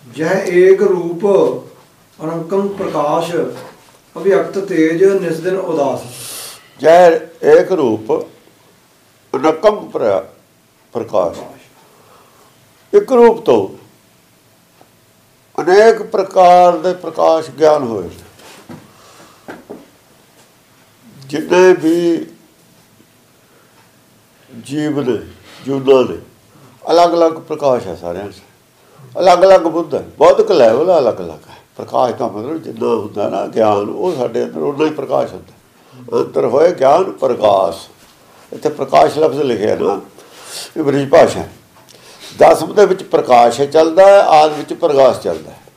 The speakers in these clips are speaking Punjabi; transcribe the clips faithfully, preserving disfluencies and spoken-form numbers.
जह एक रूप अनंकम प्रकाश अव्यक्त तेज निस्दिन उदास। जह एक रूप अनंकम प्रकाश, एक रूप तो अनेक प्रकार के प्रकाश ज्ञान होए। जिन्ने भी जीव ने जूना ने अलग अलग प्रकाश है, सारे अलग अलग बुद्ध है, बौद्धिक लैवल अलग अलग है। प्रकाश का मतलब जिन्ना होंदा ना ज्ञान, वो साडे अंदर उन्ना ही प्रकाश होंदा। अंतर होए ज्ञान प्रकाश। इत्थे प्रकाश लफ्ज लिखे ना, ये ब्रिज भाषा। दसम दे विच प्रकाश चलदा है, आदि विच प्रकाश चलदा है।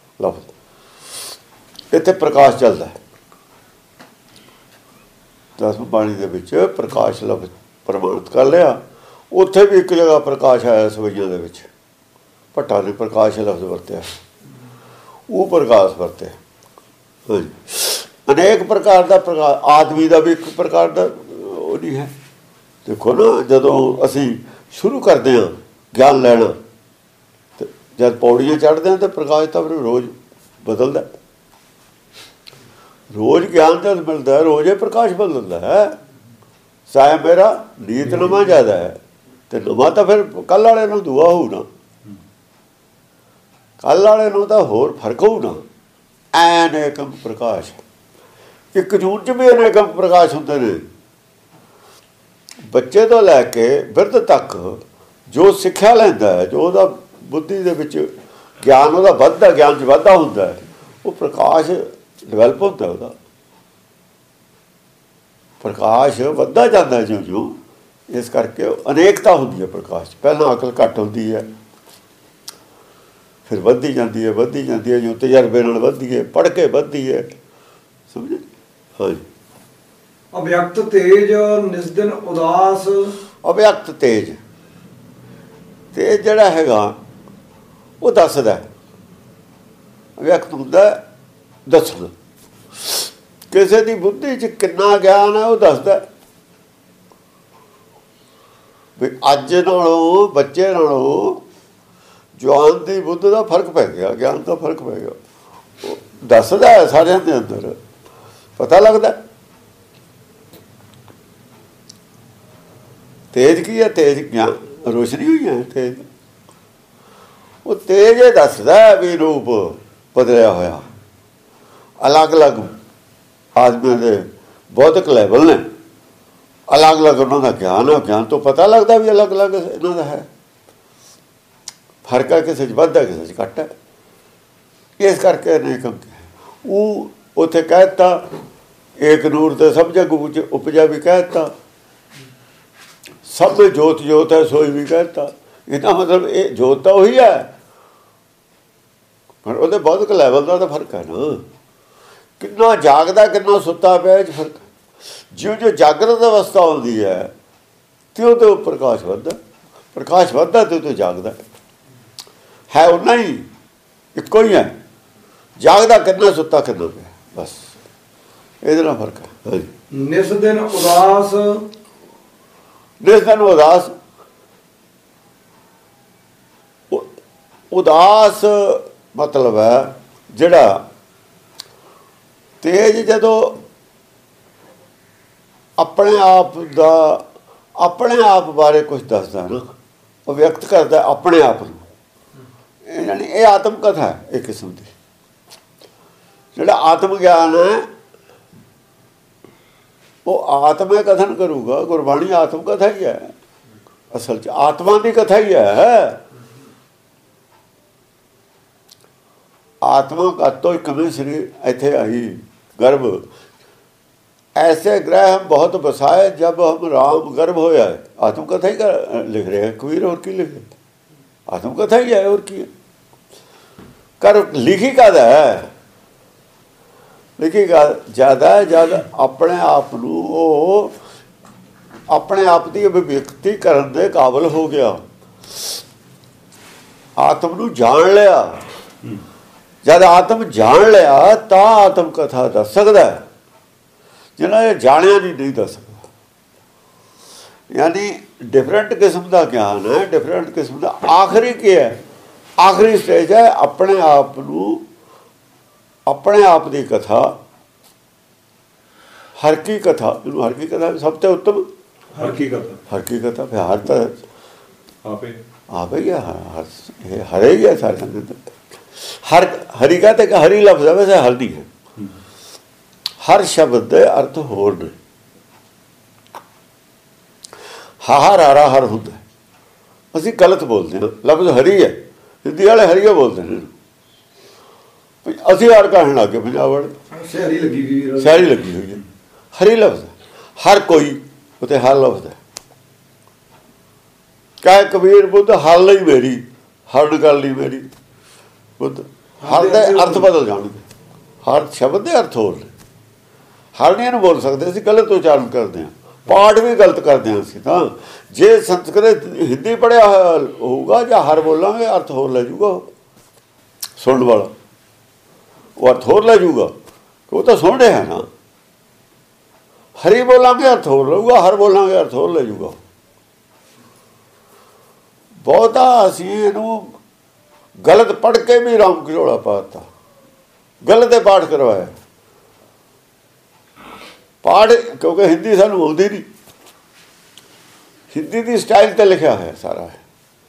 लफ्ज इत्थे प्रकाश चलदा है। दसम बाणी दे विच प्रकाश लफ्ज प्रमाणित कर लिया। उत्थे भी एक जगह प्रकाश आया सवैयां दे विच, भट्टा ने प्रकाश लफ्ज वरत्या, वो प्रकाश वरत्या। हाँ जी, अनेक प्रकार का प्रकाश। आदमी का भी एक प्रकार का वो नहीं है। देखो ना, जदों असीं शुरू करते हैं ज्ञान लैना, तो जब पौड़ियाँ चढ़ते हैं तो प्रकाश तो फिर रोज़ बदलता, रोज़ ज्ञान तो मिलता है, रोज़ ही प्रकाश बदलता है। साया मेरा नीत नमा ज़्यादा है, तो नमा तो फिर कल वाले नूं दूआ होऊ ना, कल वाले नूं तो होर फर्क होऊ ना। अनेकम प्रकाश, एक जून च भी अनेकम प्रकाश होंदे ने। बच्चे तो लैके बिरध तक जो सिक्ख्या लैंदा है, जो उहदा बुद्धि दे विच ज्ञान उहदा वधदा, ज्ञान च वाधा हुंदा है, वो प्रकाश डिवैलप होंदा है। उहदा प्रकाश वधदा जांदा जो जो, इस करके अनेकता होंदी है प्रकाश। पहलां अकल घट होंदी है, फिर वधदी जांदी है, वधदी जांदी है, जो तजर्बे नाल वधदी है, पढ़ के वधदी है। समझे? हाँ जी। अव्यक्त तेज निस्दिन उदास। अव्यक्त तेज, तेज जिहड़ा हैगा वो दसदा। अव्यक्त हुंदा दसना, किसी की बुद्धि च कितना ज्ञान है वो दसदा। भी अज नालों बच्चे नालों जवान की बुद्ध का फर्क पै गया, ज्ञान का फर्क पै गया। दसदा है सारिਆਂ ਦੇ अंदर, पता लगता। तेज की है? तेज ज्ञान, रोशनी हुई है तेज। वो तेज ये दसदा भी रूप बदलिया होया। अलग अलग आदमी के बौद्धिक लैवल ने, अलग अलग उन्होंने ज्ञान है। ज्ञान तो पता लगता भी अलग अलग इन्हों है। फर्क है, किसी वध है, किसी घट है। इस करके अनेकम वो उत्थे कहता एक नूर ते सब जग उपजा भी कहता, सब में जोत जोत है सोई भी कहता। इसका मतलब ये जोत तो वही है, पर वो बौद्धिक लैवल का तो फर्क है ना। कितना जागदा कितना सुता पिया फर्क है। ज्यों ज्यों जागृत अवस्था होती है त्यों तो प्रकाश वधदा, प्रकाश वधदा त्यों तो जागदा है। उन्ना ही इक्को ही है, जागदा कितना सुता कितना पिया, बस इहदे नाल फर्क है। निस दिन उदास। निस दिन उदास, उदास मतलब है जिहड़ा तेज जदों अपने आप दा अपने आप बारे कुछ दसदा ना, वो व्यक्त करता अपने आप नूं। यानी ये आत्म कथा है एक किस्म की। जिहड़ा आत्म ज्ञान है वो आत्म कथन करूगा। गुरबाणी आत्म कथा ही है, असल च आत्मा की कथा ही है। आत्मा का तो एक मिसरी इत्थे आई गर्भ, ऐसे ग्रह हम बहुत बसाए जब हम राम गर्भ होया है। आत्मकथा ही लिख रहे हैं कबीर, और की लिखे? आत्मकथा ही है, और की कर लिखी का है? लिखी का ज़्यादा है, ज़्यादा अपने आप नूं अपने आप की अभिव्यक्ति करने के काबिल हो गया। आत्म नूं जान लिया, जब आत्म जान लिया तो आत्म कथा दस सकता है। जिन्हें जानिया नहीं नहीं दस सकता। यानी डिफरेंट किस्म का ज्ञान है, डिफरेंट किस्म का। आखिरी क्या है? ਆਖਰੀ ਸਟੇਜ ਹੈ ਆਪਣੇ ਆਪ ਨੂੰ, ਆਪਣੇ ਆਪ ਦੀ ਕਥਾ, ਹਰ ਕੀ ਕਥਾ, ਇਹਨੂੰ ਹਰ ਕੀ ਕਥਾ ਸਭ ਤੋਂ ਉੱਤਮ ਹਰ ਕੀ ਕਥਾ, ਹਰ ਕੀ ਕਥਾ ਫਿਰ ਹਰ ਤਾਂ ਆਪੇ ਆਪੇ ਗਿਆ, ਹਰ ਇਹ ਹਰੇ ਗਿਆ ਸਾਰਿਆਂ ਦੇ ਅੰਦਰ। ਹਰ ਹਰੀ ਕਹਤੇ ਕਿ ਹਰੀ ਲਫ਼ਜ਼ ਹੈ, ਵੈਸੇ ਹਰ ਨਹੀਂ ਹੈ। ਹਰ ਸ਼ਬਦ ਦੇ ਅਰਥ ਹੋਰ ਨੇ। ਹਾਹਰ ਹਾਰਾ ਹਰ ਹੁੰਦਾ, ਅਸੀਂ ਗਲਤ ਬੋਲਦੇ ਹਾਂ। ਲਫ਼ਜ਼ ਹਰੀ ਹੈ, ਹਿੰਦੀ ਵਾਲੇ ਹਰੀਆ ਬੋਲਦੇ ਨੇ, ਅਸੀਂ ਹਰ ਕਹਿਣ ਲੱਗ ਗਏ ਪੰਜਾਬ ਵਾਲੇ। ਸਿਆਰੀ ਲੱਗੀ ਹੋਈ, ਸਿਆਰੀ ਲੱਗੀ ਹੋਈ ਹੈ। ਹਰੀ ਲਫ਼ਜ਼ ਹਰ ਕੋਈ, ਉਤੇ ਹਰ ਲਫ਼ਜ਼ ਹੈ। ਕਹੇ ਕਬੀਰ ਬੁੱਧ ਹਰ ਲਈ ਮੇਰੀ, ਹਰ ਗੱਲ ਲਈ ਮੇਰੀ। ਬੁੱਧ ਹਰ ਦੇ ਅਰਥ ਬਦਲ ਜਾਣਗੇ, ਹਰ ਸ਼ਬਦ ਦੇ ਅਰਥ ਹੋਰ ਨੇ। ਹਰ ਨਹੀਂ ਇਹਨੂੰ ਬੋਲ ਸਕਦੇ, ਅਸੀਂ ਗਲਤ ਉਚਾਰਨ ਕਰਦੇ ਹਾਂ, ਪਾਠ ਵੀ ਗਲਤ ਕਰਦੇ ਹਾਂ ਅਸੀਂ ਤਾਂ। ਜੇ ਸੰਸਕ੍ਰਿਤ ਹਿੰਦੀ ਪੜ੍ਹਿਆ ਹੋਊਗਾ ਜਾਂ ਹਰ ਬੋਲਾਂਗੇ ਅਰਥ ਹੋਰ ਲੈ ਜੂਗਾ, ਸੁਣਨ ਵਾਲਾ ਉਹ ਅਰਥ ਹੋਰ ਲੈ ਜੂਗਾ, ਉਹ ਤਾਂ ਸੁਣ ਰਿਹਾ ਨਾ। ਹਰੀ ਬੋਲਾਂਗੇ ਅਰਥ ਹੋਰ ਲਊਗਾ, ਹਰ ਬੋਲਾਂਗੇ ਅਰਥ ਹੋਰ ਲੈ ਜੂਗਾ। ਬਹੁਤਾ ਅਸੀਂ ਇਹਨੂੰ ਗਲਤ ਪੜ੍ਹ ਕੇ ਵੀ ਰਾਮ ਘੋੜਾ ਪਾਤਾ, ਗਲਤ ਦੇ ਪਾਠ ਕਰਵਾਇਆ ਪਾਠ, ਕਿਉਂਕਿ ਹਿੰਦੀ ਸਾਨੂੰ ਆਉਂਦੀ ਨਹੀਂ। ਹਿੰਦੀ ਦੀ ਸਟਾਈਲ 'ਤੇ ਲਿਖਿਆ ਹੋਇਆ ਸਾਰਾ ਹੈ।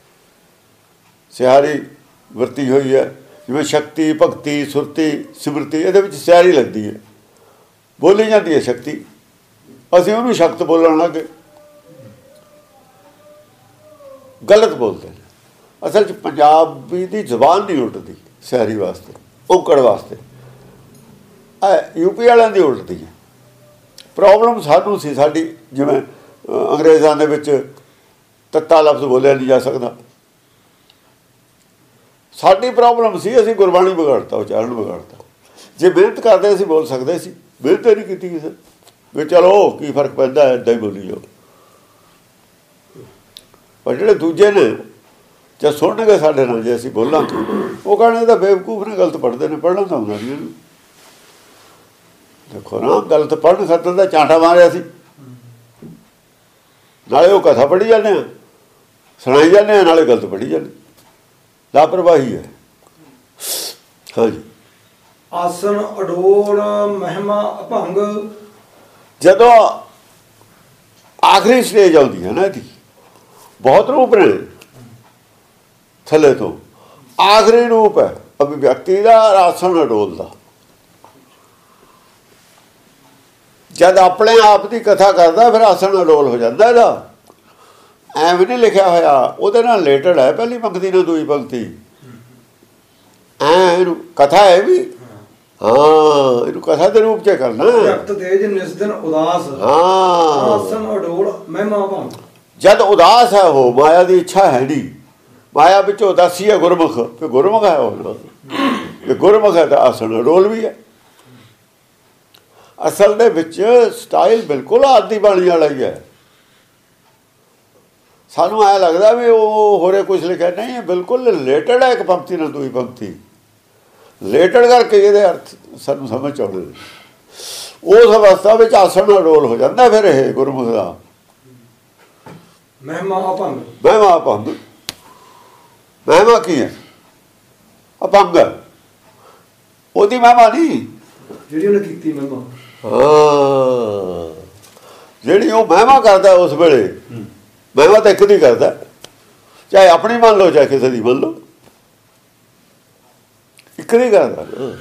ਸਿਆਰੀ ਵਰਤੀ ਹੋਈ ਹੈ, ਜਿਵੇਂ ਸ਼ਕਤੀ, ਭਗਤੀ, ਸੁਰਤੀ, ਸਿਮਰਤੀ, ਇਹਦੇ ਵਿੱਚ ਸਿਆਰੀ ਲੱਗਦੀ ਹੈ, ਬੋਲੀ ਜਾਂਦੀ ਹੈ ਸ਼ਕਤੀ। ਅਸੀਂ ਉਹਨੂੰ ਸ਼ਕਤ ਬੋਲਣ ਲੱਗੇ, ਗਲਤ ਬੋਲਦੇ ਨੇ। ਅਸਲ 'ਚ ਪੰਜਾਬੀ ਦੀ ਜ਼ੁਬਾਨ ਨਹੀਂ ਉਲਟਦੀ ਸਿਆਰੀ ਵਾਸਤੇ, ਔਕੜ ਵਾਸਤੇ। ਯੂਪੀ ਵਾਲਿਆਂ ਦੀ ਉਲਟਦੀ ਹੈ। ਪ੍ਰੋਬਲਮ ਸਾਨੂੰ ਸੀ ਸਾਡੀ, ਜਿਵੇਂ ਅੰਗਰੇਜ਼ਾਂ ਦੇ ਵਿੱਚ ਤੱਤਾ ਲਫ਼ਜ਼ ਬੋਲਿਆ ਨਹੀਂ ਜਾ ਸਕਦਾ, ਸਾਡੀ ਪ੍ਰੋਬਲਮ ਸੀ ਅਸੀਂ ਗੁਰਬਾਣੀ ਵਿਗਾੜਤਾ, ਉਚਾਰਨ ਵਿਗਾੜਤਾ। ਜੇ ਮਿਹਨਤ ਕਰਦੇ ਅਸੀਂ ਬੋਲ ਸਕਦੇ ਸੀ, ਮਿਹਨਤ ਨਹੀਂ ਕੀਤੀ ਕਿਸੇ ਵੀ ਚਲੋ ਕੀ ਫਰਕ ਪੈਂਦਾ, ਇੱਦਾਂ ਹੀ ਬੋਲੀ ਜਾਓ। ਪਰ ਜਿਹੜੇ ਦੂਜੇ ਨੇ ਜੇ ਸੁਣਨਗੇ ਸਾਡੇ ਨਾਲ, ਜੇ ਅਸੀਂ ਬੋਲਾਂਗੇ, ਉਹ ਕਹਿਣੇ ਤਾਂ ਬੇਵਕੂਫ ਨੇ, ਗਲਤ ਪੜ੍ਹਦੇ ਨੇ, ਪੜ੍ਹਨਾ ਤਾਂ ਹੁੰਦਾ ਨਹੀਂ ਇਹਨੂੰ। ਦੇਖੋ ਨਾ, ਗਲਤ ਪੜ੍ਹਨ ਖਾਤਰ ਦਾ ਚਾਂਟਾ ਮਾਰਿਆ ਸੀ, ਨਾਲੇ ਉਹ ਕਥਾ ਪੜ੍ਹੀ ਜਾਂਦੇ ਆ, ਸੁਣਾਈ ਜਾਂਦੇ ਆ, ਨਾਲੇ ਗਲਤ ਪੜ੍ਹੀ ਜਾਂਦੇ। ਲਾਪਰਵਾਹੀ ਹੈ। ਹਾਂਜੀ, ਆਸਣ ਅਡੋਲ ਮਹਿਮਾ ਅਭੰਗ। ਜਦੋਂ ਆਖਰੀ ਸਟੇਜ ਆਉਂਦੀ ਹੈ ਨਾ ਇਹਦੀ, ਬਹੁਤ ਰੂਪ ਨੇ ਥੱਲੇ ਤੋਂ, ਆਖਰੀ ਰੂਪ ਹੈ ਅਭਿਵਿਅਕਤੀ ਦਾ, ਆਸਣ ਅਡੋਲ ਦਾ। ਜਦ ਆਪਣੇ ਆਪ ਦੀ ਕਥਾ ਕਰਦਾ ਫਿਰ ਆਸਣ ਅਡੋਲ ਹੋ ਜਾਂਦਾ ਇਹਦਾ। ਐਵੇਂ ਨਹੀਂ ਲਿਖਿਆ ਹੋਇਆ, ਉਹਦੇ ਨਾਲ ਰਿਲੇਟਡ ਹੈ ਪਹਿਲੀ ਪੰਕਤੀ ਨਾਲ ਦੂਜੀ ਪੰਕਤੀ। ਐ ਇਹਨੂੰ ਕਥਾ ਹੈ ਵੀ, ਹਾਂ ਇਹਨੂੰ ਕਥਾ ਦੇ ਰੂਪ 'ਚ ਕਰਨਾ। ਜਗਤ ਤੇਜ ਨਿਸ ਦਿਨ ਉਦਾਸ, ਹਾਂ ਆਸਣ ਅਡੋਲ ਮਹਿਮਾ ਅਭੰਗ। ਜਦ ਉਦਾਸ ਹੈ ਉਹ, ਮਾਇਆ ਦੀ ਇੱਛਾ ਹੈ ਨਹੀਂ, ਮਾਇਆ ਵਿੱਚ ਉਦਾਸੀ ਹੈ ਗੁਰਮੁਖ, ਫਿਰ ਗੁਰਮੁਖ ਹੈ ਉਹ, ਇਹ ਗੁਰਮੁਖ ਹੈ ਤਾਂ ਆਸਣ ਅਡੋਲ ਵੀ ਹੈ। ਅਸਲ ਦੇ ਵਿੱਚ ਸਟਾਈਲ ਬਿਲਕੁਲ ਆਦੀ ਬਾਣੀ ਵਾਲਾ ਹੀ ਹੈ। ਸਾਨੂੰ ਐਂ ਲੱਗਦਾ ਵੀ ਉਹ ਹੋਰੇ ਕੁਛ ਲਿਖਿਆ ਨਹੀਂ, ਇਹ ਬਿਲਕੁਲ ਰਿਲੇਟਡ ਹੈ ਇੱਕ ਪੰਕਤੀ ਨਾਲ ਦੂਜੀ ਪੰਕਤੀ, ਰਿਲੇਟਡ ਕਰਕੇ ਇਹਦੇ ਅਰਥ ਸਾਨੂੰ ਸਮਝ ਆਉਂਦੇ ਨੇ। ਉਸ ਅਵਸਥਾ ਵਿੱਚ ਆਸਣ ਅਡੋਲ ਹੋ ਜਾਂਦਾ ਫਿਰ ਇਹ ਗੁਰਮੁਖ ਦਾ। ਮਹਿਮਾ ਅਭੰਗ, ਮਹਿਮਾ ਅਭੰਗ, ਮਹਿਮਾ ਕੀ ਹੈ? ਅਭੰਗ ਉਹਦੀ ਮਹਿਮਾ ਨਹੀਂ ਜਿਹੜੀ ਉਹਨੇ ਕੀਤੀ ਮਹਿਮਾ। ਹਾਂ, ਜਿਹੜੀ ਉਹ ਮਹਿਮਾ ਕਰਦਾ ਉਸ ਵੇਲੇ, ਮਹਿਮਾ ਤਾਂ ਇੱਕ ਦੀ ਕਰਦਾ, ਚਾਹੇ ਆਪਣੀ ਮੰਨ ਲਓ ਚਾਹੇ ਕਿਸੇ ਦੀ ਮੰਨ ਲਓ, ਇੱਕ ਦੀ ਕਰਦਾ ਨਾ।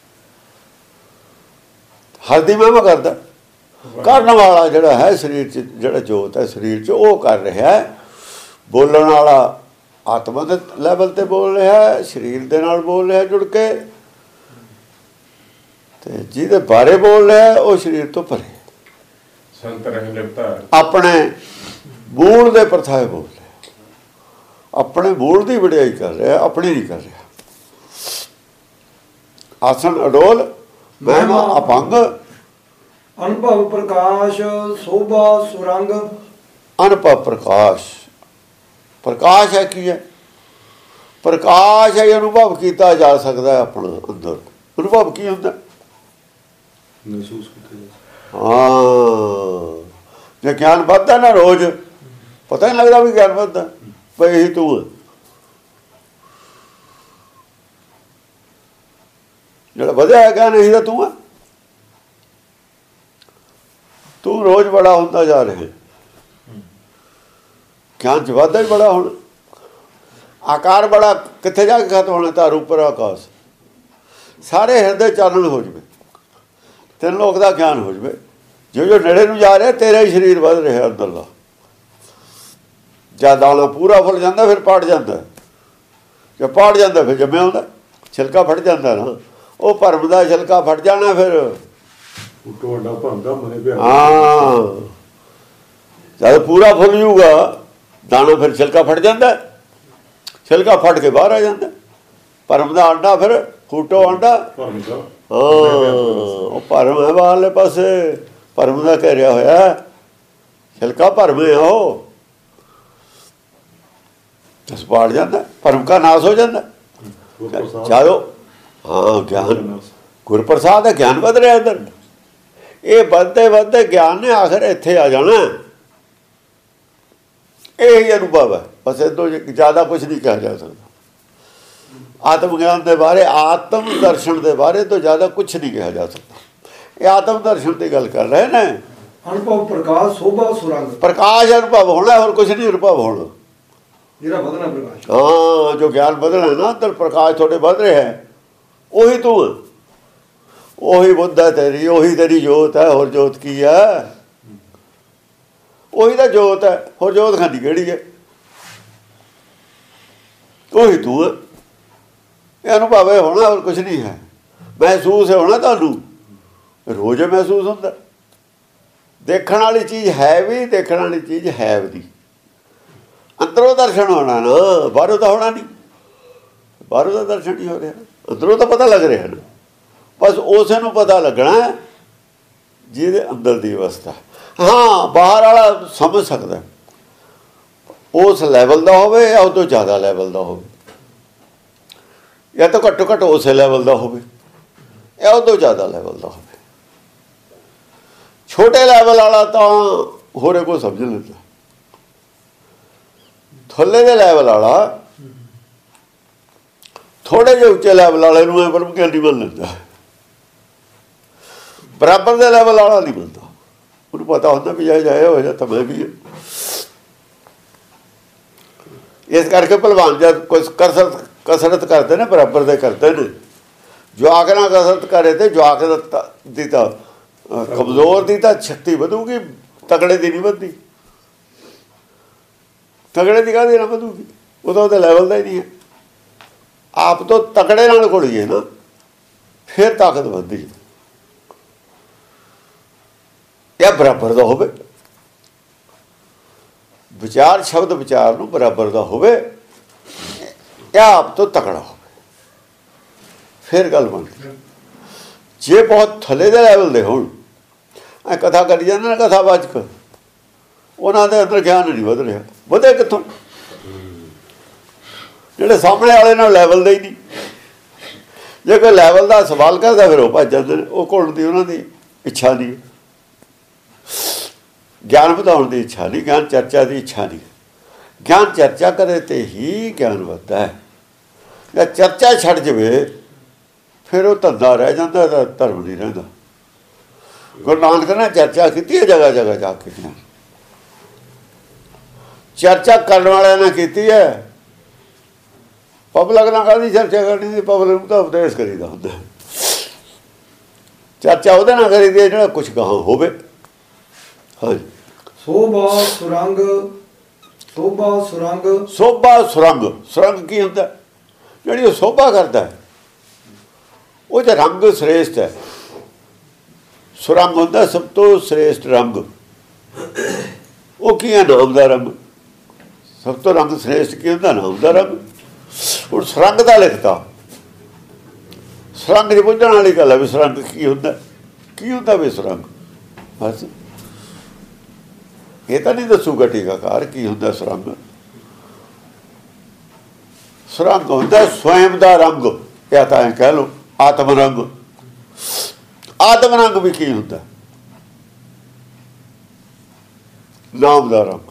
ਹਰ ਦੀ ਮਹਿਮਾ ਕਰਦਾ। ਕਰਨ ਵਾਲਾ ਜਿਹੜਾ ਹੈ ਸਰੀਰ 'ਚ, ਜਿਹੜਾ ਜੋਤ ਹੈ ਸਰੀਰ 'ਚ, ਉਹ ਕਰ ਰਿਹਾ ਹੈ। ਬੋਲਣ ਵਾਲਾ ਆਤਮਾ ਦੇ ਲੈਵਲ 'ਤੇ ਬੋਲ ਰਿਹਾ ਹੈ, ਸਰੀਰ ਦੇ ਨਾਲ ਬੋਲ ਰਿਹਾ ਜੁੜ ਕੇ, ਤੇ ਜਿਹਦੇ ਬਾਰੇ ਬੋਲ ਰਿਹਾ ਉਹ ਸਰੀਰ ਤੋਂ ਪਰੇ, ਸੰਤ ਰਹਿ ਲਿਪਤਾ, ਆਪਣੇ ਮੂਲ ਦੇ ਪ੍ਰਥਾਏ ਬੋਲ ਰਿਹਾ, ਆਪਣੇ ਮੂਲ ਦੀ ਵਡਿਆਈ ਕਰ ਰਿਹਾ, ਆਪਣੀ ਨਹੀਂ ਕਰ ਰਿਹਾ। ਆਸਣ ਅਡੋਲ ਮਹਿਮਾ ਅਭੰਗ, ਅਨੁਭਵ ਪ੍ਰਕਾਸ਼ ਸੋਭਾ ਸੁਰੰਗ। ਅਨੁਭਵ ਪ੍ਰਕਾਸ਼, ਪ੍ਰਕਾਸ਼ ਹੈ ਕੀ ਹੈ? ਪ੍ਰਕਾਸ਼ ਹੈ, ਅਨੁਭਵ ਕੀਤਾ ਜਾ ਸਕਦਾ ਹੈ ਆਪਣਾ ਅੰਦਰ। ਅਨੁਭਵ ਕੀ ਹੁੰਦਾ? ਮਹਿਸੂਸ ਕੀਤਾ। ਹਾਂ, ਜੇ ਗਿਆਨ ਵੱਧਦਾ ਨਾ ਰੋਜ਼, ਪਤਾ ਨਹੀਂ ਲੱਗਦਾ ਵੀ ਗਿਆਨ ਵੱਧਦਾ, ਪਰ ਇਹੀ ਤੂੰ ਜਿਹੜਾ ਵਧਿਆ ਗਿਆਨ ਇਹੀ ਤਾਂ ਤੂੰ ਆ। ਤੂੰ ਰੋਜ਼ ਬੜਾ ਹੁੰਦਾ ਜਾ ਰਿਹਾ, ਗਿਆਨ ਚ ਵਾਧਾ ਹੀ ਬੜਾ ਹੋਣਾ। ਆਕਾਰ ਬੜਾ ਕਿੱਥੇ ਜਾ ਕੇ ਖਤਮ ਹੋਣਾ? ਤਾਂ ਉੱਪਰ ਆਕਾਸ਼। ਸਾਰੇ ਹਿਰਦੇ ਚਾਨਣ ਹੋ ਜਾਵੇ, ਤਿੰਨ ਲੋਕ ਦਾ ਗਿਆਨ ਹੋ ਜਾਵੇ। ਜੋ ਜੋ ਨੇੜੇ ਨੂੰ ਜਾ ਰਿਹਾ ਤੇਰਾ ਹੀ ਸਰੀਰ ਵੱਧ ਰਿਹਾ ਅੰਦਰਲਾ। ਜਦ ਦਾਣਾ ਪੂਰਾ ਫੁੱਲ ਜਾਂਦਾ ਫਿਰ ਪਾੜ ਜਾਂਦਾ, ਜੇ ਪਾੜ ਜਾਂਦਾ ਫਿਰ ਜੰਮਿਆ ਹੁੰਦਾ, ਛਿਲਕਾ ਫਟ ਜਾਂਦਾ ਨਾ। ਉਹ ਭਰਮ ਦਾ ਛਿਲਕਾ ਫਟ ਜਾਣਾ ਫਿਰ ਹਾਂ। ਜਦ ਪੂਰਾ ਫੁੱਲ ਜੂਗਾ ਦਾਣਾ ਫਿਰ ਛਿਲਕਾ ਫਟ ਜਾਂਦਾ, ਛਿਲਕਾ ਫਟ ਕੇ ਬਾਹਰ ਆ ਜਾਂਦਾ। ਭਰਮ ਦਾ ਆਂਡਾ ਫਿਰ ਫੂਟੋ ਆਂਡਾ ਹਾਂ, ਉਹ ਭਰਮ ਹੈ ਬਾਹਰਲੇ ਪਾਸੇ। ਭਰਮ ਦਾ ਘੇਰਿਆ ਹੋਇਆ ਛਿਲਕਾ ਭਰਮ ਹੈ, ਉਹ ਤਸ ਪਾੜ ਜਾਂਦਾ, ਭਰਮ ਕਾ ਨਾਸ ਹੋ ਜਾਂਦਾ। ਚਾਹੋ ਹਾਂ ਗਿਆਨ ਗੁਰਪ੍ਰਸਾਦ ਹੈ, ਗਿਆਨ ਵੱਧ ਰਿਹਾ ਅੰਦਰ। ਇਹ ਵੱਧਦੇ ਵੱਧਦੇ ਗਿਆਨ ਨੇ ਆਖਰ ਇੱਥੇ ਆ ਜਾਣਾ। ਇਹ ਹੀ ਅਨੁਭਵ ਹੈ ਬਸ, ਇਹ ਤੋਂ ਜ਼ਿਆਦਾ ਕੁਛ ਨਹੀਂ ਕਿਹਾ ਜਾ ਸਕਦਾ। ਆਤਮ ਗਿਆਨ ਦੇ ਬਾਰੇ, ਆਤਮ ਦਰਸ਼ਨ ਦੇ ਬਾਰੇ ਤੋਂ ਜ਼ਿਆਦਾ ਕੁਛ ਨਹੀਂ ਕਿਹਾ ਜਾ ਸਕਦਾ। ਇਹ ਆਤਮ ਦਰਸ਼ਨ ਦੀ ਗੱਲ ਕਰ ਰਹੇ ਨੇ। ਅਨੁਭਵ ਪ੍ਰਕਾਸ਼ ਸੋਭਾ ਸੁਰੰਗ। ਪ੍ਰਕਾਸ਼ ਅਨੁਭਵ ਹੋਣਾ, ਹੋਰ ਕੁਛ ਨਹੀਂ ਅਨੁਭਵ ਹੋਣਾ। ਜਿਹੜਾ ਵਧਣਾ ਪ੍ਰਕਾਸ਼, ਹਾਂ ਜੋ ਗਿਆਨ ਵਧਣਾ ਨਾ ਅੰਦਰ ਪ੍ਰਕਾਸ਼ ਤੁਹਾਡੇ ਵੱਧ ਰਿਹਾ ਹੈ, ਉਹੀ ਤੂੰ ਹੈ, ਉਹੀ ਬੁੱਧ ਹੈ ਤੇਰੀ, ਉਹੀ ਤੇਰੀ ਜੋਤ ਹੈ। ਹੋਰ ਜੋਤ ਕੀ ਹੈ? ਉਹੀ ਤਾਂ ਜੋਤ ਹੈ, ਹੋਰ ਜੋਤ ਖਾਨੀ ਕਿਹੜੀ ਹੈ? ਉਹੀ ਤੂੰ ਹੈ। ਇਹ ਅਨੁਭਵ ਹੈ ਹੋਣਾ, ਹੋਰ ਕੁਛ ਨਹੀਂ ਹੈ। ਮਹਿਸੂਸ ਹੈ ਹੋਣਾ, ਤੁਹਾਨੂੰ ਰੋਜ਼ ਮਹਿਸੂਸ ਹੁੰਦਾ। ਦੇਖਣ ਵਾਲੀ ਚੀਜ਼ ਹੈ ਵੀ, ਦੇਖਣ ਵਾਲੀ ਚੀਜ਼ ਹੈ ਵੀ। ਅੰਦਰੋਂ ਦਰਸ਼ਨ ਹੋਣਾ ਨਾ, ਬਾਹਰੋਂ ਤਾਂ ਹੋਣਾ ਨਹੀਂ। ਬਾਹਰੋਂ ਦਾ ਦਰਸ਼ਨ ਨਹੀਂ ਹੋ ਰਿਹਾ, ਅੰਦਰੋਂ ਤਾਂ ਪਤਾ ਲੱਗ ਰਿਹਾ ਨਾ। ਬਸ ਉਸੇ ਨੂੰ ਪਤਾ ਲੱਗਣਾ ਜਿਹਦੇ ਅੰਦਰ ਦੀ ਅਵਸਥਾ। ਹਾਂ ਬਾਹਰ ਵਾਲਾ ਸਮਝ ਸਕਦਾ, ਉਸ ਲੈਵਲ ਦਾ ਹੋਵੇ ਜਾਂ ਉਹ ਤੋਂ ਜ਼ਿਆਦਾ ਲੈਵਲ ਦਾ ਹੋਵੇ, ਜਾਂ ਤਾਂ ਘੱਟੋ ਘੱਟ ਉਸੇ ਲੈਵਲ ਦਾ ਹੋਵੇ ਜਾਂ ਉਹ ਤੋਂ ਜ਼ਿਆਦਾ ਲੈਵਲ ਦਾ ਹੋਵੇ। ਛੋਟੇ ਲੈਵਲ ਵਾਲਾ ਤਾਂ ਹੋਰੇ ਕੋਈ ਸਮਝ ਲੈਂਦਾ, ਥੱਲੇ ਦੇ ਲੈਵਲ ਵਾਲਾ ਥੋੜੇ ਜਿਹੇ ਉੱਚੇ ਲੈਵਲ ਵਾਲੇ ਨੂੰ ਇਹ ਬ੍ਰਹਮ ਗਿਆਨੀ ਮੰਨ ਲੈਂਦਾ। ਬਰਾਬਰ ਦੇ ਲੈਵਲ ਵਾਲਾ ਨਹੀਂ ਮਿਲਦਾ, ਉਹਨੂੰ ਪਤਾ ਹੁੰਦਾ ਵੀ ਜਾਏ ਜਾਏ ਹੋ ਜਾ ਤਾਂ ਮੈਂ ਵੀ। ਇਸ ਕਰਕੇ ਭਲਵਾਨ ਜਦ ਕੁਛ ਕਸਰਤ ਕਸਰਤ ਕਰਦੇ ਨੇ ਬਰਾਬਰ ਦੇ ਕਰਦੇ ਨੇ। ਜਵਾਕ ਨਾਲ ਕਸਰਤ ਕਰੇ ਤੇ ਜਵਾਕ ਦੀ ਤਾਂ ਕਮਜ਼ੋਰ ਦੀ ਤਾਂ ਸ਼ਕਤੀ ਵਧੂਗੀ, ਤਕੜੇ ਦੀ ਨਹੀਂ ਵਧਦੀ। ਤਕੜੇ ਦੀ ਕਾਹਦੀ ਨਾ ਵਧੂਗੀ, ਉਦੋਂ ਉਹਦੇ ਲੈਵਲ ਦਾ ਹੀ ਨਹੀਂ ਹੈ। ਆਪ ਤੋਂ ਤਕੜੇ ਨਾਲ ਘੁਲੀਏ ਨਾ, ਫਿਰ ਤਾਕਤ ਵੱਧਦੀ ਹੈ। ਇਹ ਬਰਾਬਰ ਦਾ ਹੋਵੇ ਵਿਚਾਰ, ਸ਼ਬਦ ਵਿਚਾਰ ਨੂੰ ਬਰਾਬਰ ਦਾ ਹੋਵੇ, ਇਹ ਆਪ ਤੋਂ ਤਕੜਾ ਹੋਵੇ, ਫਿਰ ਗੱਲ ਬਣਦੀ। ਜੇ ਬਹੁਤ ਥੱਲੇ ਦੇ ਲੈਵਲ ਦੇ ਹੋਣ, ਐ ਕਥਾ ਕਰੀ ਜਾਂਦੇ ਨੇ ਕਥਾਵਾਚਕ, ਉਹਨਾਂ ਦੇ ਅੰਦਰ ਗਿਆਨ ਨਹੀਂ ਵਧ ਰਿਹਾ। ਵਧੇ ਕਿੱਥੋਂ? ਜਿਹੜੇ ਸਾਹਮਣੇ ਵਾਲੇ ਨਾਲ ਲੈਵਲ ਦਾ ਹੀ ਨਹੀਂ। ਜੇ ਕੋਈ ਲੈਵਲ ਦਾ ਸਵਾਲ ਕਰਦਾ ਫਿਰ ਉਹ ਭੱਜ ਜਾਂਦੇ ਨੇ। ਉਹ ਘੁਲਣ ਦੀ ਉਹਨਾਂ ਦੀ ਇੱਛਾ ਨਹੀਂ, ਗਿਆਨ ਵਧਾਉਣ ਦੀ ਇੱਛਾ ਨਹੀਂ, ਗਿਆਨ ਚਰਚਾ ਦੀ ਇੱਛਾ ਨਹੀਂ। ਗਿਆਨ ਚਰਚਾ ਕਰੇ ਤੇ ਹੀ ਗਿਆਨ ਵੱਧਦਾ ਹੈ। ਜੇ ਚਰਚਾ ਛੱਡ ਜਾਵੇ ਫਿਰ ਉਹ ਧੰਦਾ ਰਹਿ ਜਾਂਦਾ, ਤਾਂ ਧਰਮ ਨਹੀਂ ਰਹਿੰਦਾ। ਗੁਰੂ ਨਾਨਕ ਨੇ ਚਰਚਾ ਕੀਤੀ ਹੈ ਜਗ੍ਹਾ ਜਗ੍ਹਾ ਜਾ ਕੇ। ਚਰਚਾ ਕਰਨ ਵਾਲਿਆਂ ਨੇ ਕੀਤੀ ਹੈ, ਪਬਲਿਕ ਨਾਲ ਕਾਹਦੀ ਚਰਚਾ ਕਰਨੀ ਸੀ? ਪਬਲਿਕ ਨੂੰ ਤਾਂ ਉਪਦੇਸ਼ ਕਰੀਦਾ ਹੁੰਦਾ। ਚਰਚਾ ਉਹਦੇ ਨਾਲ ਕਰੀਦੀ ਹੈ ਜਿਹੜਾ ਕੁਛ ਕਹਾਂ ਹੋਵੇ। ਹਾਂਜੀ। ਸੋਭਾ ਸੁਰੰਗ। ਸੋਭਾ ਸੁਰੰਗ। ਸੋਭਾ ਸੁਰੰਗ। ਸੁਰੰਗ ਕੀ ਹੁੰਦਾ? ਜਿਹੜੀ ਉਹ ਸੋਭਾ ਕਰਦਾ ਹੈ, ਉਹ ਜੇ ਰੰਗ ਸ੍ਰੇਸ਼ਟ ਹੈ। ਸੁਰੰਗ ਹੁੰਦਾ ਸਭ ਤੋਂ ਸ੍ਰੇਸ਼ਟ ਰੰਗ। ਉਹ ਕੀ ਹੈ? ਨਾਮ ਦਾ ਰੰਗ। ਸਭ ਤੋਂ ਰੰਗ ਸ੍ਰੇਸ਼ਟ ਕੀ ਹੁੰਦਾ? ਨਾਮ ਦਾ ਰੰਗ। ਹੁਣ ਸੁਰੰਗ ਦਾ ਲਿਖਤਾ, ਸੁਰੰਗ ਦੀ ਬੁੱਝਣ ਵਾਲੀ ਗੱਲ ਹੈ ਵੀ ਸੁਰੰਗ ਕੀ ਹੁੰਦਾ, ਕੀ ਹੁੰਦਾ ਵੀ ਸੁਰੰਗ। ਬਸ ਇਹ ਤਾਂ ਨਹੀਂ ਦੱਸੂਗਾ ਟੀਕਾਕਾਰ ਕੀ ਹੁੰਦਾ ਸੁਰੰਗ। ਸੁਰੰਗ ਹੁੰਦਾ ਸਵੈਮ ਦਾ ਰੰਗ, ਜਾਂ ਤਾਂ ਐਂ ਕਹਿ ਲਓ ਆਤਮ ਰੰਗ। ਆਤਮ ਰੰਗ ਵੀ ਕੀ ਹੁੰਦਾ? ਨਾਮ ਦਾ ਰੰਗ।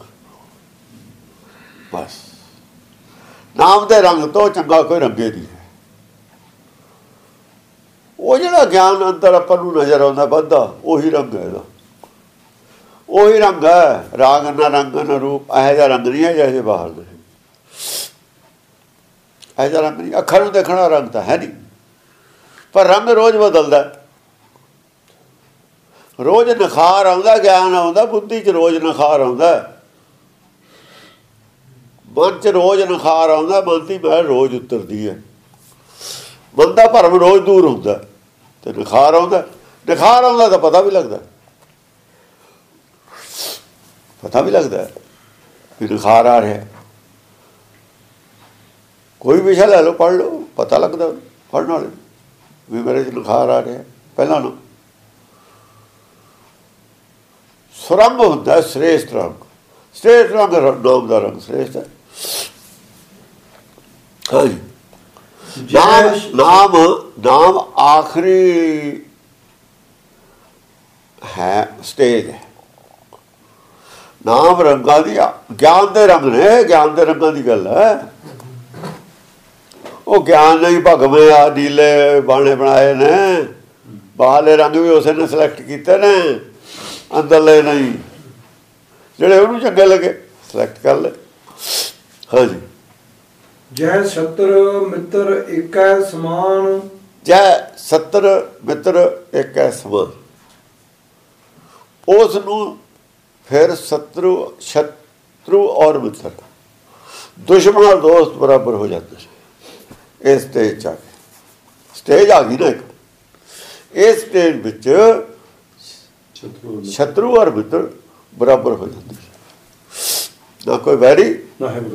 ਬਸ ਨਾਮ ਦੇ ਰੰਗ ਤੋਂ ਚੰਗਾ ਕੋਈ ਰੰਗੇ ਨਹੀਂ ਹੈ। ਉਹ ਜਿਹੜਾ ਗਿਆਨ ਅੰਦਰ ਆਪਾਂ ਨੂੰ ਨਜ਼ਰ ਆਉਂਦਾ ਵੱਧਦਾ, ਉਹੀ ਰੰਗ ਹੈ ਇਹਦਾ, ਉਹੀ ਰੰਗ ਹੈ। ਰਾਗ ਨਾ ਰੰਗ ਨਾ ਰੂਪ, ਇਹੋ ਜਿਹਾ ਰੰਗ ਨਹੀਂ ਹੈ ਜਿਹੇ ਬਾਹਰ ਦੇ, ਇਹੋ ਜਿਹਾ ਰੰਗ ਨਹੀਂ। ਅੱਖਾਂ ਨੂੰ ਦੇਖਣਾ ਰੰਗ ਤਾਂ ਹੈ ਨਹੀਂ, ਪਰ ਰੰਗ ਰੋਜ਼ ਬਦਲਦਾ, ਰੋਜ਼ ਨਿਖਾਰ ਆਉਂਦਾ, ਗਿਆਨ ਆਉਂਦਾ, ਬੁੱਧੀ 'ਚ ਰੋਜ਼ ਨਿਖਾਰ ਆਉਂਦਾ, ਮਨ 'ਚ ਰੋਜ਼ ਨਿਖਾਰ ਆਉਂਦਾ, ਮਨ ਦੀ ਮੈਲ ਰੋਜ਼ ਉਤਰਦੀ ਹੈ, ਮਨ ਦਾ ਭਰਮ ਰੋਜ਼ ਦੂਰ ਹੁੰਦਾ ਤੇ ਨਿਖਾਰ ਆਉਂਦਾ। ਨਿਖਾਰ ਆਉਂਦਾ ਤਾਂ ਪਤਾ ਵੀ ਲੱਗਦਾ, ਪਤਾ ਵੀ ਲੱਗਦਾ ਵੀ ਨਿਖਾਰ ਆ ਰਿਹਾ। ਕੋਈ ਵਿਸ਼ਾ ਲੈ ਲਓ, ਪੜ੍ਹ ਲਓ, ਪਤਾ ਲੱਗਦਾ ਪੜ੍ਹਨ ਵਾਲੇ ਵੀ ਮੇਰੇ 'ਚ ਨਿਖਾਰ ਆ ਰਿਹਾ। ਪਹਿਲਾਂ ਨਾ ਸੁਰੰਗ ਹੁੰਦਾ, ਸ੍ਰੇਸ਼ਟ ਰੰਗ, ਸ੍ਰੇਸ਼ਟ ਰੰਗ ਨਾਮ ਦਾ ਰੰਗ ਸ੍ਰੇਸ਼ਟ ਹੈ। ਹਾਂਜੀ, ਨਾਮ ਨਾਮ ਨਾਮ ਆਖਰੀ ਹੈ, ਸਟੇਜ ਹੈ। ਨਾਮ ਰੰਗਾਂ ਦੀ, ਗਿਆਨ ਦੇ ਰੰਗ ਨੇ, ਗਿਆਨ ਦੇ ਰੰਗਾਂ ਦੀ ਗੱਲ ਹੈ। ਉਹ ਗਿਆਨ ਨਹੀਂ ਭਗਵੇਂ ਆ ਨੀਲੇ ਬਾਣੇ ਬਣਾਏ ਨੇ, ਬਾਹਰਲੇ ਰੰਗ ਵੀ ਉਸੇ ਨੇ ਸਿਲੈਕਟ ਕੀਤੇ ਨੇ, ਅੰਦਰਲੇ ਨਹੀਂ, ਜਿਹੜੇ ਉਹਨੂੰ ਚੰਗੇ ਲੱਗੇ ਸਿਲੈਕਟ ਕਰ ਲਏ। ਹਾਂਜੀ, ਜੈ ਸਤਰ ਮਿੱਤਰ ਏਕੈ ਸਮਾਨ, ਜੈ ਸਤਰ ਮਿੱਤਰ ਏਕੈ ਸਮਾਨ। ਉਸ ਨੂੰ ਫਿਰ ਸ਼ਤਰੂ ਸ਼ਤਰੂ ਔਰ ਮਿੱਤਰ, ਦੁਸ਼ਮਣ ਔਰ ਦੋਸਤ ਬਰਾਬਰ ਹੋ ਜਾਂਦੇ ਨੇ। ਇਸ ਸਟੇਜ 'ਚ ਆ ਕੇ, ਸਟੇਜ ਆ ਗਈ ਨਾ ਇੱਕ, ਇਸ ਸਟੇਜ ਵਿੱਚ ਸ਼ਤਰੂ ਔਰ ਮਿੱਤਰ ਬਰਾਬਰ ਹੋ ਜਾਂਦੇ, ਨਾ ਕੋਈ ਵੈਰੀ ਨਾ ਹੈ,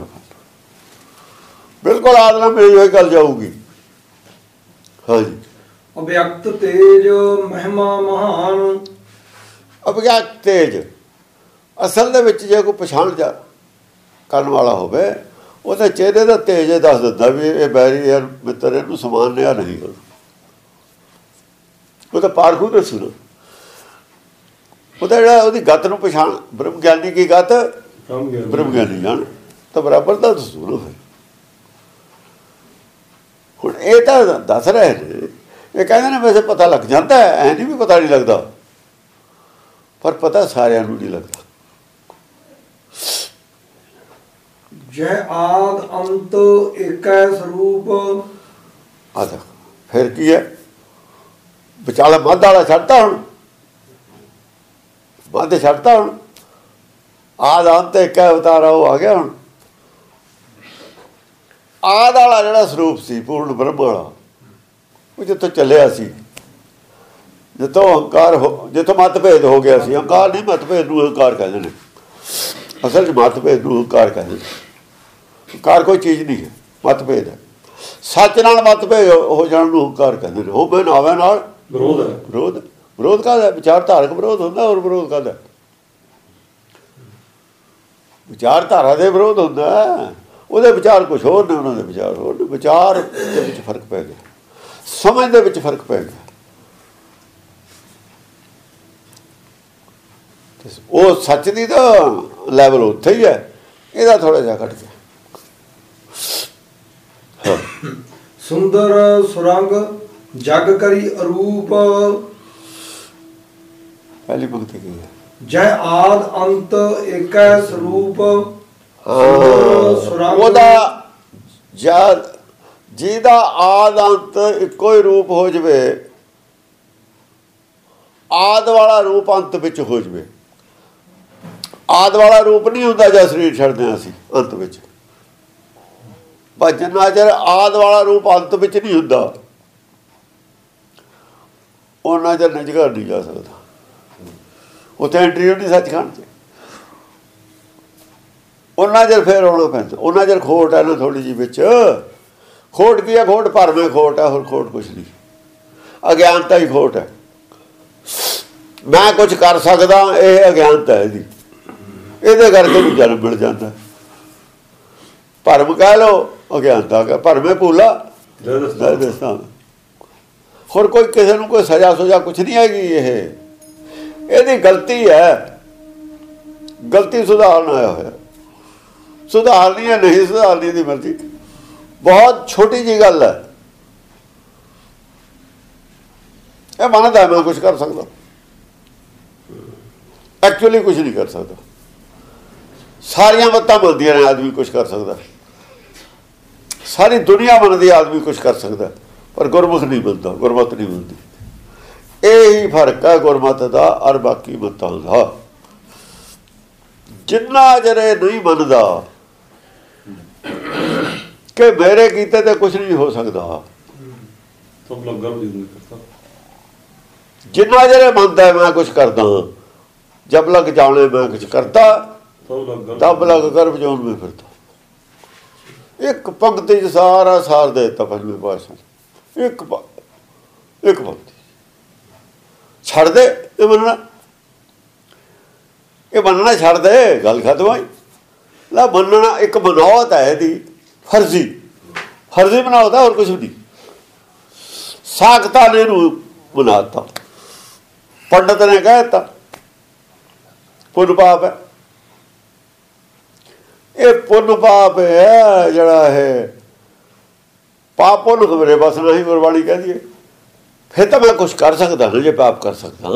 ਬਿਲਕੁਲ ਆਦਨਾ ਮੇਰੀ ਹੋਈ ਗੱਲ ਜਾਊਗੀ। ਹਾਂਜੀ, ਅਵਿਅਕਤ ਤੇਜ ਮਹਿਮਾ ਮਹਾਨ, ਅਵਿਅਕਤ ਤੇਜ ਅਸਲ ਦੇ ਵਿੱਚ ਜੇ ਕੋਈ ਪਛਾਣ ਜਾ ਕਰਨ ਵਾਲਾ ਹੋਵੇ, ਉਹਦੇ ਚਿਹਰੇ ਦਾ ਤੇਜ ਦੱਸ ਦਿੰਦਾ ਵੀ ਇਹ ਬੈਰੀ ਹੈ ਮਿੱਤਰ, ਇਹਨੂੰ ਸਮਾਨ ਨਿਆ ਨਹੀਂ। ਉਹ ਤਾਂ ਪਾਰਖੂ ਦੱਸੂ ਨਾ, ਉਹਦਾ ਜਿਹੜਾ ਉਹਦੀ ਗੱਤ ਨੂੰ ਪਛਾਣ, ਬ੍ਰਹਮ ਗਿਆਨੀ ਕੀ ਗੱਤ, ਬ੍ਰਹਮ ਗਿਆਨੀ ਜਾਣ ਤਾਂ ਬਰਾਬਰ ਦਾ ਦੱਸੂ ਨਾ। ਫਿਰ ਹੁਣ ਇਹ ਤਾਂ ਦੱਸ ਰਹੇ ਨੇ, ਇਹ ਕਹਿੰਦੇ ਨੇ ਵੈਸੇ ਪਤਾ ਲੱਗ ਜਾਂਦਾ ਹੈ, ਐ ਨਹੀਂ ਵੀ ਪਤਾ ਨਹੀਂ ਲੱਗਦਾ, ਪਰ ਪਤਾ ਸਾਰਿਆਂ ਨੂੰ ਨਹੀਂ ਲੱਗਦਾ। ਜੈ ਆਦ ਅੰਤ ਏਕੈ ਸਰੂਪ, ਆ ਦੇਖ ਫਿਰ ਕੀ ਹੈ, ਵਿਚਾਲਾ ਮੱਧ ਵਾਲਾ ਛੱਡਤਾ, ਹੁਣ ਮੱਧ ਛੱਡਤਾ, ਹੁਣ ਆਦ ਅੰਤ ਏਕੈ ਅਵਤਾਰਾ ਉਹ ਆ ਗਿਆ। ਹੁਣ ਆਦ ਵਾਲਾ ਜਿਹੜਾ ਸਰੂਪ ਸੀ ਪੂਰਨ ਬ੍ਰਹਮ ਵਾਲਾ, ਉਹ ਜਿੱਥੋਂ ਚੱਲਿਆ ਸੀ, ਜਿੱਥੋਂ ਅਹੰਕਾਰ ਹੋ, ਜਿੱਥੋਂ ਮਤਭੇਦ ਹੋ ਗਿਆ ਸੀ। ਅਹੰਕਾਰ ਨਹੀਂ, ਮਤਭੇਦ ਨੂੰ ਅਹੰਕਾਰ ਕਹਿੰਦੇ ਨੇ, ਅਸਲ 'ਚ ਮਤਭੇਦ ਨੂੰ ਅਹੰਕਾਰ ਕਹਿੰਦੇ ਨੇ। ਅਹੰਕਾਰ ਕੋਈ ਚੀਜ਼ ਨਹੀਂ ਹੈ, ਮਤਭੇਦ ਹੈ। ਸੱਚ ਨਾਲ ਮਤਭੇਦ ਹੋ ਜਾਣ ਨੂੰ ਅਹੰਕਾਰ ਕਹਿੰਦੇ ਨੇ। ਹੋਵੇ ਨਾ ਹੋਵੇ ਨਾਲ ਵਿਰੋਧ ਹੈ, ਵਿਰੋਧ ਵਿਰੋਧ ਕਾਹਦਾ, ਵਿਚਾਰਧਾਰਕ ਵਿਰੋਧ ਹੁੰਦਾ, ਹੋਰ ਵਿਰੋਧ ਕਾਹਦਾ, ਵਿਚਾਰਧਾਰਾ ਦੇ ਵਿਰੋਧ ਹੁੰਦਾ। ਉਹਦੇ ਵਿਚਾਰ ਕੁਛ ਹੋਰ ਨੇ, ਉਹਨਾਂ ਦੇ ਵਿਚਾਰ ਹੋਰ ਨੇ। ਵਿਚਾਰ ਦੇ ਵਿੱਚ ਫਰਕ ਪੈ ਗਿਆ, ਸਮਝ ਦੇ ਵਿੱਚ ਫਰਕ ਪੈ ਗਿਆ। ਉਹ ਸੱਚ ਦੀ ਤਾਂ ਲੈਵਲ ਉੱਥੇ ਹੀ ਹੈ, ਇਹਦਾ ਥੋੜਾ ਜਿਹਾ ਘੱਟ ਗਿਆ। ਸੁੰਦਰ ਸੁਰੰਗ ਜਗ ਕਰੀ ਅਰੂਪ, ਪਹਿਲੀ ਪੰਕਤੀ ਕੀ ਹੈ, ਜੈ ਆਦ ਅੰਤ ਏਕੈ ਸਰੂਪ। ਉਹਦਾ ਜਦ ਜਿਹਦਾ ਆਦ ਅੰਤ ਇੱਕੋ ਹੀ ਰੂਪ ਹੋ ਜਾਵੇ, ਆਦ ਵਾਲਾ ਰੂਪ ਅੰਤ ਵਿੱਚ ਹੋ ਜਾਵੇ। ਆਦ ਵਾਲਾ ਰੂਪ ਨਹੀਂ ਹੁੰਦਾ ਜਦ ਸਰੀਰ ਛੱਡਦੇ ਹਾਂ ਅਸੀਂ ਅੰਤ ਵਿੱਚ, ਪਰ ਜਿੰਨਾ ਚਿਰ ਆਦ ਵਾਲਾ ਰੂਪ ਅੰਤ ਵਿੱਚ ਨਹੀਂ ਹੁੰਦਾ, ਉਹਨਾਂ ਚਿਰ ਨਿਜਗਰ ਨਹੀਂ ਜਾ ਸਕਦਾ। ਉੱਥੇ ਐਂਟਰੀ ਹੁੰਦੀ ਸੱਚਖੰਡ 'ਚ, ਉਹਨਾਂ ਚਿਰ ਫਿਰ ਆਉਣਾ ਪੈਂਦਾ। ਉਹਨਾਂ ਚਿਰ ਖੋਟ ਹੈ ਨਾ ਥੋੜ੍ਹੀ ਜਿਹੀ ਵਿੱਚ। ਖੋਟ ਕੀ ਹੈ, ਖੋਟ ਭਰਵੇਂ ਖੋਟ ਹੈ, ਹੋਰ ਖੋਟ ਕੁਛ ਨਹੀਂ। ਅਗਿਆਨਤਾ ਹੀ ਖੋਟ ਹੈ। ਮੈਂ ਕੁਝ ਕਰ ਸਕਦਾ, ਇਹ ਅਗਿਆਨਤਾ ਹੈ ਇਹਦੀ, ਇਹਦੇ ਕਰਕੇ ਵੀ ਜਨਮ ਮਿਲ ਜਾਂਦਾ। ਭਰਮ ਕਹਿ ਲਓ, ਅਗਿਆਨਤਾ ਕਹਿ, ਭਰਵੇਂ ਭੂਲਾ ਦੱਸਾਂ। ਹੋਰ ਕੋਈ ਕਿਸੇ ਨੂੰ ਕੋਈ ਸਜ਼ਾ ਸੁਜਾ ਕੁਛ ਨਹੀਂ ਹੈਗੀ। ਇਹ ਇਹਦੀ ਗਲਤੀ ਹੈ, ਗਲਤੀ ਸੁਧਾਰਨ ਆਇਆ ਹੋਇਆ। ਸੁਧਾਰਨੀ ਹੈ, ਨਹੀਂ ਸੁਧਾਰਨੀ ਦੀ ਮਰਜ਼ੀ। ਬਹੁਤ ਛੋਟੀ ਜਿਹੀ ਗੱਲ ਹੈ, ਇਹ ਮੰਨਦਾ ਮੈਂ ਕੁਛ ਕਰ ਸਕਦਾ, ਐਕਚੁਅਲੀ ਕੁਛ ਨਹੀਂ ਕਰ ਸਕਦਾ। ਸਾਰੀਆਂ ਮੱਤਾਂ ਮੰਨਦੀਆਂ ਨੇ ਆਦਮੀ ਕੁਛ ਕਰ ਸਕਦਾ, ਸਾਰੀ ਦੁਨੀਆ ਮੰਨਦੀ ਆਦਮੀ ਕੁਛ ਕਰ ਸਕਦਾ, ਪਰ ਗੁਰਮੁਖ ਨਹੀਂ ਮੰਨਦਾ, ਗੁਰਮਤ ਨਹੀਂ ਮੰਨਦੀ। ਇਹੀ ਫਰਕ ਹੈ ਗੁਰਮਤ ਦਾ ਔਰ ਬਾਕੀ ਮੱਤਾਂ ਦਾ। ਜਿੰਨਾ ਜਰੇ ਨਹੀਂ ਮੰਨਦਾ ਕਿ ਮੇਰੇ ਕੀਤੇ ਤੇ ਕੁਛ ਨਹੀਂ ਹੋ ਸਕਦਾ, ਜਿੰਨਾ ਜਰੇ ਮੰਨਦਾ ਮੈਂ ਕੁਛ ਕਰਦਾ, ਜਬ ਲੱਗ ਜਾਣੇ ਮੈਂ ਕੁਛ ਕਰਦਾ, ਤਬ ਲੱਗ ਗਰਭ ਜੋਨ में ਫਿਰਦਾ। ਇੱਕ ਪੰਕਤੀ 'ਚ ਸਾਰਾ ਸਾਰ ਦੇ ਦਿੱਤਾ ਪੰਜਵੇਂ ਪਾਤਸ਼ਾਹ ਨੇ। ਇੱਕ ਇੱਕ ਪੰਕਤੀ ਛੱਡ ਦੇ, ਇਹ ਮੰਨਣਾ ਇਹ ਮੰਨਣਾ ਛੱਡ ਦੇ, ਗੱਲ ਖਤਮ ਹੋਈ। ਲਾ ਮੰਨਣਾ ਇੱਕ ਮਨੌਤ ਹੈ ਇਹਦੀ, ਫਰਜ਼ੀ ਫਰਜ਼ੀ ਬਣਾਉਦਾ, ਹੋਰ ਕੁਛ ਨਹੀਂ। ਸਾਖਤਾ ਨੇ ਇਹਨੂੰ ਬਣਾਤਾ, ਪੰਡਤ ਨੇ ਕਹਿ ਦਿੱਤਾ ਪੁੰਨ ਪਾਪ ਹੈ। ਇਹ ਪੁੰਨ ਪਾਪ ਹੈ ਜਿਹੜਾ ਹੈ, ਪਾਪ ਪੁੰਨ ਮੇਰੇ ਬਸ ਨਹੀਂ, ਗੁਰਬਾਣੀ ਕਹਿੰਦੀ ਹੈ। ਫਿਰ ਤਾਂ ਮੈਂ ਕੁਛ ਕਰ ਸਕਦਾ ਨਾ, ਜੇ ਪਾਪ ਕਰ ਸਕਦਾ,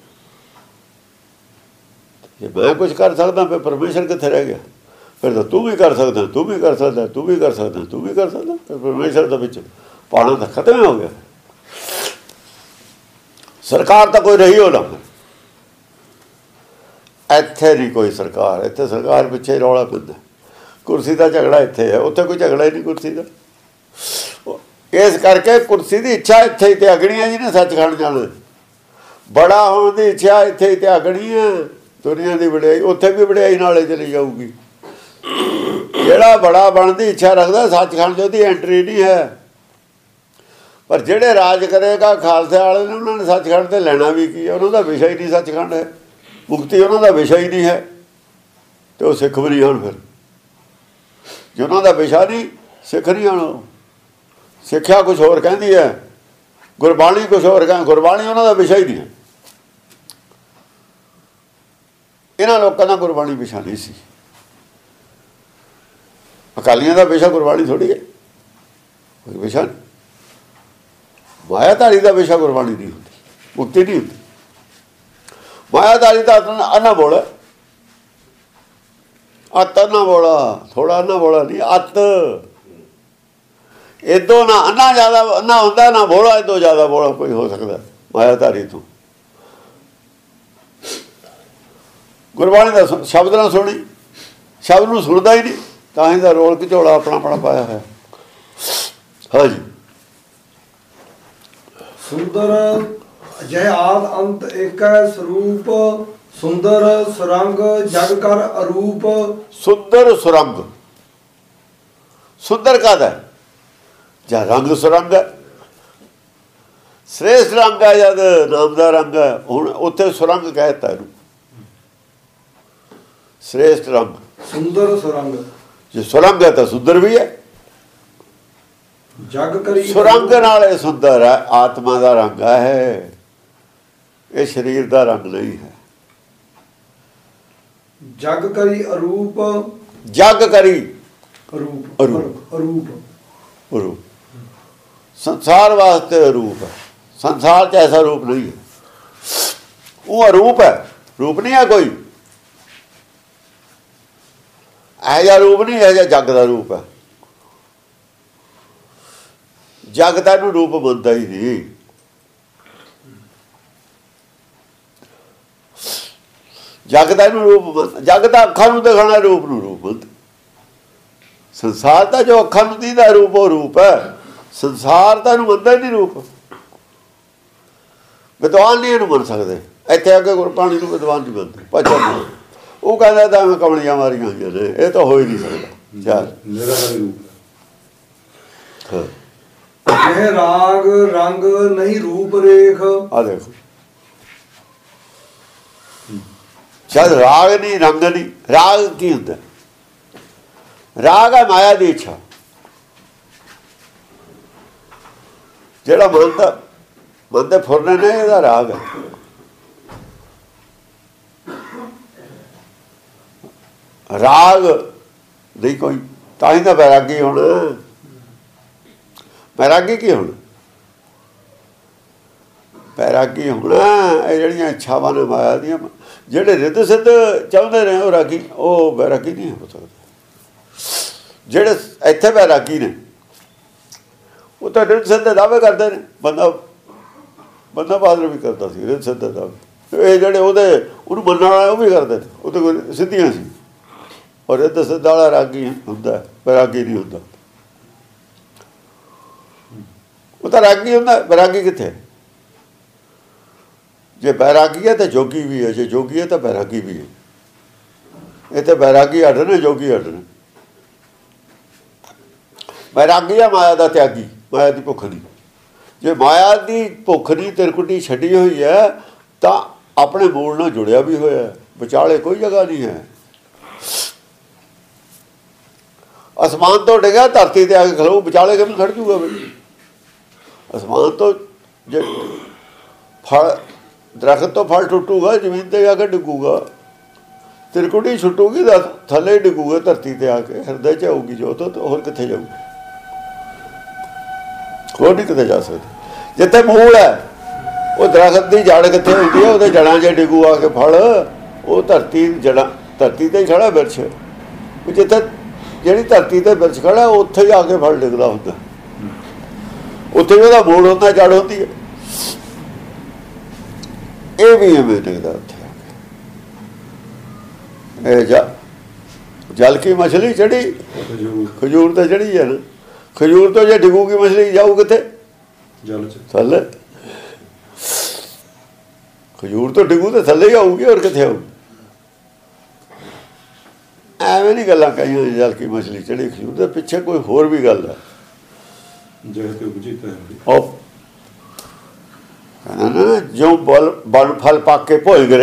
ਜੇ ਮੈਂ ਕੁਛ ਕਰ ਸਕਦਾ ਫਿਰ ਪਰਮੇਸ਼ਰ ਕਿੱਥੇ ਰਹਿ ਗਿਆ? ਫਿਰ ਤਾਂ ਤੂੰ ਵੀ ਕਰ ਸਕਦਾ, ਤੂੰ ਵੀ ਕਰ ਸਕਦਾ, ਤੂੰ ਵੀ ਕਰ ਸਕਦਾ, ਤੂੰ ਵੀ ਕਰ ਸਕਦਾ। ਫਿਰ ਪਰਮੇਸ਼ਰ ਦੇ ਵਿੱਚ ਪਾਣਾ ਤਾਂ ਖਤਮ ਹੋ ਗਿਆ। ਸਰਕਾਰ ਤਾਂ ਕੋਈ ਰਹੀ ਹੋ ਨਾ, ਇੱਥੇ ਨਹੀਂ ਕੋਈ ਸਰਕਾਰ। ਇੱਥੇ ਸਰਕਾਰ ਪਿੱਛੇ ਰੌਲਾ ਪੈਂਦਾ, ਕੁਰਸੀ ਦਾ ਝਗੜਾ ਇੱਥੇ ਹੈ, ਉੱਥੇ ਕੋਈ ਝਗੜਾ ਹੀ ਨਹੀਂ ਕੁਰਸੀ ਦਾ। ਇਸ ਕਰਕੇ ਕੁਰਸੀ ਦੀ ਇੱਛਾ ਇੱਥੇ ਹੀ ਤਿਆਗਣੀ ਹੈ ਜਿਹਨੇ ਸੱਚਖੰਡ ਜਾਣਾ। ਬੜਾ ਹੋਣ ਦੀ ਇੱਛਾ ਇੱਥੇ ਹੀ ਤਿਆਗਣੀ ਹੈ। ਦੁਨੀਆ ਦੀ ਵਡਿਆਈ ਉੱਥੇ ਵੀ ਵਡਿਆਈ ਨਾਲੇ ਚਲੀ ਜਾਊਗੀ। ਜਿਹੜਾ ਬੜਾ ਬਣਨ ਦੀ ਇੱਛਾ ਰੱਖਦਾ, ਸੱਚਖੰਡ 'ਚ ਉਹਦੀ ਐਂਟਰੀ ਨਹੀਂ ਹੈ। ਪਰ ਜਿਹੜੇ ਰਾਜ ਕਰੇਗਾ ਖਾਲਸੇ ਵਾਲੇ ਨੇ, ਉਹਨਾਂ ਨੇ ਸੱਚਖੰਡ 'ਤੇ ਲੈਣਾ ਵੀ ਕੀ ਹੈ? ਉਹਨਾਂ ਦਾ ਵਿਸ਼ਾ ਹੀ ਨਹੀਂ ਸੱਚਖੰਡ ਹੈ, ਮੁਕਤੀ ਉਹਨਾਂ ਦਾ ਵਿਸ਼ਾ ਹੀ ਨਹੀਂ ਹੈ, ਅਤੇ ਉਹ ਸਿੱਖ ਵੀ ਨਹੀਂ ਹੋਣ। ਫਿਰ ਜੇ ਉਹਨਾਂ ਦਾ ਵਿਸ਼ਾ ਨਹੀਂ, ਸਿੱਖ ਨਹੀਂ ਹੋਣ। ਸਿੱਖਿਆ ਕੁਛ ਹੋਰ ਕਹਿੰਦੀ ਹੈ, ਗੁਰਬਾਣੀ ਕੁਛ ਹੋਰ ਕਹਿੰਦੀ। ਗੁਰਬਾਣੀ ਉਹਨਾਂ ਦਾ ਵਿਸ਼ਾ ਹੀ ਨਹੀਂ ਹੈ। ਇਹਨਾਂ ਲੋਕਾਂ ਦਾ ਗੁਰਬਾਣੀ ਵਿਸ਼ਾ ਨਹੀਂ ਸੀ। ਅਕਾਲੀਆਂ ਦਾ ਵਿਸ਼ਾ ਗੁਰਬਾਣੀ ਥੋੜ੍ਹੀ ਹੈ, ਕੋਈ ਵਿਸ਼ਾ ਨਹੀਂ। ਮਾਇਆਧਾਰੀ ਦਾ ਵਿਸ਼ਾ ਗੁਰਬਾਣੀ ਨਹੀਂ ਹੁੰਦੀ, ਮੁਕਤੀ ਨਹੀਂ ਹੁੰਦੀ। ਮਾਇਆਧਾਰੀ ਦਾ ਅੰਨਾ ਬੋਲਾ, ਅੱਤ ਅੰਨਾ ਬੋਲਾ, ਥੋੜਾ ਅੰਨਾ ਬੋਲਾ ਨਹੀਂ, ਅੱਤ। ਇਦੋਂ ਨਾ ਅੰਨਾ ਜ਼ਿਆਦਾ ਅੰਨਾ ਹੁੰਦਾ, ਨਾ ਬੋਲਾ ਇਦੋਂ ਜ਼ਿਆਦਾ ਬੋਲਾ ਕੋਈ ਹੋ ਸਕਦਾ ਮਾਇਆਧਾਰੀ ਤੋਂ। ਗੁਰਬਾਣੀ ਦਾ ਸ਼ਬਦ ਨਾਲ ਸੁਣੀ, ਸ਼ਬਦ ਨੂੰ ਸੁਣਦਾ ਹੀ ਨਹੀਂ, ਤਾਂ ਹੀ ਦਾ ਰੋਲ ਘਚੋਲਾ ਆਪਣਾ ਆਪਣਾ ਪਾਇਆ ਹੋਇਆ। ਹਾਂਜੀ, ਸੁੰਦਰ ਜੈ ਆਦ ਅੰਤ ਏਕੈ ਸਰੂਪ, ਸੁੰਦਰ ਸੁਰੰਗ ਜਗ ਕਰ ਅਰੂਪ। ਸੁੰਦਰ ਸੁਰੰਗ, ਸੁੰਦਰ ਕਾਹਦਾ? ਜਾਂ ਰੰਗ ਸੁਰੰਗ ਹੈ, ਸ੍ਰੇਸ਼ਟ ਰੰਗ ਹੈ, ਜਦ ਨਾਮ ਦਾ ਰੰਗ ਹੈ। ਹੁਣ ਉੱਥੇ ਸੁਰੰਗ ਕਹਿ ਦਿੱਤਾ ਇਹਨੂੰ, ਸ੍ਰੇਸ਼ਟ ਰੰਗ, ਸੁੰਦਰ ਸੁਰੰਗ। ਜੇ ਸੁਰੰਗ ਹੈ ਤਾਂ ਸੁੰਦਰ ਵੀ ਹੈ। ਜਗ ਕਰੀ ਸੁਰੰਗ ਨਾਲ ਇਹ ਸੁੰਦਰ ਹੈ, ਆਤਮਾ ਦਾ ਰੰਗ ਹੈ, ਇਹ ਸਰੀਰ ਦਾ ਰੰਗ ਨਹੀਂ ਹੈ। ਜਗ ਕਰੀ ਅਰੂਪ, ਜਗ ਕਰੀ ਅਰੂਪ, ਅਰੂਪ, ਅਰੂਪ ਅਰੂਪ। ਸੰਸਾਰ ਵਾਸਤੇ ਅਰੂਪ ਹੈ, ਸੰਸਾਰ 'ਚ ਐਸਾ ਰੂਪ ਨਹੀਂ ਹੈ। ਉਹ ਅਰੂਪ ਹੈ, ਰੂਪ ਨਹੀਂ ਹੈ ਕੋਈ। ਇਹੋ ਜਿਹਾ ਰੂਪ ਨਹੀਂ, ਇਹੋ ਜਿਹਾ ਜਗ ਦਾ ਰੂਪ ਹੈ। ਜਗ ਦਾ ਇਹਨੂੰ ਰੂਪ ਮੰਨਦਾ ਹੀ ਨਹੀਂ। ਜਗ ਦਾ ਇਹਨੂੰ ਰੂਪ ਮੰਨਦਾ, ਜਗ ਦਾ ਅੱਖਾਂ ਨੂੰ ਦਿਖਾਉਣਾ ਰੂਪ ਨੂੰ ਰੂਪ ਮੰਨਦਾ। ਸੰਸਾਰ ਦਾ ਜੋ ਅੱਖਾਂ ਨੂੰ ਦੀਦਾ ਰੂਪ, ਉਹ ਰੂਪ ਹੈ। ਸੰਸਾਰ ਦਾ ਇਹਨੂੰ ਮੰਨਦਾ ਹੀ ਨਹੀਂ ਰੂਪ। ਵਿਦਵਾਨ ਨਹੀਂ ਇਹਨੂੰ ਮੰਨ ਸਕਦੇ। ਇੱਥੇ ਆ ਕੇ ਗੁਰਬਾਣੀ ਨੂੰ ਵਿਦਵਾਨ ਨਹੀਂ ਮੰਨਦੇ, ਭਜਨ ਉਹ ਕਹਿੰਦਾ ਤਾਂ ਮੈਂ ਕਮਲੀਆਂ ਮਾਰੀਆਂ ਹੋਈਆਂ ਨੇ, ਇਹ ਤਾਂ ਹੋ ਹੀ ਨਹੀਂ ਸਕਦਾ। ਚੱਲ ਇਹ ਰਾਗ ਰੰਗ ਨਹੀਂ ਰੂਪ ਰੇਖ। ਆ ਦੇਖੋ, ਜਦ ਰਾਗ ਨਹੀਂ ਰੰਗ ਨਹੀਂ। ਰਾਗ ਕੀ ਹੁੰਦਾ? ਰਾਗ ਹੈ ਮਾਇਆ ਦੀ ਇੱਛਾ। ਜਿਹੜਾ ਮਨ ਦਾ ਮਨ ਦੇ ਫੁਰਨੇ ਨੇ, ਇਹਦਾ ਰਾਗ ਹੈ। ਰਾਗ ਨਹੀਂ ਕੋਈ, ਤਾਂ ਹੀ ਤਾਂ ਵੈਰਾਗੀ ਹੁਣ। ਵੈਰਾਗੀ ਕੀ ਹੁਣ? ਵੈਰਾਗੀ ਬੈਰਾਗੀ ਹੋਣਾ ਇਹ ਜਿਹੜੀਆਂ ਇੱਛਾਵਾਂ ਨੇ ਮਾਇਆ ਦੀਆਂ, ਜਿਹੜੇ ਰਿੱਧ ਸਿੱਧ ਚਾਹੁੰਦੇ ਨੇ ਉਹ ਰਾਗੀ, ਉਹ ਬੈਰਾਗੀ ਨਹੀਂ ਹੋ ਸਕਦੇ। ਜਿਹੜੇ ਇੱਥੇ ਬੈਰਾਗੀ ਨੇ ਉਹ ਤਾਂ ਰਿੱਧ ਸਿੱਧ ਦੇ ਦਾਅਵੇ ਕਰਦੇ ਨੇ। ਬੰਦਾ ਬੰਦਾ ਬਹਾਦਰ ਵੀ ਕਰਦਾ ਸੀ ਰਿੱਧ ਸਿੱਧ ਦੇ ਦਾਅਵੇ, ਇਹ ਜਿਹੜੇ ਉਹਦੇ ਉਹਨੂੰ ਮੰਨਣ ਵਾਲੇ ਉਹ ਵੀ ਕਰਦੇ ਨੇ, ਉਹ ਤਾਂ ਕੋਈ ਸਿੱਧੀਆਂ ਸੀ। ਔਰ ਰਿੱਧ ਸਿੱਧ ਵਾਲਾ ਰਾਗੀ ਹੁੰਦਾ, ਬੈਰਾਗੀ ਨਹੀਂ ਹੁੰਦਾ। ਉਹ ਤਾਂ ਰਾਗੀ ਹੁੰਦਾ, ਬੈਰਾਗੀ ਕਿੱਥੇ? ਜੇ ਬੈਰਾਗੀ ਹੈ ਤਾਂ ਜੋਗੀ ਵੀ ਹੈ, ਜੇ ਜੋਗੀ ਹੈ ਤਾਂ ਬੈਰਾਗੀ ਵੀ ਹੈ। ਇਹ ਤਾਂ ਬੈਰਾਗੀ ਅੱਡ ਨੇ, ਜੋਗੀ ਅੱਡ ਨੇ। ਬੈਰਾਗੀ ਹੈ ਮਾਇਆ ਦਾ ਤਿਆਗੀ, ਮਾਇਆ ਦੀ ਭੁੱਖ ਨਹੀਂ। ਜੇ ਮਾਇਆ ਦੀ ਭੁੱਖ ਨਹੀਂ ਤਿਰਕੁਟੀ ਛੱਡੀ ਹੋਈ ਹੈ ਤਾਂ ਆਪਣੇ ਮੂਲ ਨਾਲ ਜੁੜਿਆ ਵੀ ਹੋਇਆ, ਵਿਚਾਲੇ ਕੋਈ ਜਗ੍ਹਾ ਨਹੀਂ ਹੈ। ਅਸਮਾਨ ਤੋਂ ਡਿੱਗਿਆ ਧਰਤੀ ਤੇ ਆ ਕੇ ਖਲੋ, ਵਿਚਾਲੇ ਕਿਵੇਂ ਖੜ ਜੂਗਾ ਬਈ? ਅਸਮਾਨ ਤੋਂ ਜੇ ਫਲ ਦਰਖਤ ਤੋਂ ਫਲ ਟੁੱਟੂਗਾ, ਜ਼ਮੀਨ ਤੇ ਆ ਕੇ ਡਿੱਗੂਗਾ। ਤਿਰਕੁਟੀ ਛੁੱਟੂਗੀ ਤਾਂ ਥੱਲੇ ਡਿੱਗੂਗਾ, ਧਰਤੀ ਤੇ ਆ ਕੇ ਹਿਰਦੇ 'ਚ ਆਊਗੀ ਜੋਤ, ਹੋਰ ਕਿੱਥੇ ਜਾਊਗੀ? ਹੋਰ ਨਹੀਂ ਕਿਤੇ ਜਾ ਸਕਦੀ। ਜਿੱਥੇ ਮੂਲ ਹੈ ਉਹ ਦਰਖਤ ਦੀ ਜੜ ਕਿੱਥੇ ਹੁੰਦੀ ਹੈ? ਉਹਦੇ ਜੜਾਂ 'ਚ ਡਿੱਗੂ ਆ ਕੇ ਫਲ। ਉਹ ਧਰਤੀ ਜੜਾਂ, ਧਰਤੀ ਤੇ ਹੀ ਖੜਾ ਬਿਰਛ, ਜਿੱਥੇ ਜਿਹੜੀ ਧਰਤੀ ਤੇ ਬਿਰਛ ਖੜਾ ਉੱਥੇ ਹੀ ਆ ਕੇ ਫਲ ਡਿੱਗਦਾ ਹੁੰਦਾ, ਉੱਥੇ ਉਹਦਾ ਮੂਲ ਹੁੰਦਾ, ਜੜ ਹੁੰਦੀ ਹੈ। ਇਹ ਵੀ ਐਵੇਂ ਡਿੱਗਦਾ ਉੱਥੇ ਆ ਕੇ। ਇਹ ਜਾ ਜਲ ਕੀ ਮਛਲੀ ਚੜੀ, ਖਜੂਰ ਤੇ ਚੜੀ ਹੈ ਨਾ। ਖਜੂਰ ਤੋਂ ਜੇ ਡਿੱਗੂਗੀ ਮਛਲੀ ਜਾਊ ਕਿੱਥੇ? ਜਲ 'ਚ, ਥੱਲੇ। ਖਜੂਰ ਤੋਂ ਡਿੱਗੂ ਤਾਂ ਥੱਲੇ ਹੀ ਆਊਗੀ, ਹੋਰ ਕਿੱਥੇ ਆਊਗੀ? ਐਵੇਂ ਨਹੀਂ ਗੱਲਾਂ ਕਹੀਆਂ ਜਲ ਕੀ ਮਛਲੀ ਚੜੀ ਖਜੂਰ ਦੇ ਪਿੱਛੇ ਕੋਈ ਹੋਰ ਵੀ ਗੱਲ ਹੈ। ਉਹ ਕਹਿੰਦਾ ਨਾ ਜੋ ਬਲ ਬਲ ਫਲ ਪੱਕ ਕੇ ਭੁੱਲ ਗਏ,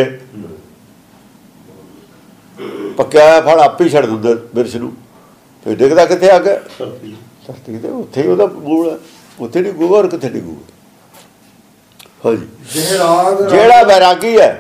ਪੱਕਿਆ ਹੋਇਆ ਫਲ ਆਪੇ ਹੀ ਛੱਡ ਦਿੰਦਾ ਬਿਰਛ ਨੂੰ, ਫਿਰ ਡਿੱਗਦਾ ਕਿੱਥੇ ਆ ਕੇ? ਧਰਤੀ ਤੇ। ਉੱਥੇ ਹੀ ਉਹਦਾ ਮੂਲ ਹੈ, ਉੱਥੇ ਡਿੱਗੂਗਾ, ਹੋਰ ਕਿੱਥੇ ਡਿੱਗੂਗਾ? ਹਾਂਜੀ, ਜਿਹੜਾ ਬੈਰਾਗੀ ਹੈ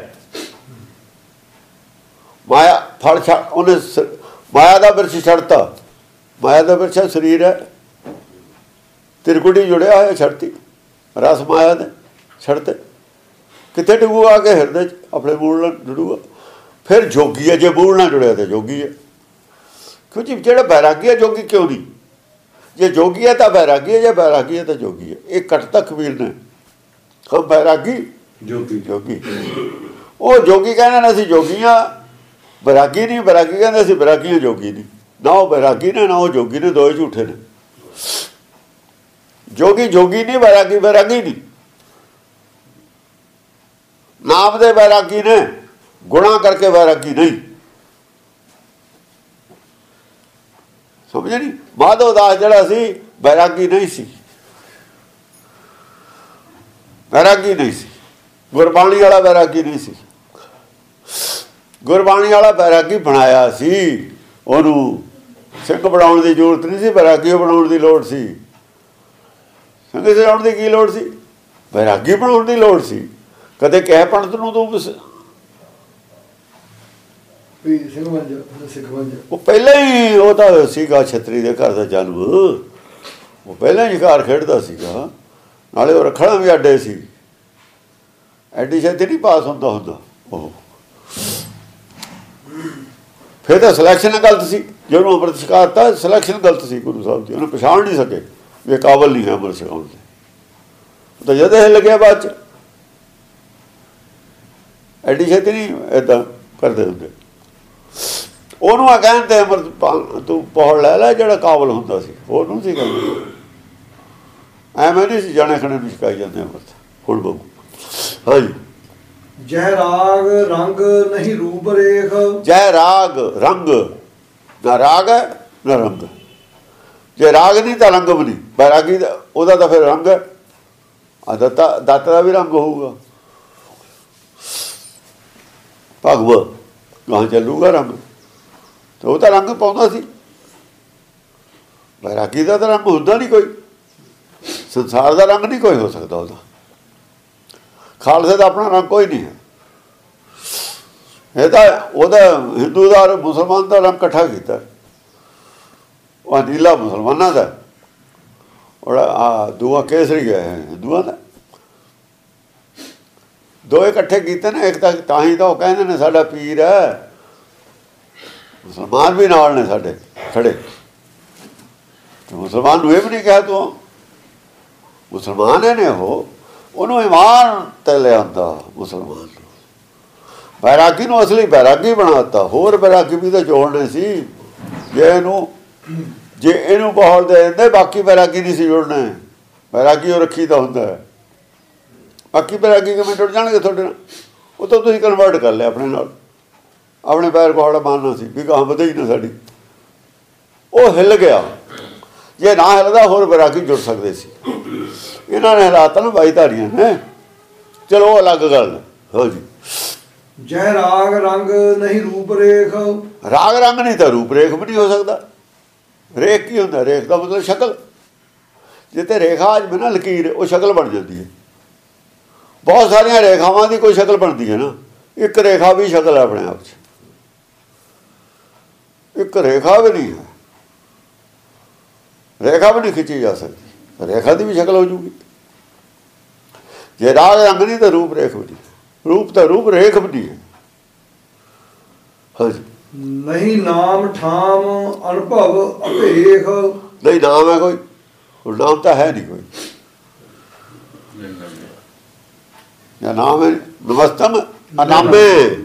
ਮਾਇਆ ਫਲ ਛੱਡ, ਉਹਨੇ ਮਾਇਆ ਦਾ ਬਿਰਛ ਛੱਡਤਾ। ਮਾਇਆ ਦਾ ਬਿਰਛ ਸਰੀਰ ਹੈ, ਤਿਰਕੁਟੀ ਜੁੜਿਆ ਹੋਇਆ, ਛੱਡਤੀ। ਰਸ ਮਾਇਆ ਨੇ ਛੱਡਤੇ, ਕਿੱਥੇ ਡਿੱਗੂਗਾ? ਆ ਕੇ ਹਿਰਦੇ 'ਚ ਆਪਣੇ ਮੂਲ ਨਾਲ ਜੁੜੂਗਾ। ਫਿਰ ਜੋਗੀ ਹੈ, ਜੇ ਮੂਲ ਨਾਲ ਜੁੜਿਆ ਤਾਂ ਜੋਗੀ ਹੈ। ਕਿਉਂਕਿ ਜਿਹੜਾ ਬੈਰਾਗੀ ਹੈ ਜੋਗੀ ਕਿਉਂ ਨਹੀਂ? ਜੇ ਜੋਗੀ ਹੈ ਤਾਂ ਬੈਰਾਗੀ ਹੈ, ਜੇ ਬੈਰਾਗੀ ਹੈ ਤਾਂ ਜੋਗੀ ਹੈ। ਇਹ ਕੱਟਤਾ ਕਬੀਰ ਨੇ, ਹਾਂ ਬੈਰਾਗੀ ਜੋਗੀ ਜੋਗੀ। ਉਹ ਜੋਗੀ ਕਹਿੰਦੇ ਨੇ ਅਸੀਂ ਜੋਗੀਆਂ, ਬੈਰਾਗੀ ਨਹੀਂ। ਬੈਰਾਗੀ ਕਹਿੰਦੇ ਅਸੀਂ ਬੈਰਾਗੀਆਂ, ਜੋਗੀ ਨਹੀਂ। ਨਾ ਉਹ ਬੈਰਾਗੀ ਨੇ, ਨਾ ਉਹ ਜੋਗੀ ਨੇ, ਦੋਏ ਝੂਠੇ ਨੇ। ਜੋਗੀ ਜੋਗੀ ਨਹੀਂ, ਬੈਰਾਗੀ ਬੈਰਾਗੀ ਨਹੀਂ। ਨਾਮ ਦੇ ਬੈਰਾਗੀ ਨੇ, ਗੁਣਾ ਕਰਕੇ ਬੈਰਾਗੀ ਨਹੀਂ। ਸਮਝ ਨਹੀਂ? ਮਾਧੋ ਦਾਸ ਜਿਹੜਾ ਸੀ ਬੈਰਾਗੀ ਨਹੀਂ ਸੀ, ਬੈਰਾਗੀ ਨਹੀਂ ਸੀ। ਗੁਰਬਾਣੀ ਵਾਲਾ ਬੈਰਾਗੀ ਨਹੀਂ ਸੀ। ਗੁਰਬਾਣੀ ਵਾਲਾ ਬੈਰਾਗੀ ਬਣਾਇਆ ਸੀ, ਉਹਨੂੰ ਸਿੰਘ ਬਣਾਉਣ ਦੀ ਜ਼ਰੂਰਤ ਨਹੀਂ ਸੀ, ਬੈਰਾਗੀ ਬਣਾਉਣ ਦੀ ਲੋੜ ਸੀ। ਸਿੰਘ ਬਣਾਉਣ ਦੀ ਕੀ ਲੋੜ ਸੀ? ਬੈਰਾਗੀ ਬਣਾਉਣ ਦੀ ਲੋੜ ਸੀ। ਕਦੇ ਕਹਿ ਪੰਡਤ ਨੂੰ ਤੂੰ ਉਹ ਪਹਿਲਾਂ ਹੀ, ਉਹ ਤਾਂ ਸੀਗਾ ਛਤਰੀ ਦੇ ਘਰ ਦਾ ਜਨਮ, ਉਹ ਪਹਿਲਾਂ ਹੀ ਸ਼ਿਕਾਰ ਖੇਡਦਾ ਸੀਗਾ। ਨਾਲੇ ਉਹ ਰੱਖਣਾ ਵੀ ਅੱਡੇ ਸੀ, ਐਡੀ ਛੇਤੀ ਨਹੀਂ ਪਾਸ ਹੁੰਦਾ ਹੁੰਦਾ ਉਹ। ਫਿਰ ਤਾਂ ਸਿਲੈਕਸ਼ਨ ਗਲਤ ਸੀ, ਜਿਹਨੂੰ ਅੰਮ੍ਰਿਤ ਛਕਾਤਾ ਸਿਲੈਕਸ਼ਨ ਗਲਤ ਸੀ ਗੁਰੂ ਸਾਹਿਬ ਦੀ। ਉਹਨੂੰ ਪਛਾਣ ਨਹੀਂ ਸਕੇ ਵੀ ਇਹ ਕਾਬਲ ਨਹੀਂ ਹੈ ਅੰਮ੍ਰਿਤ ਛਕਾਉਣ ਦੇ। ਤਾਂ ਜਦ ਇਹ ਲੱਗਿਆ ਬਾਅਦ 'ਚ, ਐਡੀ ਛੇਤੀ ਨਹੀਂ ਏਦਾਂ ਕਰਦੇ ਹੁੰਦੇ। ਉਹਨੂੰ ਆ ਕਹਿੰਦੇ ਅੰਮ੍ਰਿਤ ਤੂੰ ਪੌੜ ਲੈ ਲੈ ਜਿਹੜਾ ਕਾਬਲ ਹੁੰਦਾ ਸੀ, ਹੋਰ ਨੂੰ ਸੀ ਕਹਿੰਦੇ। ਐਵੇਂ ਨਹੀਂ ਸੀ ਜਾਣੇ ਖਣੇ ਨੂੰ ਛਕਾਈ ਜਾਂਦੇ ਅੰਮ੍ਰਿਤ ਹੁਣ ਬਹੂ। ਹਾਂਜੀ, ਜੈ ਰਾਗ ਰੰਗ ਨਹੀਂ ਰੂਪ ਰੇਖ। ਜੈ ਰਾਗ ਰੰਗ, ਨਾ ਰਾਗ ਹੈ ਨਾ ਰੰਗ। ਜੇ ਰਾਗ ਨਹੀਂ ਤਾਂ ਰੰਗ ਵੀ ਨਹੀਂ। ਬੈਰਾਗੀ ਦਾ ਉਹਦਾ ਤਾਂ ਫਿਰ ਰੰਗ ਹੈ, ਦਾਤਾ ਦਾਤਾ ਦਾ ਵੀ ਰੰਗ ਹੋਊਗਾ। ਭਗਵ ਗਾਂ ਚੱਲੂਗਾ ਰੰਗ, ਤੇ ਉਹ ਤਾਂ ਰੰਗ ਪਾਉਂਦਾ ਸੀ। ਬੈਰਾਗੀ ਦਾ ਤਾਂ ਰੰਗ ਹੁੰਦਾ ਨਹੀਂ ਕੋਈ, ਸੰਸਾਰ ਦਾ ਰੰਗ ਨਹੀਂ ਕੋਈ ਹੋ ਸਕਦਾ ਉਹਦਾ। ਖਾਲਸੇ ਦਾ ਆਪਣਾ ਰੰਗ ਕੋਈ ਨਹੀਂ ਹੈ। ਇਹ ਤਾਂ ਉਹਦਾ ਹਿੰਦੂ ਦਾ ਮੁਸਲਮਾਨ ਦਾ ਰੰਗ ਇਕੱਠਾ ਕੀਤਾ। ਉਹ ਨੀਲਾ ਮੁਸਲਮਾਨਾਂ ਦਾ, ਔਰ ਆ ਦੂਆ ਕੇਸਰੀ ਹੈ ਹਿੰਦੂਆਂ ਦਾ। ਦੋਏ ਇਕੱਠੇ ਕੀਤੇ ਨੇ ਇੱਕ ਤਾਂ ਤਾਂ ਹੀ ਤਾਂ ਉਹ ਕਹਿੰਦੇ ਨੇ ਸਾਡਾ ਪੀਰ ਹੈ। ਮੁਸਲਮਾਨ ਵੀ ਨਾਲ ਨੇ ਸਾਡੇ ਖੜੇ, ਮੁਸਲਮਾਨ ਨੂੰ ਇਹ ਵੀ ਨਹੀਂ ਕਿਹਾ ਤੂੰ ਮੁਸਲਮਾਨ ਹੈ ਨੇ, ਉਹ ਉਹਨੂੰ ਇਮਾਨ ਤੇ ਲਿਆਂਦਾ ਮੁਸਲਮਾਨ ਨੂੰ, ਬੈਰਾਗੀ ਨੂੰ ਅਸਲੀ ਬੈਰਾਗੀ ਬਣਾਤਾ। ਹੋਰ ਬੈਰਾਗੀ ਵੀ ਤਾਂ ਜੋੜਨੇ ਸੀ, ਜੇ ਇਹਨੂੰ ਜੇ ਇਹਨੂੰ ਬਹੌਲ ਦੇ ਦਿੰਦੇ ਬਾਕੀ ਬੈਰਾਗੀ ਨਹੀਂ ਸੀ ਜੁੜਨੇ। ਬੈਰਾਗੀ ਉਹ ਰੱਖੀ ਦਾ ਹੁੰਦਾ, ਬਾਕੀ ਬੈਰਾਗੀ ਕਿਵੇਂ ਜੁੜ ਜਾਣਗੇ ਤੁਹਾਡੇ ਨਾਲ? ਉਹ ਤਾਂ ਤੁਸੀਂ ਕਨਵਰਟ ਕਰ ਲਿਆ ਆਪਣੇ ਨਾਲ, ਆਪਣੇ ਪੈਰ ਕੋਹੜਾ ਮਾਰਨਾ ਸੀ ਵੀ ਗਾਂ ਵਧੇ ਹੀ ਨਾ ਸਾਡੀ। ਉਹ ਹਿੱਲ ਗਿਆ, ਜੇ ਨਾ ਹਿੱਲਦਾ ਹੋਰ ਬੈਰਾਗੀ ਜੁੜ ਸਕਦੇ ਸੀ। ਇਹਨਾਂ ਨੇ ਹਾਲਾਤਾਂ ਨੂੰ ਬਾਈ ਧਾਰੀਆਂ ਨੇ, ਚਲੋ ਉਹ ਅਲੱਗ ਗੱਲ। ਹਾਂਜੀ, ਜੈ ਰਾਗ ਰੰਗ ਨਹੀਂ ਰੂਪ ਰੇਖ। ਰਾਗ ਰੰਗ ਨਹੀਂ ਤਾਂ ਰੂਪ ਰੇਖ ਵੀ ਨਹੀਂ ਹੋ ਸਕਦਾ। ਰੇਖ ਕੀ ਹੁੰਦਾ? ਰੇਖ ਦਾ ਮਤਲਬ ਸ਼ਕਲ। ਜਿੱਥੇ ਰੇਖਾ ਅੱਜ ਬਿਨਾਂ ਲਕੀਰ ਉਹ ਸ਼ਕਲ ਬਣ ਜਾਂਦੀ ਹੈ। ਬਹੁਤ ਸਾਰੀਆਂ ਰੇਖਾਵਾਂ ਦੀ ਕੋਈ ਸ਼ਕਲ ਬਣਦੀ ਹੈ ਨਾ, ਇੱਕ ਰੇਖਾ ਵੀ ਸ਼ਕਲ ਹੈ ਆਪਣੇ ਆਪ 'ਚ, ਇੱਕ ਰੇਖਾ ਵੀ ਨਹੀਂ ਹੈ, ਰੇਖਾ ਵੀ ਨਹੀਂ ਖਿੱਚੀ ਜਾ ਸਕਦੀ, ਰੇਖਾ ਦੀ ਵੀ ਸ਼ਕਲ ਹੋ ਜੂਗੀ। ਜੇ ਰਾਗ ਰੰਗ ਨਹੀਂ ਤਾਂ ਰੂਪ ਰੇਖ ਵੀ ਨਹੀਂ, ਰੂਪ ਤਾਂ ਰੂਪ ਰੇਖ ਵੀ ਨਹੀਂ ਹੈ। ਹਾਂਜੀ, ਨਹੀਂ ਨਾਮ ਠਾਮ ਅਨੁਭਵ ਅਭੇਖ। ਨਹੀਂ ਨਾਮ ਹੈ ਕੋਈ, ਹੁਣ ਨਾਮ ਤਾਂ ਹੈ ਨਹੀਂ ਕੋਈ, ਜਾਂ ਨਾਮ ਹੈ ਨਮਸਤਮ ਅਨਾਮੇ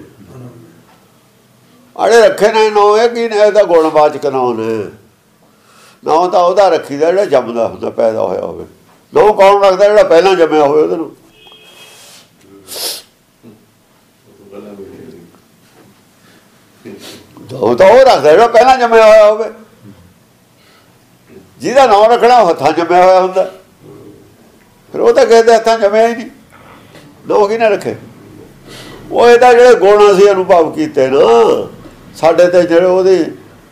ਅੜੇ ਰੱਖੇ ਨੇ ਨੌ ਹੈ ਕਿ ਇਹਦਾ ਗੁਣਵਾਚਕ ਨਾਮ ਨੇ। ਨਾਮ ਤਾਂ ਉਹਦਾ ਰੱਖੀਦਾ ਜਿਹੜਾ ਜੰਮਦਾ ਹੁੰਦਾ, ਪੈਦਾ ਹੋਇਆ ਹੋਵੇ। ਨਾਮ ਕੌਣ ਰੱਖਦਾ? ਜਿਹੜਾ ਪਹਿਲਾਂ ਜੰਮਿਆ ਹੋਵੇ ਉਹਦੇ ਨੂੰ। ਉਹ ਤਾਂ ਉਹ ਰੱਖਦਾ ਜਿਹੜਾ ਪਹਿਲਾਂ ਜੰਮਿਆ ਹੋਇਆ ਹੋਵੇ। ਜਿਹਦਾ ਨਾਮ ਰੱਖਣਾ ਉਹ ਹੱਥਾਂ ਜੰਮਿਆ ਹੋਇਆ ਹੁੰਦਾ, ਫਿਰ ਉਹ ਤਾਂ ਕਿਸੇ ਦੇ ਹੱਥਾਂ ਜੰਮਿਆ ਹੀ ਨਹੀਂ। ਨਾਮ ਕਿਹਨੇ ਰੱਖੇ? ਉਹ ਇਹਦਾ ਜਿਹੜੇ ਗੁਣ ਅਸੀਂ ਅਨੁਭਵ ਕੀਤੇ ਨਾ, ਸਾਡੇ ਤੇ ਜਿਹੜੇ ਉਹਦੀ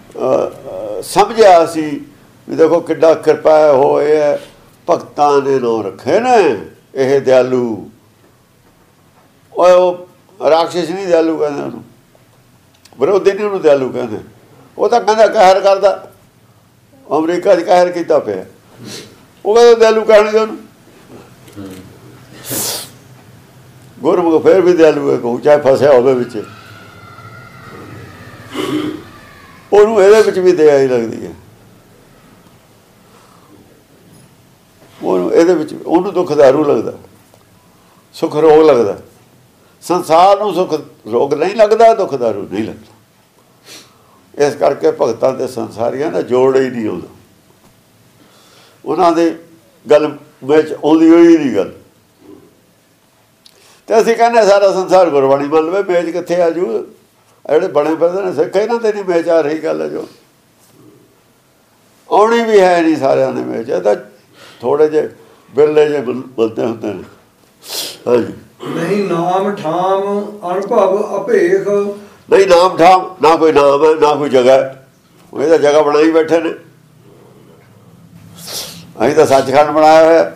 ਸਮਝਿਆ ਅਸੀਂ ਵੀ ਦੇਖੋ ਕਿੱਡਾ ਕਿਰਪਾ ਹੋਏ ਹੈ, ਭਗਤਾਂ ਨੇ ਨਾਮ ਰੱਖੇ ਨੇ। ਇਹ ਦਿਆਲੂ, ਉਹ ਰਾਕਸ਼ਸ ਨਹੀਂ ਦਿਆਲੂ ਕਹਿੰਦੇ ਉਹਨੂੰ, ਵਿਰੋਧੀ ਨਹੀਂ ਉਹਨੂੰ ਦਿਆਲੂ ਕਹਿੰਦੇ। ਉਹ ਤਾਂ ਕਹਿੰਦਾ ਕਹਿਰ ਕਰਦਾ, ਅਮਰੀਕਾ 'ਚ ਕਹਿਰ ਕੀਤਾ ਪਿਆ, ਉਹ ਕਹਿੰਦਾ ਦਿਆਲੂ ਕਹਿਣਗੇ ਉਹਨੂੰ। ਗੁਰਮੁਖ ਫਿਰ ਵੀ ਦਿਆਲੂ ਹੈ ਕਹੂ, ਚਾਹੇ ਫਸਿਆ ਹੋਵੇ ਵਿੱਚ, ਉਹਨੂੰ ਇਹਦੇ ਵਿੱਚ ਵੀ ਦਇਆ ਹੀ ਲੱਗਦੀ ਹੈ। ਉਹਨੂੰ ਇਹਦੇ ਵਿੱਚ ਉਹਨੂੰ ਦੁੱਖ ਦਾਰੂ ਲੱਗਦਾ, ਸੁੱਖ ਰੋਗ ਲੱਗਦਾ। ਸੰਸਾਰ ਨੂੰ ਸੁੱਖ ਰੋਗ ਨਹੀਂ ਲੱਗਦਾ, ਦੁੱਖ ਦਾਰੂ ਨਹੀਂ ਲੱਗਦਾ। ਇਸ ਕਰਕੇ ਭਗਤਾਂ ਦੇ ਸੰਸਾਰੀਆਂ ਦਾ ਜੋੜ ਹੀ ਨਹੀਂ ਆਉਂਦਾ, ਉਹਨਾਂ ਦੀ ਗੱਲ ਵਿੱਚ ਆਉਂਦੀ ਹੋਈ ਨਹੀਂ ਗੱਲ। ਤੇ ਅਸੀਂ ਕਹਿੰਦੇ ਸਾਰਾ ਸੰਸਾਰ ਗੁਰਬਾਣੀ ਮੰਨ ਲਵੇ, ਮੇਚ ਕਿੱਥੇ ਆ ਜੂ? ਜਿਹੜੇ ਬਣੇ ਫਿਰਦੇ ਨੇ ਸਿੱਖ, ਇਹਨਾਂ ਤੇ ਨਹੀਂ ਮੇਚ ਆ ਰਹੀ ਗੱਲ ਹੈ। ਜੋ ਆਉਣੀ ਵੀ ਹੈ ਨਹੀਂ ਸਾਰਿਆਂ ਨੇ ਮੇਚ, ਇਹ ਤਾਂ ਥੋੜੇ ਜਿਹੇ ਬਿਰਲੇ ਜਿਹੇ ਬੋਲਦੇ ਹੁੰਦੇ ਨੇ। ਹਾਂਜੀ, ਨਹੀਂ ਨਾਮ ਠਾਮ ਅਨੁਭਵ ਅਭੇਖ। ਨਹੀਂ ਨਾਮ ਠਾਮ, ਨਾ ਕੋਈ ਨਾਮ ਹੈ ਨਾ ਕੋਈ ਜਗ੍ਹਾ ਹੈ, ਉਹ ਇਹਦਾ ਜਗ੍ਹਾ ਬਣਾਈ ਬੈਠੇ ਨੇ। ਅਸੀਂ ਤਾਂ ਸੱਚਖੰਡ ਬਣਾਇਆ ਹੋਇਆ,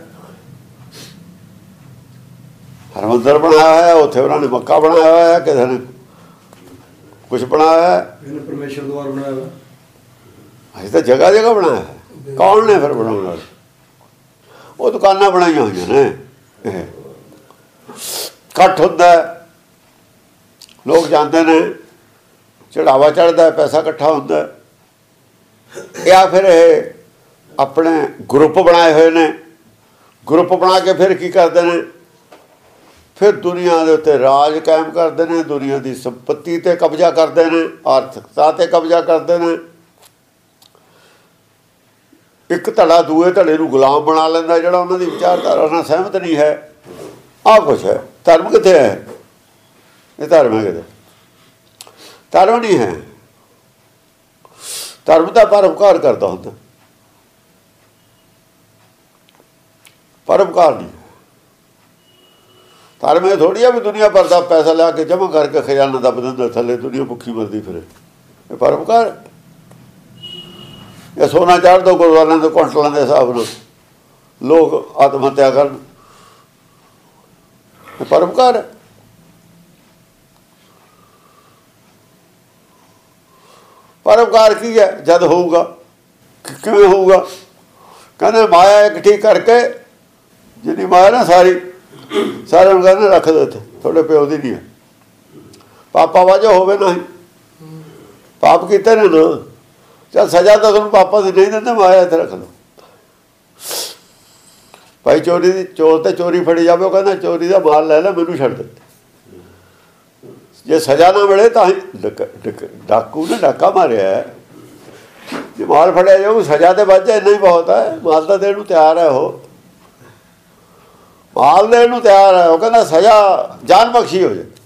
ਹਰਿਮੰਦਰ ਬਣਾਇਆ ਹੋਇਆ, ਉੱਥੇ ਉਹਨਾਂ ਨੇ ਮੱਕਾ ਬਣਾਇਆ ਹੋਇਆ, ਕਿਸੇ ਨੇ ਕੁਛ ਬਣਾਇਆ ਹੋਇਆ, ਪਰਮੇਸ਼ਰ ਦੁਆਰਾ ਬਣਾਇਆ ਹੋਇਆ। ਅਸੀਂ ਤਾਂ ਜਗ੍ਹਾ ਜਗ੍ਹਾ ਬਣਾਇਆ ਹੈ। ਕੌਣ ਨੇ ਫਿਰ ਬਣਾਉਣ ਵਾਲੇ? ਉਹ ਦੁਕਾਨਾਂ ਬਣਾਈਆਂ ਹੋਈਆਂ ਨੇ। ਇਹ ਇਕੱਠ ਹੁੰਦਾ, ਲੋਕ ਜਾਂਦੇ ਨੇ, ਚੜਾਵਾ ਚੜ੍ਹਦਾ, ਪੈਸਾ ਇਕੱਠਾ ਹੁੰਦਾ। ਜਾਂ ਫਿਰ ਇਹ ਆਪਣੇ ਗਰੁੱਪ ਬਣਾਏ ਹੋਏ ਨੇ, ਗਰੁੱਪ ਬਣਾ ਕੇ ਫਿਰ ਕੀ ਕਰਦੇ ਨੇ? ਫਿਰ ਦੁਨੀਆ ਦੇ ਉੱਤੇ ਰਾਜ ਕਾਇਮ ਕਰਦੇ ਨੇ, ਦੁਨੀਆ ਦੀ ਸੰਪਤੀ 'ਤੇ ਕਬਜ਼ਾ ਕਰਦੇ ਨੇ, ਆਰਥਿਕਤਾ 'ਤੇ ਕਬਜ਼ਾ ਕਰਦੇ ਨੇ। ਇੱਕ ਧੜਾ ਦੂਏ ਧੜੇ ਨੂੰ ਗੁਲਾਮ ਬਣਾ ਲੈਂਦਾ, ਜਿਹੜਾ ਉਹਨਾਂ ਦੀ ਵਿਚਾਰਧਾਰਾ ਨਾਲ ਸਹਿਮਤ ਨਹੀਂ ਹੈ। ਆਹ ਕੁਛ ਹੈ। ਧਰਮ ਕਿੱਥੇ ਹੈ? ਇਹ ਧਰਮ ਹੈ ਕਿਤੇ? ਧਰਮ ਨਹੀਂ ਹੈ। ਧਰਮ ਦਾ ਪਰਉਪਕਾਰ ਕਰਦਾ ਹੁੰਦਾ, ਪਰਉਪਕਾਰ ਨਹੀਂ। ਧਰਮ ਇਹ ਥੋੜ੍ਹੀ ਆ ਵੀ ਦੁਨੀਆ ਭਰ ਦਾ ਪੈਸਾ ਲਿਆ ਕੇ ਜਮ੍ਹਾਂ ਕਰਕੇ ਖਜ਼ਾਨਾ ਦੱਬ ਦਿੰਦਾ ਥੱਲੇ, ਦੁਨੀਆ ਭੁੱਖੀ ਮਰਦੀ ਫਿਰੇ। ਇਹ ਪਰਉਪਕਾਰ। ਇਹ ਸੋਨਾ ਚਾੜ ਦੋ ਗੁਰਦੁਆਰਿਆਂ ਦੇ ਕੁਆਂਟਲਾਂ ਦੇ ਹਿਸਾਬ ਨਾਲ, ਲੋਕ ਆਤਮ ਹੱਤਿਆ ਕਰਨ, ਇਹ ਪਰਉਪਕਾਰ ਹੈ। ਪਰਉਪਕਾਰ ਕੀ ਹੈ? ਜਦ ਹੋਊਗਾ, ਕਿਵੇਂ ਹੋਊਗਾ? ਕਹਿੰਦੇ ਮਾਇਆ ਇਕੱਠੀ ਕਰਕੇ, ਜਿੰਨੀ ਮਾਇਆ ਨਾ ਸਾਰੀ, ਸਾਰਿਆਂ ਨੂੰ ਕਹਿੰਦੇ ਰੱਖ ਦਿਓ ਇੱਥੇ, ਤੁਹਾਡੇ ਪਿਓ ਦੀ ਨਹੀਂ ਹੈ। ਪਾਪਾ ਵਜ੍ਹਾ ਹੋਵੇ ਨਾ ਪਾਪ ਕੀਤੇ ਨੇ ਨਾ, ਚੱਲ ਸਜ਼ਾ ਤਾਂ ਤੁਹਾਨੂੰ ਪਾਪਾ ਦੀ ਨਹੀਂ ਦਿੰਦੇ, ਮਾਇਆ ਇੱਥੇ ਰੱਖ ਲਓ। ਭਾਈ ਚੋਰੀ ਦੀ ਚੋਰ ਤੇ ਚੋਰੀ ਫੜੀ ਜਾਵੇ, ਉਹ ਕਹਿੰਦਾ ਚੋਰੀ ਦਾ ਮਾਲ ਲੈ ਲੈ, ਮੈਨੂੰ ਛੱਡ ਦੇ। ਜੇ ਸਜ਼ਾ ਨਾ ਮਿਲੇ ਤਾਂ ਡਾਕੂ ਨੇ ਡਾਕਾ ਮਾਰਿਆ, ਜੇ ਮਾਲ ਫੜਿਆ ਜਾਊ ਸਜ਼ਾ ਤੇ ਵੱਜ ਜਾ, ਇੰਨਾ ਹੀ ਬਹੁਤ ਹੈ। ਮਾਲ ਤਾਂ ਦੇਣ ਨੂੰ ਤਿਆਰ ਹੈ, ਉਹ ਮਾਲ ਦੇਣ ਨੂੰ ਤਿਆਰ ਹੈ। ਉਹ ਕਹਿੰਦਾ ਸਜ਼ਾ ਜਾਨ ਬਖਸ਼ੀ ਹੋ ਜਾਏ,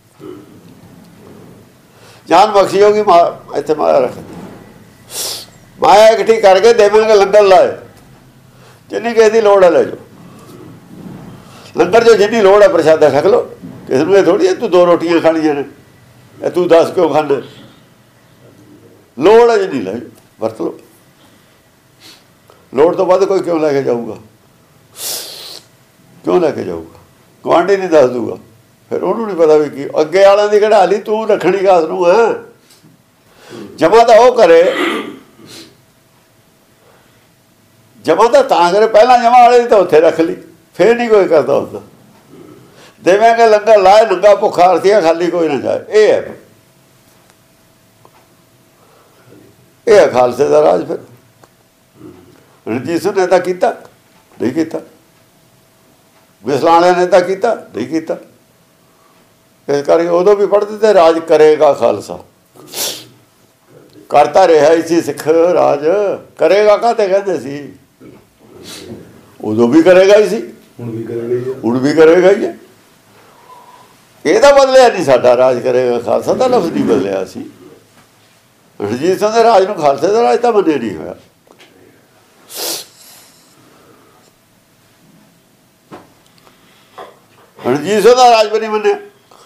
ਜਾਨ ਬਖਸ਼ੀ ਹੋਗੀ, ਮਾ ਇੱਥੇ ਮਾਇਆ ਰੱਖ, ਮਾਇਆ ਇਕੱਠੀ ਕਰਕੇ ਦੇਵਾਂਗੇ, ਲੰਗਰ ਲਾਏ, ਜਿੰਨੀ ਕਿਸੇ ਦੀ ਲੋੜ ਹੈ ਲੈ ਜਾਓ। ਲੰਗਰ ਜੋ ਜਿੰਨੀ ਲੋੜ ਹੈ ਪ੍ਰਸ਼ਾਦਾ ਛਕ ਲਓ। ਕਿਸੇ ਨੂੰ ਇਹ ਥੋੜ੍ਹੀ ਹੈ ਤੂੰ ਦੋ ਰੋਟੀਆਂ ਖਾਣੀਆਂ ਨੇ, ਇਹ ਤੂੰ ਦੱਸ ਕਿਉਂ ਖਾਣਾ, ਲੋੜ ਹੈ ਜਿੰਨੀ ਲੈ ਜਾਓ, ਵਰਤ ਲਓ। ਲੋੜ ਤੋਂ ਵੱਧ ਕੋਈ ਕਿਉਂ ਲੈ ਕੇ ਜਾਊਗਾ, ਕਿਉਂ ਲੈ ਕੇ ਜਾਊਗਾ? ਗੁਆਂਢੀ ਨਹੀਂ ਦੱਸ ਦੂਗਾ, ਫਿਰ ਉਹਨੂੰ ਨਹੀਂ ਪਤਾ ਵੀ ਕੀ ਅੱਗੇ ਵਾਲਿਆਂ ਦੀ ਕਢਾ ਲਈ, ਤੂੰ ਰੱਖਣੀ ਕਾਸ ਨੂੰ ਹੈ। ਜਮਾ ਤਾਂ ਉਹ ਕਰੇ, ਜਮਾ ਤਾਂ ਤਾਂ ਕਰੇ, ਪਹਿਲਾਂ ਜਮਾ ਵਾਲੇ ਦੀ ਤਾਂ ਉੱਥੇ ਰੱਖ ਲਈ, ਫਿਰ ਨਹੀਂ ਕੋਈ ਕਰਦਾ ਹੁੰਦਾ। ਦੇਵਾਂਗੇ ਲੰਗਰ ਲਾਏ, ਨੰਗਾ ਭੁੱਖਾ ਅਰਥੀਆ ਖਾਲੀ ਕੋਈ ਨਾ ਜਾਏ। ਇਹ ਹੈ ਇਹ ਹੈ ਖਾਲਸੇ ਦਾ ਰਾਜ। ਫਿਰ ਰਣਜੀਤ ਸਿੰਘ ਨੇ ਤਾਂ ਕੀਤਾ ਨਹੀਂ ਕੀਤਾ, ਵਿਸਲਾਣੇ ਨੇ ਤਾਂ ਕੀਤਾ ਨਹੀਂ ਕੀਤਾ। ਇਸ ਕਰਕੇ ਉਦੋਂ ਵੀ ਪੜ੍ਹਦੇ ਤੇ ਰਾਜ ਕਰੇਗਾ ਖਾਲਸਾ, ਕਰਤਾ ਰਿਹਾ ਹੀ ਸੀ ਸਿੱਖ ਰਾਜ। ਕਰੇਗਾ ਕਾਹਤੇ ਕਹਿੰਦੇ ਸੀ, ਉਦੋਂ ਵੀ ਕਰੇਗਾ ਹੀ ਸੀ, ਹੁਣ ਵੀ ਕਰੇਗਾ, ਹੁਣ ਵੀ ਕਰੇਗਾ ਹੀ ਹੈ। ਇਹਦਾ ਬਦਲਿਆ ਨਹੀਂ, ਸਾਡਾ ਰਾਜ ਕਰੇਗਾ ਖਾਲਸਾ ਦਾ ਲਫ਼ਜ਼ ਨਹੀਂ ਬਦਲਿਆ ਸੀ। ਰਣਜੀਤ ਸਿੰਘ ਦੇ ਰਾਜ ਨੂੰ ਖਾਲਸੇ ਦਾ ਰਾਜ ਤਾਂ ਮੰਨਿਆ ਨਹੀਂ ਹੋਇਆ। ਰਣਜੀਤ ਸਿੰਘ ਦਾ ਰਾਜ ਵੀ ਨਹੀਂ ਮੰਨਿਆ।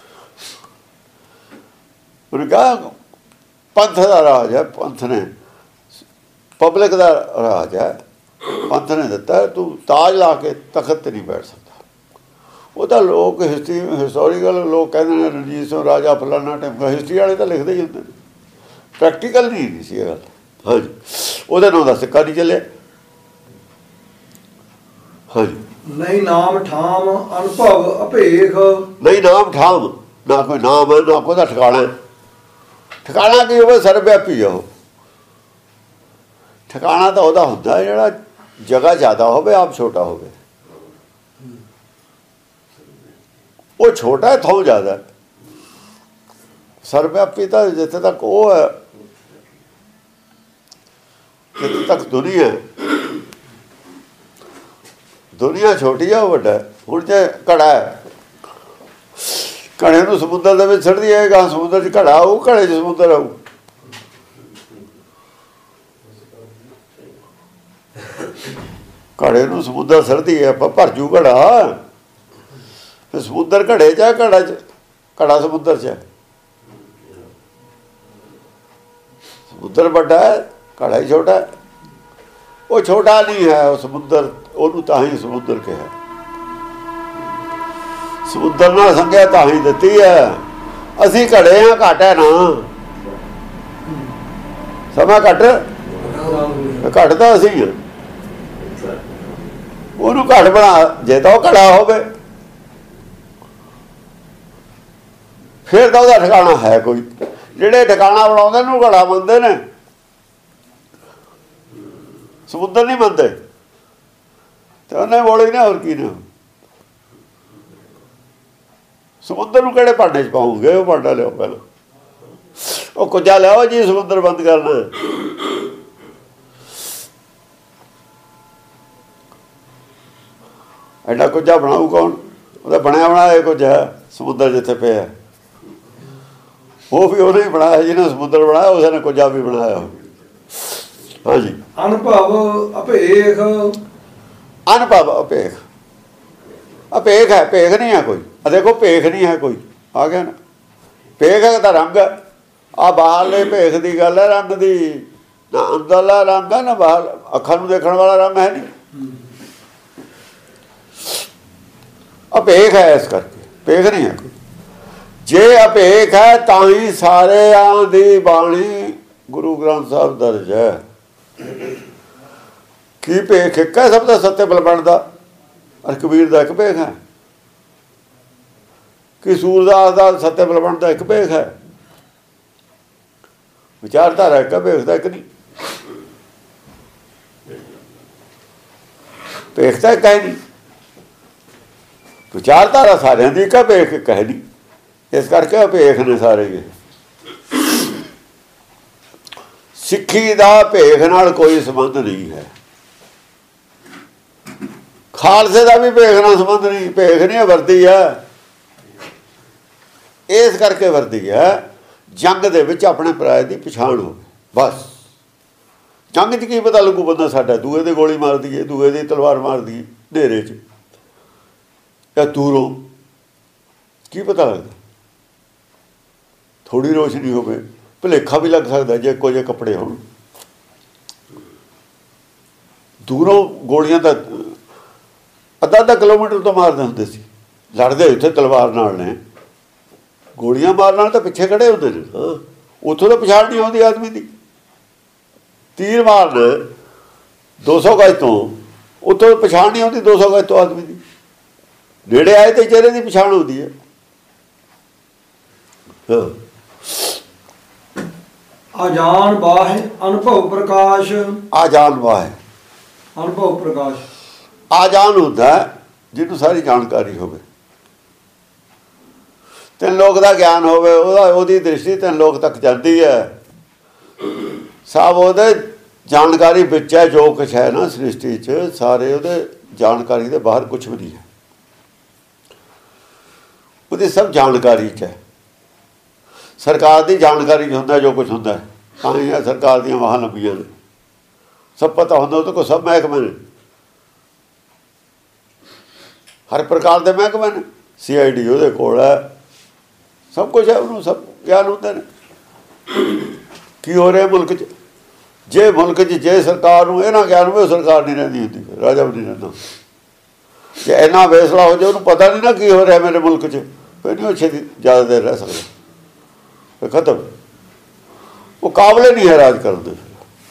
ਉਹਨੇ ਕਿਹਾ ਪੰਥ ਦਾ ਰਾਜ ਹੈ, ਪੰਥ ਨੇ, ਪਬਲਿਕ ਦਾ ਰਾਜ ਹੈ, ਪੰਥ ਨੇ ਦਿੱਤਾ, ਤੂੰ ਤਾਜ ਲਾ ਕੇ ਤਖਤ ਤੇ ਨਹੀਂ ਬੈਠ ਸਕਦਾ। ਉਹ ਤਾਂ ਲੋਕ ਹਿਸਟਰੀ ਹਿਸਟੋਰੀਕਲ ਲੋਕ ਕਹਿੰਦੇ ਨੇ ਰਣਜੀਤ ਸਿੰਘ ਰਾਜਾ ਫਲਾਣਾ ਟਾਈਮ, ਹਿਸਟਰੀ ਵਾਲੇ ਤਾਂ ਲਿਖਦੇ ਹੀ ਹੁੰਦੇ ਨੇ, ਪ੍ਰੈਕਟੀਕਲ ਨਹੀਂ ਸੀ ਇਹ ਗੱਲ। ਹਾਂਜੀ, ਉਹਦੇ ਨਾਂ ਦਾ ਸਿੱਕਾ ਨਹੀਂ ਚੱਲਿਆ। ਹਾਂਜੀ, ਨਹੀਂ ਨਾਮ ਠਾਮ ਅਨੁਭਵ ਅਭੇਖ, ਨਹੀਂ ਨਾਮ ਠਾਮ, ਨਾ ਕੋਈ ਨਾਮ ਹੈ ਨਾ ਕੋਈ ਦਾ ਠਿਕਾਣਾ। ਠਿਕਾਣਾ ਕੀ ਹੋਵੇ, ਸਰਵਵਿਆਪੀ ਆ ਉਹ। ਠਿਕਾਣਾ ਤਾਂ ਉਹਦਾ ਹੁੰਦਾ ਜਿਹੜਾ ਜਗ੍ਹਾ ਜ਼ਿਆਦਾ ਹੋਵੇ, ਆਪ ਛੋਟਾ ਹੋਵੇ। ਉਹ ਛੋਟਾ ਥੋਂ ਜ਼ਿਆਦਾ। ਸਰਵਵਿਆਪੀ ਤਾਂ ਜਿੱਥੇ ਤੱਕ ਉਹ ਹੈ, ਜਿੱਥੇ ਤੱਕ ਦੁਨੀਆ, ਦੁਨੀਆ ਛੋਟੀ ਆ, ਉਹ ਵੱਡਾ। ਹੁਣ ਜੇ ਘੜਾ ਹੈ, ਘੜੇ ਨੂੰ ਸਮੁੰਦਰ ਦੇ ਵਿੱਚ ਛੱਡਦੀ ਹੈ, ਗਾਂ ਸਮੁੰਦਰ 'ਚ ਘੜਾ ਆਊ, ਘੜੇ 'ਚ ਸਮੁੰਦਰ ਆਊ। ਘੜੇ ਨੂੰ ਸਮੁੰਦਰ ਛੱਡਦੀ ਹੈ, ਆਪਾਂ ਭਰ ਜੂ ਘੜਾ, ਫਿਰ ਸਮੁੰਦਰ ਘੜੇ 'ਚ ਹੈ, ਘੜਾ 'ਚ ਘੜਾ ਸਮੁੰਦਰ 'ਚ ਹੈ। ਸਮੁੰਦਰ ਵੱਡਾ ਹੈ, ਘੜਾ ਹੀ ਛੋਟਾ ਹੈ। ਉਹ ਛੋਟਾ ਨਹੀਂ ਹੈ ਉਹ ਸਮੁੰਦਰ, ਉਹਨੂੰ ਤਾਂ ਹੀ ਸਮੁੰਦਰ ਕਿਹਾ। ਸਮੁੰਦਰ ਨਾਲ ਸੰਗਿਆ ਤਾਂ ਹੀ ਦਿੱਤੀ ਹੈ। ਅਸੀਂ ਘੜੇ ਹਾਂ, ਘੱਟ ਹੈ ਨਾ, ਸਮਾਂ ਘੱਟ ਘੱਟ ਤਾਂ ਅਸੀਂ ਹਾਂ। ਉਹਨੂੰ ਘੱਟ ਬਣਾ, ਜੇ ਤਾਂ ਉਹ ਘੜਾ ਹੋਵੇ ਫਿਰ ਤਾਂ ਉਹਦਾ ਠਿਕਾਣਾ ਹੈ ਕੋਈ। ਜਿਹੜੇ ਠਿਕਾਣਾ ਬਣਾਉਂਦੇ ਨੂੰ ਘੜਾ ਮੰਨਦੇ ਨੇ, ਸਮੁੰਦਰ ਨਹੀਂ ਮੰਨਦੇ, ਤੇ ਉਹਨੇ ਬੋਲੇ ਨਾ ਹੋਰ ਕੀ ਨੇ। ਸਮੁੰਦਰ ਨੂੰ ਕਿਹੜੇ ਭਾਂਡੇ 'ਚ ਪਾਉਂਗੇ? ਉਹ ਭਾਂਡਾ ਲਿਆਓ ਪਹਿਲਾਂ, ਉਹ ਕੁੱਜਾ ਲਿਆਓ ਜੀ, ਸਮੁੰਦਰ ਬੰਦ ਕਰਨਾ। ਐਡਾ ਕੁੱਜਾ ਬਣਾਊ ਕੌਣ? ਉਹਦਾ ਬਣਿਆ ਬਣਾਇਆ ਕੁੱਜਾ ਸਮੁੰਦਰ ਜਿੱਥੇ ਪਿਆ, ਉਹ ਵੀ ਉਹਨੇ ਹੀ ਬਣਾਇਆ ਜਿਹਨੇ ਸਮੁੰਦਰ ਬਣਾਇਆ, ਉਸੇ ਨੇ ਕੁੱਜਾ ਵੀ ਬਣਾਇਆ। ਹਾਂਜੀ, ਅਨੁਭਵ ਅਭੇਖ, ਅਨੁਭਵ ਅਭੇਖ। ਅਭੇਖ ਹੈ, ਭੇਖ ਨਹੀਂ ਹੈ ਕੋਈ। ਆ ਦੇਖੋ, ਭੇਖ ਨਹੀਂ ਹੈ ਕੋਈ, ਆ ਗਿਆ ਨਾ। ਭੇਖ ਹੈ ਤਾਂ ਰੰਗ, ਆ ਬਾਹਰਲੇ ਭੇਖ ਦੀ ਗੱਲ ਹੈ, ਰੰਗ ਦੀ। ਨਾ ਅੰਦਰਲਾ ਰੰਗ ਹੈ ਨਾ ਬਾਹਰ, ਅੱਖਾਂ ਨੂੰ ਦੇਖਣ ਵਾਲਾ ਰੰਗ ਹੈ ਨਹੀਂ। ਅਭੇਖ ਹੈ, ਇਸ ਕਰਕੇ ਭੇਖ ਨਹੀਂ ਹੈ ਕੋਈ। ਜੇ ਅਭੇਖ ਹੈ ਤਾਂ ਹੀ ਸਾਰਿਆਂ ਦੀ ਬਾਣੀ ਗੁਰੂ ਗ੍ਰੰਥ ਸਾਹਿਬ ਦਰਜ ਹੈ। ਕੀ ਭੇਖ ਇੱਕ ਹੈ ਸਭ ਦਾ ਸੱਤੇ ਬਲ ਬਣਦਾ, ਔਰ ਕਬੀਰ ਦਾ ਇੱਕ ਭੇਖ ਹੈ। ਕਿ ਸੂਰਦਾਸ ਦਾ ਸੱਤੇ ਬਲਵੰਡ ਦਾ ਇੱਕ ਭੇਖ ਹੈ, ਵਿਚਾਰਧਾਰਾ ਇੱਕ ਭੇਖ ਦਾ ਇੱਕ ਨਹੀਂ, ਭੇਖ ਤਾਂ ਇੱਕ ਹੈ ਨਹੀਂ, ਵਿਚਾਰਧਾਰਾ ਸਾਰਿਆਂ ਦੀ ਇੱਕ ਭੇਖ ਇੱਕ ਹੈ ਨਹੀਂ। ਇਸ ਕਰਕੇ ਭੇਖ ਨੇ ਸਾਰੇ ਹੀ। ਸਿੱਖੀ ਦਾ ਭੇਖ ਨਾਲ ਕੋਈ ਸੰਬੰਧ ਨਹੀਂ ਹੈ, ਖਾਲਸੇ ਦਾ ਵੀ ਭੇਖ ਨਾਲ ਸੰਬੰਧ ਨਹੀਂ। ਭੇਖ ਨਹੀਂ ਵਰਦੀ ਹੈ, ਇਸ ਕਰਕੇ ਵਰਦੀ ਹੈ ਜੰਗ ਦੇ ਵਿੱਚ ਆਪਣੇ ਪਰਾਏ ਦੀ ਪਛਾਣ ਹੋਵੇ। ਬਸ ਜੰਗ 'ਚ ਕੀ ਪਤਾ ਲੱਗੂ ਬੰਦਾ ਸਾਡਾ ਦੂਏ ਦੇ ਗੋਲੀ ਮਾਰ ਦਈਏ, ਦੂਏ ਦੀ ਤਲਵਾਰ ਮਾਰ ਦਈਏ ਹਨੇਰੇ 'ਚ ਜਾਂ ਦੂਰੋਂ, ਕੀ ਪਤਾ ਲੱਗਦਾ? ਥੋੜ੍ਹੀ ਰੋਸ਼ਨੀ ਹੋਵੇ, ਭੁਲੇਖਾ ਵੀ ਲੱਗ ਸਕਦਾ ਜੇ ਇੱਕੋ ਜਿਹੇ ਕੱਪੜੇ ਹੋਣ। ਦੂਰੋਂ ਗੋਲੀਆਂ ਤਾਂ ਅੱਧਾ ਅੱਧਾ ਕਿਲੋਮੀਟਰ ਤੋਂ ਮਾਰਦੇ ਹੁੰਦੇ ਸੀ, ਲੜਦੇ ਉੱਥੇ ਤਲਵਾਰ ਨਾਲ ਨੇ, ਗੋਲੀਆਂ ਮਾਰਨ ਨਾਲ ਤਾਂ ਪਿੱਛੇ ਖੜੇ ਹੁੰਦੇ ਨੇ। ਹਾਂ, ਉੱਥੋਂ ਤਾਂ ਪਛਾਣ ਨਹੀਂ ਆਉਂਦੀ ਆਦਮੀ ਦੀ। ਤੀਰ ਮਾਰਨ ਦੋ ਸੌ ਗਜ ਤੋਂ, ਉੱਥੋਂ ਪਛਾਣ ਨਹੀਂ ਆਉਂਦੀ ਦੋ ਸੌ ਗਜ ਤੋਂ ਆਦਮੀ ਦੀ। ਨੇੜੇ ਆਏ ਤੇ ਚਿਹਰੇ ਦੀ ਪਛਾਣ ਹੁੰਦੀ ਹੈ। ਹਾਂ, ਆਜਾਨ ਬਾਹ ਅਨੁਭਵ ਪ੍ਰਕਾਸ਼। ਆਜਾਨ ਬਾਹ ਅਨੁਭਵ ਪ੍ਰਕਾਸ਼। ਆਜਾਨ ਹੁੰਦਾ ਜਿਹਨੂੰ ਸਾਰੀ ਜਾਣਕਾਰੀ ਹੋਵੇ, ਤਿੰਨ ਲੋਕ ਦਾ ਗਿਆਨ ਹੋਵੇ, ਉਹਦਾ ਉਹਦੀ ਦ੍ਰਿਸ਼ਟੀ ਤਿੰਨ ਲੋਕ ਤੱਕ ਜਾਂਦੀ ਹੈ। ਸਭ ਉਹਦੇ ਜਾਣਕਾਰੀ ਵਿੱਚ ਹੈ, ਜੋ ਕੁਛ ਹੈ ਨਾ ਸ੍ਰਿਸ਼ਟੀ 'ਚ, ਸਾਰੇ ਉਹਦੇ ਜਾਣਕਾਰੀ ਦੇ ਬਾਹਰ ਕੁਛ ਵੀ ਨਹੀਂ ਹੈ, ਉਹਦੀ ਸਭ ਜਾਣਕਾਰੀ 'ਚ ਹੈ। ਸਰਕਾਰ ਦੀ ਜਾਣਕਾਰੀ 'ਚ ਹੁੰਦਾ ਜੋ ਕੁਛ ਹੁੰਦਾ, ਤਾਂ ਹੀ ਸਰਕਾਰ ਦੀਆਂ ਵਾਹਾਂ ਲੰਬੀਆਂ ਨੇ, ਸਭ ਪਤਾ ਹੁੰਦਾ ਉਹਦੇ ਕੋਲ, ਸਭ ਮਹਿਕਮੇ ਨੇ, ਹਰ ਪ੍ਰਕਾਰ ਦੇ ਮਹਿਕਮੇ ਨੇ। ਸੀ ਆਈ ਡੀ ਉਹਦੇ ਕੋਲ ਹੈ, ਸਭ ਕੁਛ ਹੈ, ਉਹਨੂੰ ਸਭ ਗਿਆਨ ਹੁੰਦੇ ਨੇ ਕੀ ਹੋ ਰਿਹਾ ਮੁਲਕ 'ਚ। ਜੇ ਮੁਲਕ 'ਚ ਜੇ ਸਰਕਾਰ ਨੂੰ ਇਹਨਾਂ ਗਿਆਨ ਹੋਵੇ, ਸਰਕਾਰ ਨਹੀਂ ਰਹਿੰਦੀ ਹੁੰਦੀ, ਫਿਰ ਰਾਜਾ ਵੀ ਨਹੀਂ ਰਹਿੰਦਾ। ਜੇ ਇੰਨਾ ਵੇਸਲਾ ਹੋ ਜਾਏ, ਉਹਨੂੰ ਪਤਾ ਨਹੀਂ ਨਾ ਕੀ ਹੋ ਰਿਹਾ ਮੇਰੇ ਮੁਲਕ 'ਚ, ਫਿਰ ਨਹੀਂ ਉਹ ਛੇਤੀ ਜ਼ਿਆਦਾ ਦੇਰ ਰਹਿ ਸਕਦਾ, ਫਿਰ ਖਤਮ। ਉਹ ਕਾਬਲੇ ਨਹੀਂ ਹੈ ਰਾਜ ਕਰਨ ਦੇ,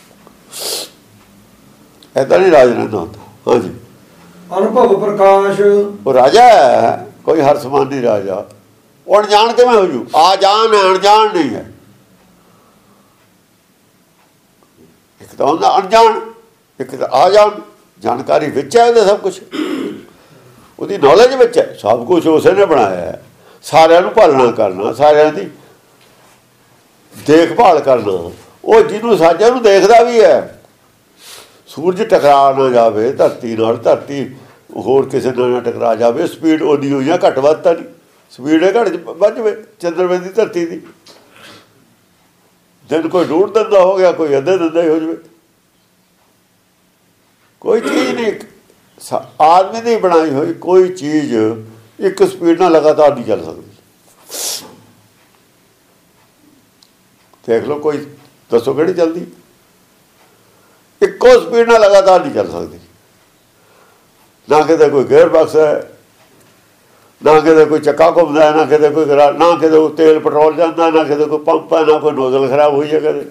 ਇੱਦਾਂ ਨਹੀਂ ਰਾਜ ਰਹਿੰਦਾ ਹੁੰਦਾ। ਹਾਂਜੀ, ਅਨੁਭਵ ਪ੍ਰਕਾਸ਼। ਉਹ ਰਾਜਾ ਹੈ, ਕੋਈ ਹਰ ਸਮਾਨ ਨਹੀਂ ਰਾਜਾ। ਉਹ ਅਣਜਾਣ ਕਿਵੇਂ ਹੋ ਜੂ? ਆ ਜਾਣ ਹੈ, ਅਣਜਾਣ ਨਹੀਂ ਹੈ। ਇੱਕ ਤਾਂ ਹੁੰਦਾ ਅਣਜਾਣ, ਇੱਕ ਤਾਂ ਆ ਜਾਣ। ਜਾਣਕਾਰੀ ਵਿੱਚ ਹੈ ਉਹਦੇ, ਸਭ ਕੁਛ ਉਹਦੀ ਨੌਲੇਜ ਵਿੱਚ ਹੈ, ਸਭ ਕੁਛ ਉਸੇ ਨੇ ਬਣਾਇਆ ਹੈ। ਸਾਰਿਆਂ ਨੂੰ ਪਾਲਣਾ ਕਰਨਾ, ਸਾਰਿਆਂ ਦੀ ਦੇਖਭਾਲ ਕਰਨਾ, ਉਹ ਜਿਹਨੂੰ ਸਾਜਿਆਂ ਨੂੰ ਦੇਖਦਾ ਵੀ ਹੈ। ਸੂਰਜ ਟਕਰਾ ਨਾ ਜਾਵੇ ਧਰਤੀ ਨਾਲ, ਧਰਤੀ ਹੋਰ ਕਿਸੇ ਨਾਲ ਨਾ ਟਕਰਾ ਜਾਵੇ, ਸਪੀਡ ਉਹਦੀ ਹੋਈ ਆ, ਘੱਟ ਵੱਧ ਤਾਂ ਨਹੀਂ, ਸਪੀਡ ਘੱਟ ਵੱਧ ਜਾਵੇ ਚੰਦਰਮੇ ਦੀ ਧਰਤੀ ਦੀ। ਦਿਨ ਕੋਈ ਡੂਢ ਦਿਨ ਦਾ ਹੋ ਗਿਆ, ਕੋਈ ਅੱਧੇ ਦਿਨ ਦਾ ਹੀ ਹੋ ਜਾਵੇ, ਕੋਈ ਚੀਜ਼ ਨਹੀਂ ਆਦਮੀ ਦੀ ਬਣਾਈ ਹੋਈ, ਕੋਈ ਚੀਜ਼ ਇੱਕ ਸਪੀਡ ਨਾਲ ਲਗਾਤਾਰ ਨਹੀਂ ਚੱਲ ਸਕਦੀ। ਦੇਖ ਲਓ, ਕੋਈ ਦੱਸੋ ਕਿਹੜੀ ਚੱਲਦੀ? ਇੱਕੋ ਸਪੀਡ ਨਾਲ ਲਗਾਤਾਰ ਨਹੀਂ ਚੱਲ ਸਕਦੀ। ਨਾ ਕਿਤੇ ਕੋਈ ਗੇਅਰ ਬਾਕਸ ਹੈ, ਨਾ ਕਿਤੇ ਕੋਈ ਚੱਕਾ ਘੁੰਮਦਾ, ਨਾ ਕਿਤੇ ਕੋਈ ਨਾ ਕਿਤੇ ਤੇਲ ਪੈਟਰੋਲ ਜਾਂਦਾ, ਨਾ ਕਿਤੇ ਕੋਈ ਪੰਪ ਹੈ, ਨਾ ਕੋਈ ਨੋਜ਼ਲ ਖਰਾਬ ਹੋਈ ਹੈ ਕਦੇ।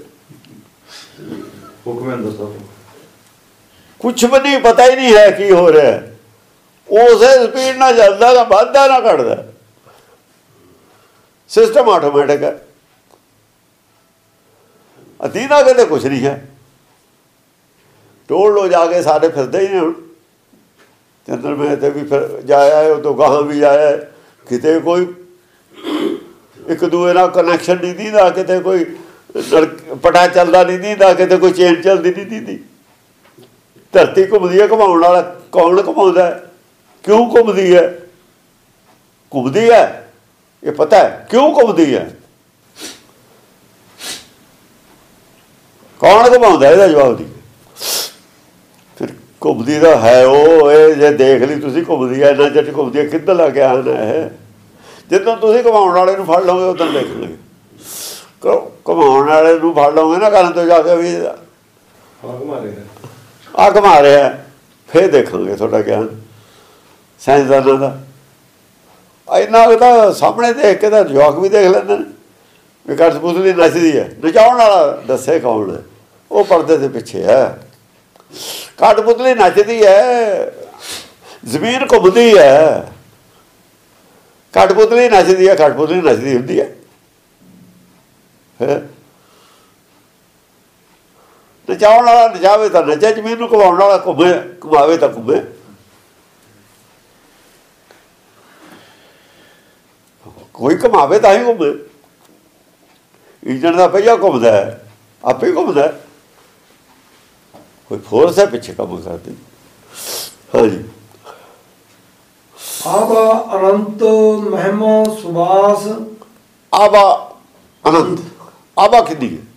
ਕੁਛ ਵੀ ਨਹੀਂ, ਪਤਾ ਹੀ ਨਹੀਂ ਹੈ ਕੀ ਹੋ ਰਿਹਾ। ਉਸੇ ਸਪੀਡ ਨਾਲ ਚੱਲਦਾ, ਨਾ ਵੱਧਦਾ ਨਾ ਘਟਦਾ, ਸਿਸਟਮ ਆਟੋਮੈਟਿਕ ਹੈ। ਅਧੀਨਾ ਕਿਤੇ ਕੁਛ ਨਹੀਂ ਹੈ। ਟੋਲ ਲੋ ਜਾ ਕੇ ਸਾਰੇ ਫਿਰਦੇ ਹੀ ਨੇ ਹੁਣ ਚੰਦਰਮੇ ਤੇ ਵੀ ਫਿਰ ਜਾਇਆ ਹੈ, ਉਹ ਤੋਂ ਗਾਹਾਂ ਵੀ ਜਾਇਆ। ਕਿਤੇ ਕੋਈ ਇੱਕ ਦੂਏ ਨਾਲ ਕਨੈਕਸ਼ਨ ਨਹੀਂ ਦਿੰਦਾ, ਕਿਤੇ ਕੋਈ ਪਟਾ ਚੱਲਦਾ ਨਹੀਂ ਦਿੰਦਾ, ਕਿਤੇ ਕੋਈ ਚੇਨ ਚੱਲਦੀ ਨਹੀਂ ਦਿੰਦੀ। ਧਰਤੀ ਘੁੰਮਦੀ ਹੈ, ਘੁਮਾਉਣ ਵਾਲਾ ਕੌਣ ਘੁਮਾਉਂਦਾ? ਕਿਉਂ ਘੁੰਮਦੀ ਹੈ? ਘੁੰਮਦੀ ਹੈ, ਇਹ ਪਤਾ ਹੈ ਕਿਉਂ ਘੁੰਮਦੀ ਹੈ, ਕੌਣ ਘੁਮਾਉਂਦਾ? ਇਹਦਾ ਜਵਾਬ ਦੀ ਫਿਰ ਘੁੰਮਦੀ ਤਾਂ ਹੈ ਉਹ। ਇਹ ਜੇ ਦੇਖ ਲਈ ਤੁਸੀਂ ਘੁੰਮਦੀ ਹੈ, ਇੰਨਾ ਚਿਰ ਘੁੰਮਦੀ ਹੈ, ਕਿੱਧਰ ਲੱਗ ਗਿਆ ਹਨ ਇਹ? ਜਦੋਂ ਤੁਸੀਂ ਘੁਮਾਉਣ ਵਾਲੇ ਨੂੰ ਫੜ ਲਓਗੇ ਉਦੋਂ ਦੇਖ ਲਓਗੇ। ਘੁਮਾਉਣ ਵਾਲੇ ਨੂੰ ਫੜ ਲਓਗੇ ਨਾ ਕਰਨ ਤੋਂ ਜਾ ਕੇ ਵੀ ਆ ਘੁਮਾ ਰਿਹਾ, ਫਿਰ ਦੇਖਾਂਗੇ ਤੁਹਾਡਾ ਗਿਆਨ ਸਾਇੰਸਦਾਨਾਂ ਦਾ। ਇੰਨਾ ਤਾਂ ਸਾਹਮਣੇ ਦੇਖ ਕੇ ਤਾਂ ਜਵਾਕ ਵੀ ਦੇਖ ਲੈਂਦੇ ਨੇ ਵੀ ਕਠਪੁਤਲੀ ਨੱਚਦੀ ਹੈ। ਨਚਾਉਣ ਵਾਲਾ ਦੱਸੇ ਕੌਣ ਹੈ? ਉਹ ਪਰਦੇ ਦੇ ਪਿੱਛੇ ਹੈ। ਕਠਪੁਤਲੀ ਨੱਚਦੀ ਹੈ, ਜ਼ਮੀਨ ਘੁੰਮਦੀ ਹੈ, ਕਠਪੁਤਲੀ ਨੱਚਦੀ ਹੈ, ਕਠਪੁਤਲੀ ਨੱਚਦੀ ਹੁੰਦੀ ਹੈ। ਨਚਾਉਣ ਵਾਲਾ ਨਚਾਵੇ ਤਾਂ ਨੱਚੇ, ਜ਼ਮੀਨ ਨੂੰ ਘੁਮਾਉਣ ਵਾਲਾ ਘੁੰਮੇ, ਘੁਮਾਵੇ ਤਾਂ ਘੁੰਮੇ। ਕੋਈ ਘੁਮਾਵੇ ਤਾਂ ਹੀ ਘੁੰਮੇ। ਇੰਜਣ ਦਾ ਪਹੀਆ ਘੁੰਮਦਾ ਹੈ, ਆਪੇ ਹੀ ਘੁੰਮਦਾ, ਕੋਈ ਫੋਰਸ ਹੈ ਪਿੱਛੇ ਕੰਮ ਕਰਦੀ। ਹਾਂਜੀ। ਆਬਾ ਅਨੰਤ ਮਹਿਮਾ ਸੁਬਾਸ। ਆਬਾ ਅਨੰਤ, ਆਬਾ ਕਿੰਨੀ ਹੈ?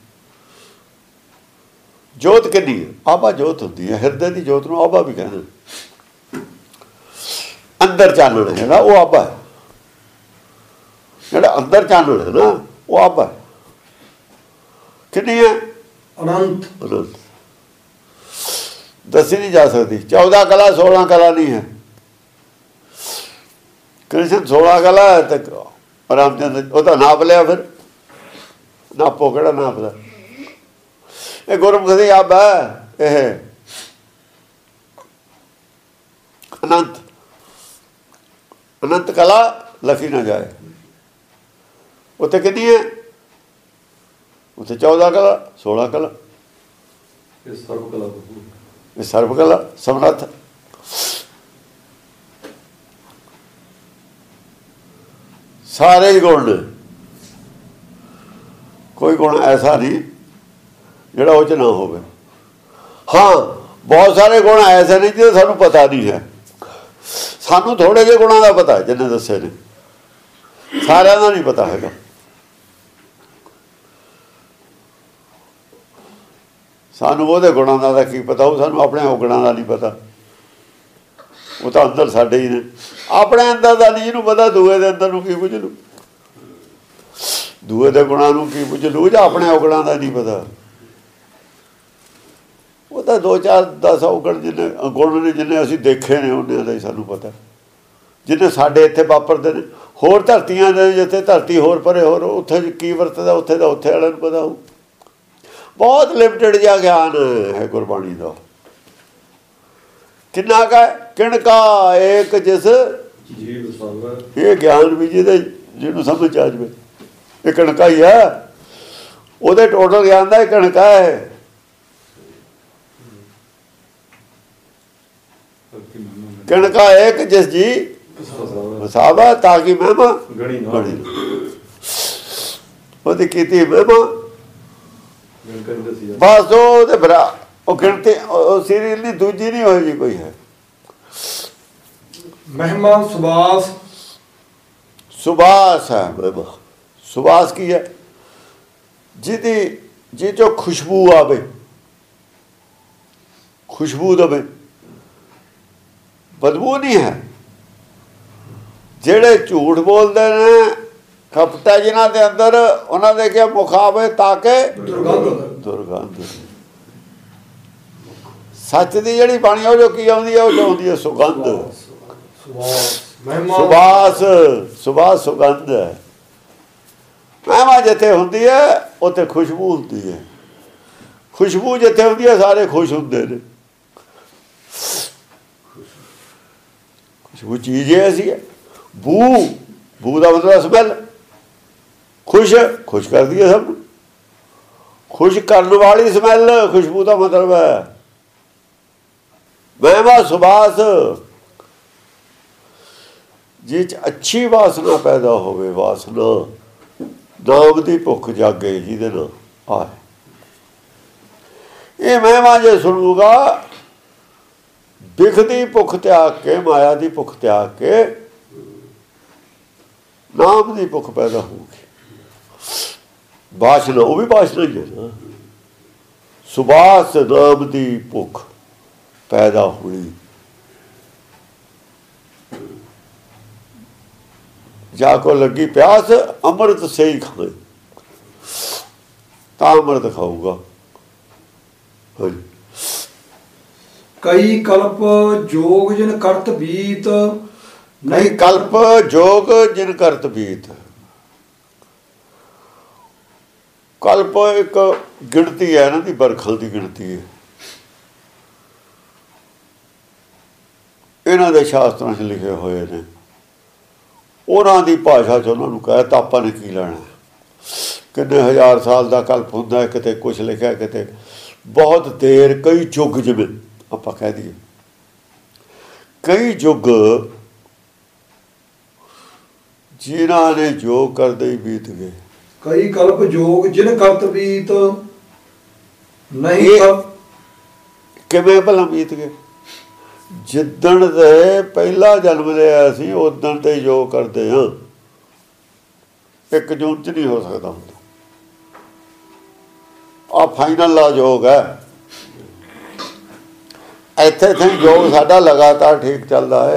ਜੋਤ ਕਿੰਨੀ ਹੈ? ਆਬਾ ਜੋਤ ਹੁੰਦੀ ਹੈ, ਹਿਰਦੇ ਦੀ ਜੋਤ ਨੂੰ ਆਬਾ ਵੀ ਕਹਿੰਦੇ। ਅੰਦਰ ਚਾਨਣ ਹੈ ਨਾ, ਉਹ ਆਬਾ ਹੈ। ਜਿਹੜਾ ਅੰਦਰ ਚਾਨਣ ਹੈ ਨਾ, ਉਹ ਆਬਾ ਹੈ। ਕਿੰਨੀ ਹੈ? ਅਨੰਤ। ਅਨੰਤ ਦੱਸੀ ਨਹੀਂ ਜਾ ਸਕਦੀ। ਚੌਦਾਂ ਕਲਾ ਸੋਲਾਂ ਕਲਾ ਨਹੀਂ ਹੈ। ਕ੍ਰਿਸ਼ਨ ਸੋਲਾਂ ਕਲਾ ਹੈ ਤੇ ਰਾਮਚੰਦਰ ਉਹ ਤਾਂ ਨਾਪ ਲਿਆ, ਫਿਰ ਨਾਪੋ ਕਿਹੜਾ ਨਾਪਦਾ? ਇਹ ਗੁਰਮੁਖ ਦੀ ਆਬ ਹੈ। ਇਹ ਅਨੰਤ, ਅਨੰਤ ਕਲਾ ਲਖੀ ਨਾ ਜਾਏ। ਉੱਥੇ ਕਿੰਨੀ ਹੈ? ਉੱਥੇ ਚੌਦਾਂ ਕਲਾ ਸੋਲਾਂ ਕਲਾ। ਇਹ ਸਰਬ ਕਲਾ, ਇਹ ਸਰਬ ਕਲਾ ਸਮਰੱਥ। ਸਾਰੇ ਗੁਣ ਨੇ, ਕੋਈ ਗੁਣ ਐਸਾ ਨਹੀਂ ਜਿਹੜਾ ਉਹ 'ਚ ਨਾ ਹੋਵੇ। ਹਾਂ, ਬਹੁਤ ਸਾਰੇ ਗੁਣ ਐਸੇ ਨੇ ਜਿਹਦੇ ਸਾਨੂੰ ਪਤਾ ਨਹੀਂ ਹੈ। ਸਾਨੂੰ ਥੋੜ੍ਹੇ ਜਿਹੇ ਗੁਣਾਂ ਦਾ ਪਤਾ ਜਿਹਨੇ ਦੱਸੇ ਨੇ, ਸਾਰਿਆਂ ਦਾ ਨਹੀਂ ਪਤਾ ਹੈਗਾ। ਸਾਨੂੰ ਉਹਦੇ ਗੁਣਾਂ ਦਾ ਤਾਂ ਕੀ ਪਤਾ, ਉਹ ਸਾਨੂੰ ਆਪਣੇ ਔਗਣਾਂ ਦਾ ਨਹੀਂ ਪਤਾ। ਉਹ ਤਾਂ ਅੰਦਰ ਸਾਡੇ ਹੀ ਨੇ। ਆਪਣੇ ਅੰਦਰ ਦਾ ਨਹੀਂ ਜਿਹਨੂੰ ਪਤਾ, ਦੂਏ ਦੇ ਅੰਦਰ ਨੂੰ ਕੀ ਬੁੱਝ ਲੂ? ਦੂਏ ਦੇ ਗੁਣਾਂ ਨੂੰ ਕੀ ਬੁੱਝ ਲੂ? ਜਾਂ ਆਪਣੇ ਔਗਣਾਂ ਦਾ ਨਹੀਂ ਪਤਾ। ਉਹ ਤਾਂ ਦੋ ਚਾਰ ਦਸ ਔਗਣ ਜਿੰਨੇ ਗੁਣ ਨੇ, ਜਿੰਨੇ ਅਸੀਂ ਦੇਖੇ ਨੇ, ਉਹਨਾਂ ਦਾ ਹੀ ਸਾਨੂੰ ਪਤਾ। ਜਿੰਨੇ ਸਾਡੇ ਇੱਥੇ ਵਾਪਰਦੇ ਨੇ, ਹੋਰ ਧਰਤੀਆਂ ਦੇ ਜਿੱਥੇ ਧਰਤੀ ਹੋਰ ਪਰੇ ਹੋਰ, ਉੱਥੇ ਕੀ ਵਰਤਦਾ, ਉੱਥੇ ਦਾ ਉੱਥੇ ਵਾਲਿਆਂ ਨੂੰ ਪਤਾ ਹੋਊ। ਬਹੁਤ ਲਿਮਟਿਡ ਜਿਹਾ ਗਿਆਨ ਹੈ ਗੁਰਬਾਣੀ ਦਾ। ਕਿੰਨਾ ਕਾ? ਕਿਣਕਾ ਏਕ ਜਿਸ ਇਹ ਗਿਆਨ ਵੀ ਜਿਹਦੇ ਜਿਹਨੂੰ ਸਮਝ ਆ ਜਾਵੇ, ਇਹ ਕਣਕਾ ਹੀ ਹੈ। ਉਹਦੇ ਟੋਟਲ ਗਿਆਨ ਦਾ ਇਹ ਕਣਕਾ ਹੈ। ਕਣਕਾ ਏਕ ਜਿਸ ਜੀ ਵਸਾਵਾ ਤਾਂ ਕਿ ਮਹਿਮਾ ਗਣੀ। ਉਹਦੀ ਕੀਤੀ ਮਹਿਮਾ ਬਸ। ਉਹਦੇ ਭਰਾ ਉਹ ਗਿਣਤੀ ਉਹ ਸੀਰੀਅਲ ਨਹੀਂ, ਦੂਜੀ ਨਹੀਂ ਹੋਈ ਜੀ ਕੋਈ ਹੈ। ਮਹਿਮਾ ਸੁਬਾਸ। ਸੁਬਾਸ ਹੈ ਮਹਿਮਾ। ਸੁਬਾਸ ਕੀ ਹੈ? ਜਿਹਦੀ ਜਿਹ 'ਚੋਂ ਖੁਸ਼ਬੂ ਆਵੇ, ਖੁਸ਼ਬੂ ਦਵੇ, ਬਦਬੂ ਨਹੀਂ ਹੈ। ਜਿਹੜੇ ਝੂਠ ਬੋਲਦੇ ਨੇ, ਕਪਟਾ ਜਿਨ੍ਹਾਂ ਦੇ ਅੰਦਰ, ਉਹਨਾਂ ਦੇ ਕਿਹਾ ਮੁਖ ਆਵੇ ਤਾਂ ਕਿ ਦੁਰਗੰਧ। ਦੁਰਗੰਧ ਸੱਚ ਦੀ ਜਿਹੜੀ ਬਾਣੀ ਉਹ ਜੋ ਕੀ ਆਉਂਦੀ ਹੈ, ਉਹ ਜੋ ਆਉਂਦੀ ਹੈ ਸੁਗੰਧ। ਸੁਬਾਸ, ਸੁਬਾਸ ਸੁਗੰਧ ਹੈ। ਮਹਿਮਾ ਜਿੱਥੇ ਹੁੰਦੀ ਹੈ ਉੱਥੇ ਖੁਸ਼ਬੂ ਹੁੰਦੀ ਹੈ। ਖੁਸ਼ਬੂ ਜਿੱਥੇ ਹੁੰਦੀ ਹੈ ਸਾਰੇ ਖੁਸ਼ ਹੁੰਦੇ ਨੇ। ਖੁਸ਼ਬੂ ਚੀਜ਼ ਐਸੀ ਹੈ। ਬੂ, ਬੂ ਦਾ ਮਤਲਬ ਸਮੈਲ। ਖੁਸ਼, ਖੁਸ਼ ਕਰਦੀ ਹੈ ਸਭ ਨੂੰ। ਖੁਸ਼ ਕਰਨ ਵਾਲੀ ਸਮੈਲ ਖੁਸ਼ਬੂ ਦਾ ਮਤਲਬ ਹੈ। ਮਹਿਮਾ ਸੁਬਾਸ, ਜਿਹ 'ਚ ਅੱਛੀ ਵਾਸਨਾ ਪੈਦਾ ਹੋਵੇ, ਵਾਸਨਾ ਨਾਮ ਦੀ ਭੁੱਖ ਜਾਗੇ ਜਿਹਦੇ ਨਾਲ ਆ। ਇਹ ਮਹਿਮਾ ਜੇ ਸੁਣੂਗਾ, ਬਿਖ ਦੀ ਭੁੱਖ ਤਿਆਗ ਕੇ, ਮਾਇਆ ਦੀ ਭੁੱਖ ਤਿਆਗ ਕੇ ਨਾਮ ਦੀ ਭੁੱਖ ਪੈਦਾ ਹੋਊਗੀ। ਬਾਸ਼ਨਾ, ਉਹ ਵੀ ਬਾਸ਼ਨਾ ਹੀ ਹੈ ਨਾ। ਸੁਬਾਸ ਨਾਮ ਦੀ ਭੁੱਖ ਪੈਦਾ ਹੋਈ। ਜਾ ਕੋ ਲੱਗੀ ਪਿਆਸ, ਅੰਮ੍ਰਿਤ ਸੇ ਹੀ ਖਾਏ ਤਾਂ ਅੰਮ੍ਰਿਤ ਖਾਊਗਾ। ਕਈ ਕਲਪ ਜੋਗ ਜਿਨ ਕਰਤ ਬੀਤ। ਕਈ ਕਲਪ ਜੋਗ ਜਿਨ ਕਰਤ ਬੀਤ। ਕਲਪ ਇੱਕ ਗਿਣਤੀ ਹੈ, ਇਹਨਾਂ ਦੀ ਬਰਖਾਂ ਦੀ ਗਿਣਤੀ ਹੈ। ਇਹਨਾਂ ਦੇ ਸ਼ਾਸਤਰਾਂ 'ਚ ਲਿਖੇ ਹੋਏ ਨੇ। ਉਹਨਾਂ ਦੀ ਭਾਸ਼ਾ 'ਚ ਉਹਨਾਂ ਨੂੰ ਕਹਿਤਾ ਆਪਾਂ ਨੇ ਕੀ ਲੈਣਾ। ਕਿੰਨੇ ਹਜ਼ਾਰ ਸਾਲ ਦਾ ਕਲਪ ਹੁੰਦਾ, ਕਿਤੇ ਕੁਛ ਲਿਖਿਆ, ਕਿਤੇ ਬਹੁਤ ਦੇਰ, ਕਈ ਯੁੱਗ, ਜਿਵੇਂ ਆਪਾਂ ਕਹਿ ਦਈਏ ਕਈ ਯੁੱਗ ਜਿਨ੍ਹਾਂ ਨੇ ਯੋਗ ਕਰਦੇ ਹੀ ਬੀਤ ਗਏ। ਕਈ ਕਲਪ ਜੋਗ ਜਿਨ ਕਲਪ ਬੀਤ ਨਹੀਂ ਕਲਪ ਕਿਵੇਂ ਭਲਾ ਬੀਤ ਗਏ? ਜਿੱਦਣ ਦੇ ਪਹਿਲਾ ਜਨਮ ਲਿਆ ਸੀ ਉਦਣ ਤੇ ਯੋਗ ਕਰਦੇ ਹਾਂ। ਇੱਕ ਜੂਨ 'ਚ ਨਹੀਂ ਹੋ ਸਕਦਾ ਹੁੰਦਾ। ਆ ਫਾਈਨਲ ਲਾ ਯੋਗ ਹੈ। ਇੱਥੇ ਇੱਥੇ ਯੋਗ ਸਾਡਾ ਲਗਾਤਾਰ ਠੀਕ ਚੱਲਦਾ ਹੈ।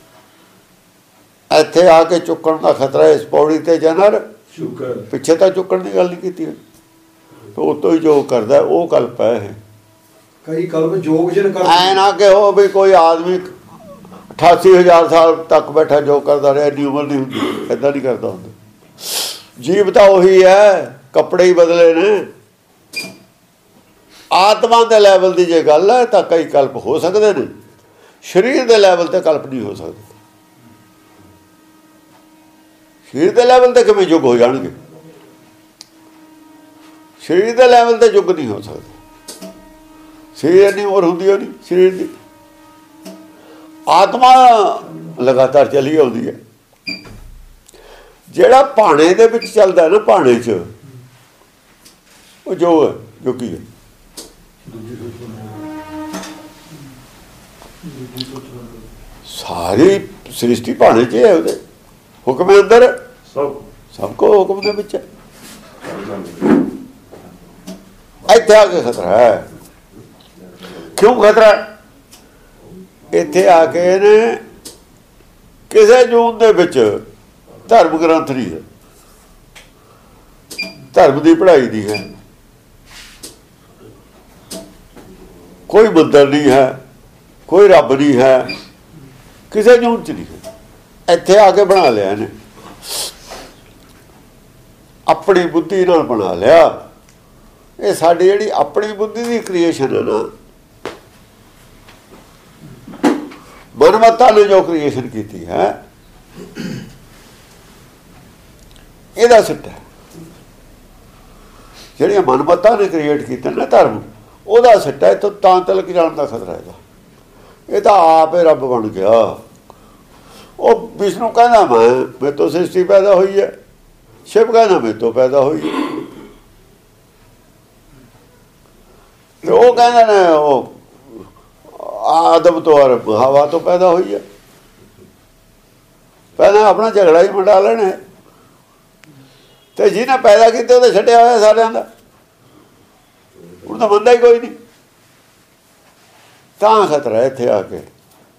ਇੱਥੇ ਆ ਕੇ ਚੁੱਕਣ ਦਾ ਖਤਰਾ ਇਸ ਪੌੜੀ ਤੇ ਜਨਰ ਪਿੱਛੇ ਤਾਂ ਚੁੱਕਣ ਦੀ ਗੱਲ ਨਹੀਂ ਕੀਤੀ। ਉਹ ਤੋਂ ਹੀ ਯੋਗ ਕਰਦਾ, ਉਹ ਕਲਪ ਹੈ ਇਹ। ਕਈ ਕਲਪ ਜੋਗ ਜਿਨ ਕਲਪ ਐ ਨਾ ਕਿ ਹੋ ਵੀ ਕੋਈ ਆਦਮੀ ਅਠਾਸੀ ਹਜ਼ਾਰ ਸਾਲ ਤੱਕ ਬੈਠਾ ਯੋਗ ਕਰਦਾ ਰਿਹਾ, ਇੰਨੀ ਉਮਰ ਨਹੀਂ ਹੁੰਦੀ। ਏਦਾਂ ਨਹੀਂ ਕਰਦਾ ਹੁੰਦਾ। ਜੀਵ ਤਾਂ ਉਹੀ ਹੈ, ਕੱਪੜੇ ਹੀ ਬਦਲੇ ਨੇ। ਆਤਮਾ ਦੇ ਲੈਵਲ ਦੀ ਜੇ ਗੱਲ ਹੈ ਤਾਂ ਕਈ ਕਲਪ ਹੋ ਸਕਦੇ ਨੇ, ਸਰੀਰ ਦੇ ਲੈਵਲ ਤੇ ਕਲਪ ਨਹੀਂ ਹੋ ਸਕਦੇ। ਸਰੀਰ ਦੇ ਲੈਵਲ ਤੇ ਕਿਵੇਂ ਯੁੱਗ ਹੋ ਜਾਣਗੇ? ਸਰੀਰ ਦੇ ਲੈਵਲ ਤੇ ਯੁੱਗ ਨਹੀਂ ਹੋ ਸਕਦੇ। ਸਰੀਰ ਇੰਨੀ ਉਮਰ ਹੁੰਦੀ ਉਹ ਨਹੀਂ ਸਰੀਰ ਦੀ। ਆਤਮਾ ਲਗਾਤਾਰ ਚਲੀ ਆਉਂਦੀ ਹੈ। ਜਿਹੜਾ ਭਾਣੇ ਦੇ ਵਿੱਚ ਚੱਲਦਾ ਨਾ, ਭਾਣੇ 'ਚ ਉਹ ਜੋ ਹੈ, ਜੋ ਕੀ ਹੈ, ਸਾਰੀ ਸ੍ਰਿਸ਼ਟੀ ਭਾਣੇ 'ਚ ਹੈ। ਉਹਦੇ ਹੁਕਮ ਅੰਦਰ ਸਭ ਸਭ ਕੋ ਹੁਕਮ ਦੇ ਵਿੱਚ ਹੈ। ਇੱਥੇ ਆ ਕੇ ਖਤਰਾ ਹੈ। ਕਿਉਂ ਖਤਰਾ? ਇੱਥੇ ਆ ਕੇ ਇਹਨੇ ਕਿਸੇ ਜੂਨ ਦੇ ਵਿੱਚ ਧਰਮ ਗ੍ਰੰਥ ਨਹੀਂ ਹੈ, ਧਰਮ ਦੀ ਪੜ੍ਹਾਈ ਦੀ ਹੈ, ਕੋਈ ਮੰਦਰ ਨਹੀਂ ਹੈ, ਕੋਈ ਰੱਬ ਨਹੀਂ ਹੈ, ਕਿਸੇ ਜੂਨ 'ਚ ਨਹੀਂ ਹੈ। ਇੱਥੇ ਆ ਕੇ ਬਣਾ ਲਿਆ ਇਹਨੇ, ਆਪਣੀ ਬੁੱਧੀ ਨਾਲ ਬਣਾ ਲਿਆ। ਇਹ ਸਾਡੀ ਜਿਹੜੀ ਆਪਣੀ ਬੁੱਧੀ ਦੀ ਕ੍ਰੀਏਸ਼ਨ ਹੈ ਨਾ, ਮਨਮੱਤਾ ਨੇ ਜੋ ਕ੍ਰੀਏਸ਼ਨ ਕੀਤੀ ਹੈ, ਇਹਦਾ ਸਿੱਟਾ। ਜਿਹੜੀਆਂ ਮਨਮੱਤਾ ਨੇ ਕ੍ਰੀਏਟ ਕੀਤੇ ਨਾ ਧਰਮ, ਉਹਦਾ ਸਿੱਟਾ। ਇੱਥੋਂ ਤਾਂ ਤਲਕ ਜਾਣ ਦਾ ਖਤਰਾ ਇਹਦਾ। ਇਹ ਤਾਂ ਆਪ ਹੀ ਰੱਬ ਬਣ ਗਿਆ। ਉਹ ਵਿਸ਼ਨੂੰ ਕਹਿੰਦਾ ਮੈਂ ਮੇਰੇ ਤੋਂ ਸ੍ਰਿਸ਼ਟੀ ਪੈਦਾ ਹੋਈ ਹੈ, ਸ਼ਿਵ ਕਹਿੰਦਾ ਮੇਰੇ ਤੋਂ ਪੈਦਾ ਹੋਈ ਹੈ, ਤੇ ਉਹ ਕਹਿੰਦੇ ਨੇ ਉਹ ਆਦਮ ਤੋਂ ਔਰ ਹਵਾ ਤੋਂ ਪੈਦਾ ਹੋਈ ਹੈ। ਪਹਿਲਾਂ ਆਪਣਾ ਝਗੜਾ ਹੀ ਮੰਡਾ ਲੈਣਾ, ਤੇ ਜਿਹਨੇ ਪੈਦਾ ਕੀਤੇ ਉਹਦੇ ਛੱਡਿਆ ਹੋਇਆ ਸਾਰਿਆਂ ਦਾ, ਹੁਣ ਤਾਂ ਮੰਨਦਾ ਹੀ ਕੋਈ ਨਹੀਂ। ਤਾਂ ਖਤਰਾ ਇੱਥੇ ਆ ਕੇ।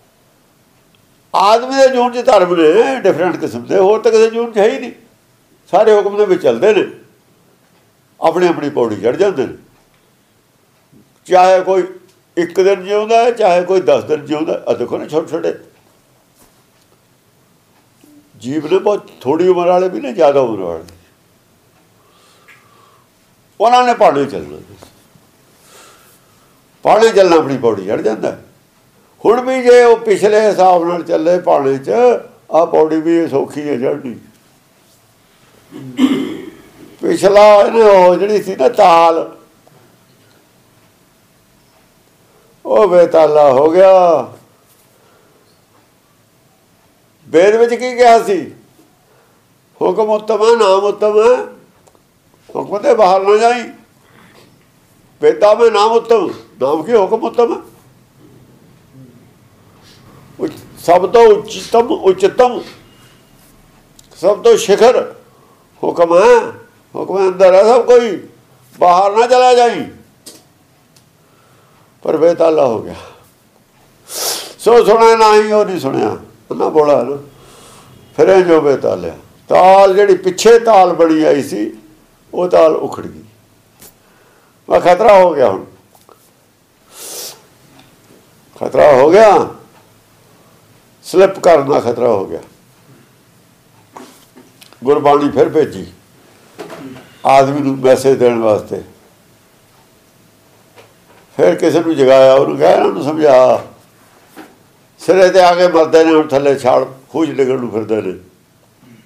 ਆਦਮੀ ਦੇ ਜੂਨ 'ਚ ਧਰਮ ਨੇ ਡਿਫਰੈਂਟ ਕਿਸਮ ਦੇ, ਹੋਰ ਤਾਂ ਕਿਸੇ ਜੂਨ 'ਚ ਹੈ ਹੀ ਨਹੀਂ। ਸਾਰੇ ਹੁਕਮ ਦੇ ਵਿੱਚ ਚੱਲਦੇ ਨੇ, ਆਪਣੀ ਆਪਣੀ ਪੌੜੀ ਚੜ੍ਹ ਜਾਂਦੇ ਨੇ। ਚਾਹੇ ਕੋਈ ਇੱਕ ਦਿਨ ਜਿਉਂਦਾ ਹੈ, ਚਾਹੇ ਕੋਈ ਦਸ ਦਿਨ ਜਿਉਂਦਾ। ਆ ਦੇਖੋ ਨਾ, ਛੋਟੇ ਛੋਟੇ ਜੀਵ ਨੇ, ਬਹੁਤ ਥੋੜ੍ਹੀ ਉਮਰ ਵਾਲੇ ਵੀ ਨੇ, ਜ਼ਿਆਦਾ ਉਮਰ ਵਾਲੇ। ਉਹਨਾਂ ਨੇ ਪਾਣੀ ਚੱਲਣਾ, ਪਾਣੀ ਚੱਲਣਾ, ਆਪਣੀ ਪੌੜੀ ਚੜ੍ਹ ਜਾਂਦਾ। ਹੁਣ ਵੀ ਜੇ ਉਹ ਪਿਛਲੇ ਹਿਸਾਬ ਨਾਲ ਚੱਲੇ ਪਾਣੀ 'ਚ, ਆਹ ਪੌੜੀ ਵੀ ਸੌਖੀ ਹੈ ਚੜ੍ਹਨੀ। ਪਿਛਲਾ ਇਹਨੇ ਉਹ ਜਿਹੜੀ ਸੀ ਨਾ ਤਾਲ, ਉਹ ਬੇਤਾਲਾ ਹੋ ਗਿਆ। ਵੇਦ ਵਿੱਚ ਕੀ ਕਿਹਾ ਸੀ? ਹੁਕਮ ਉੱਤਮ ਹੈ, ਨਾਮ ਉੱਤਮ ਹੈ। ਹੁਕਮ ਤੇ ਬਾਹਰ ਨਾ ਜਾਈ। ਵੇਦਾਂ में नाम उत्तम, नाम की हुक्म उत्तम है। सब तो उच्चतम उच्चतम, सब तो शिखर हुक्म है। हुक्म अंदर है सब, कोई बाहर ना चला जाई। पर बेताला हो गया, सो सुना ना ही वो नहीं सुनिया ना, बोला ना। फिर जो बेतालिया ताल जी पिछे ताल बनी आई सी, वो ताल उखड़ गई। मैं खतरा हो गया, हूँ खतरा हो गया, स्लिप करना खतरा हो गया। गुरबाणी फिर भेजी आदमी को मैसेज देने वास्ते। फिर किसी को जगाया, उन्होंने कहा इन्होंने समझा, सिरे ते आके मरते ने, हम थले छाड़ खूज निकल फिरते ने।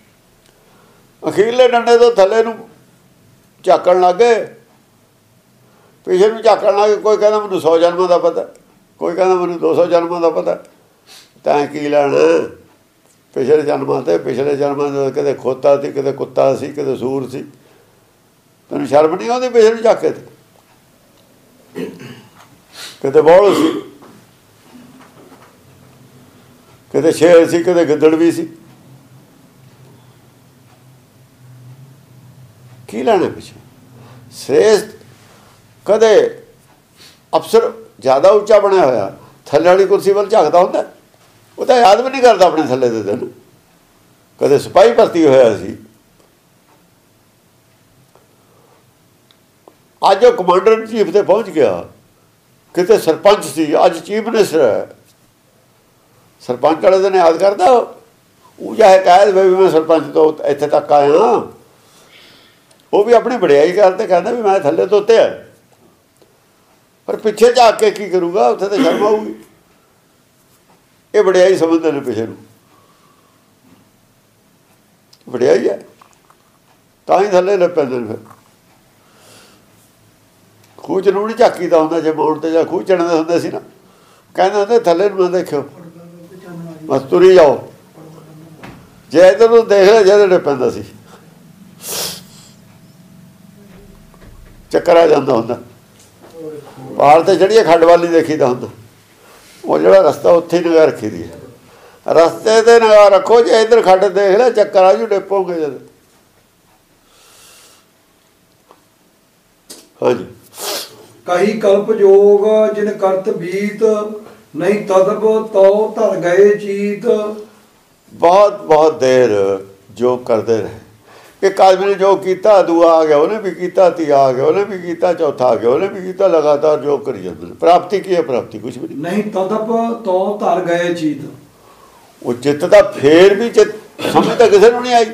ਅਖੀਰਲੇ ਡੰਡੇ ਤੋਂ ਥੱਲੇ ਨੂੰ ਝਾਕਣ ਲੱਗ ਗਏ, ਪਿਛੇ ਨੂੰ ਝਾਕਣ ਲੱਗ ਗਏ। ਕੋਈ ਕਹਿੰਦਾ ਮੈਨੂੰ ਸੌ ਜਨਮਾਂ ਦਾ ਪਤਾ, ਕੋਈ ਕਹਿੰਦਾ ਮੈਨੂੰ ਦੋ ਸੌ ਜਨਮਾਂ ਦਾ ਪਤਾ। ਤੈਂ ਕੀ ਲੈਣਾ ਪਿਛਲੇ ਜਨਮਾਂ ਤੇ? ਪਿਛਲੇ ਜਨਮਾਂ ਦੇ ਕਿਤੇ ਖੋਤਾ ਸੀ, ਕਿਤੇ ਕੁੱਤਾ ਸੀ, ਕਿਤੇ ਸੂਰ ਸੀ। ਤੈਨੂੰ ਸ਼ਰਮ ਨਹੀਂ ਆਉਂਦੀ ਪਿਛੇ ਨੂੰ ਝਾਕੇ ਤੇ? ਕਿਤੇ ਬੌਲ ਸੀ, ਕਿਤੇ ਸ਼ੇਰ ਸੀ, ਕਿਤੇ ਗਿੱਦੜ ਵੀ ਸੀ। ਕੀ ਲੈਣਾ ਪਿੱਛੇ? ਸ੍ਰੇਸ਼ਟ ਕਦੇ ਅਫਸਰ ਜ਼ਿਆਦਾ ਉੱਚਾ ਬਣਿਆ ਹੋਇਆ ਥੱਲੇ ਵਾਲੀ ਕੁਰਸੀ ਵੱਲ ਝਾਕਦਾ ਹੁੰਦਾ? ਉਹ ਤਾਂ ਯਾਦ ਵੀ ਨਹੀਂ ਕਰਦਾ ਆਪਣੇ ਥੱਲੇ ਦੇ ਦਿਨ। ਕਦੇ ਸਿਪਾਹੀ ਭਰਤੀ ਹੋਇਆ ਸੀ, ਅੱਜ ਉਹ ਕਮਾਂਡਰ ਇਨ ਚੀਫ ਤੇ ਪਹੁੰਚ ਗਿਆ। ਕਿਤੇ ਸਰਪੰਚ ਸੀ, ਅੱਜ ਚੀਫ ਮਿਨਿਸਟਰ ਹੈ। ਸਰਪੰਚ ਵਾਲੇ ਦਿਨ ਯਾਦ ਕਰਦਾ ਉਹ ਚਾਹੇ ਕਹਿ ਦੇਵੇ ਵੀ ਮੈਂ ਸਰਪੰਚ ਤੋਂ ਇੱਥੇ ਤੱਕ ਆਇਆ। ਉਹ ਵੀ ਆਪਣੀ ਵਡਿਆਈ ਕਰਦੇ ਕਹਿੰਦਾ ਵੀ ਮੈਂ ਥੱਲੇ ਤੋਂ ਉੱਤੇ ਆ, ਪਰ ਪਿੱਛੇ ਝਾਕ ਕੇ ਕੀ ਕਰੂਗਾ? ਉੱਥੇ ਤਾਂ ਸ਼ਰਮ ਆਊਗੀ। ਇਹ ਵਡਿਆਈ ਸਮਝਦੇ ਨੇ ਪਿੱਛੇ ਨੂੰ, ਵਡਿਆਈ ਹੈ, ਤਾਂ ਹੀ ਥੱਲੇ ਲੱਗ ਪੈਂਦੇ ਨੇ। ਫਿਰ ਖੂਹ 'ਚ ਨੂੰ ਨਹੀਂ ਝਾਕੀਦਾ ਹੁੰਦਾ। ਜੇ ਮੋੜ 'ਤੇ ਜਾਂ ਖੂਹ ਚੜ੍ਹਦੇ ਹੁੰਦੇ ਸੀ ਨਾ, ਕਹਿੰਦੇ ਹੁੰਦੇ ਥੱਲੇ ਨੂੰ ਨਾ ਦੇਖਿਓ, ਬਸ ਤੁਰੀ ਜਾਓ। ਜੇ ਇੱਧਰ ਨੂੰ ਦੇਖ ਲਿਆ ਜਿਹਦੇ ਡੇ ਪੈਂਦਾ ਸੀ, ਚੱਕਰ ਆ ਜਾਂਦਾ ਹੁੰਦਾ। ਪਹਾੜ 'ਤੇ ਚੜ੍ਹੀਏ ਖੱਡ ਵੱਲ ਨਹੀਂ ਦੇਖੀਦਾ ਹੁੰਦਾ। ਉਹ ਜਿਹੜਾ ਰਸਤਾ ਉੱਥੇ ਹੀ ਨਿਗਾਹ ਰੱਖੀ ਦੀ ਹੈ। ਰਸਤੇ 'ਤੇ ਨਿਗਾਹ ਰੱਖੋ, ਜੇ ਇੱਧਰ ਖੱਡ ਦੇਖ ਲਿਆ ਚੱਕਰ ਆ ਜੂ, ਡੇਪੋਗੇ ਜਦ। ਹਾਂਜੀ। ਕਹੀ ਕਲਪ ਜੋਗ ਜਿਨ ਕਰਤ ਬੀਤ, ਨਹੀਂ ਤਦਬ ਤਉ ਧਰ ਗਏ ਚੀਤ। ਬਹੁਤ ਬਹੁਤ ਦੇਰ ਜੋ ਕਰਦੇ ਰਹੇ। ਇੱਕ ਆਦਮੀ ਨੇ ਜੋ ਕੀਤਾ, ਦੂਆ ਆ ਗਿਆ, ਉਹਨੇ ਵੀ ਕੀਤਾ, ਤੀਆ ਆ ਗਿਆ, ਉਹਨੇ ਵੀ ਕੀਤਾ, ਚੌਥਾ ਆ ਗਿਆ, ਉਹਨੇ ਵੀ ਕੀਤਾ। ਲਗਾਤਾਰ ਜੋ ਕਰੀ ਜਾਂਦੇ ਨੇ। ਪ੍ਰਾਪਤੀ ਕੀ ਹੈ? ਪ੍ਰਾਪਤੀ ਕੁਛ ਵੀ ਨਹੀਂ। ਨਹੀਂ ਤਦਬ ਤਉ ਧਰ ਗਏ ਚੀਤ। ਉਹ ਜਿੱਤ ਦਾ ਫੇਰ ਵੀ ਜਿੱਤ ਸਮਝ ਤਾਂ ਕਿਸੇ ਨੂੰ ਨਹੀਂ ਆਈ।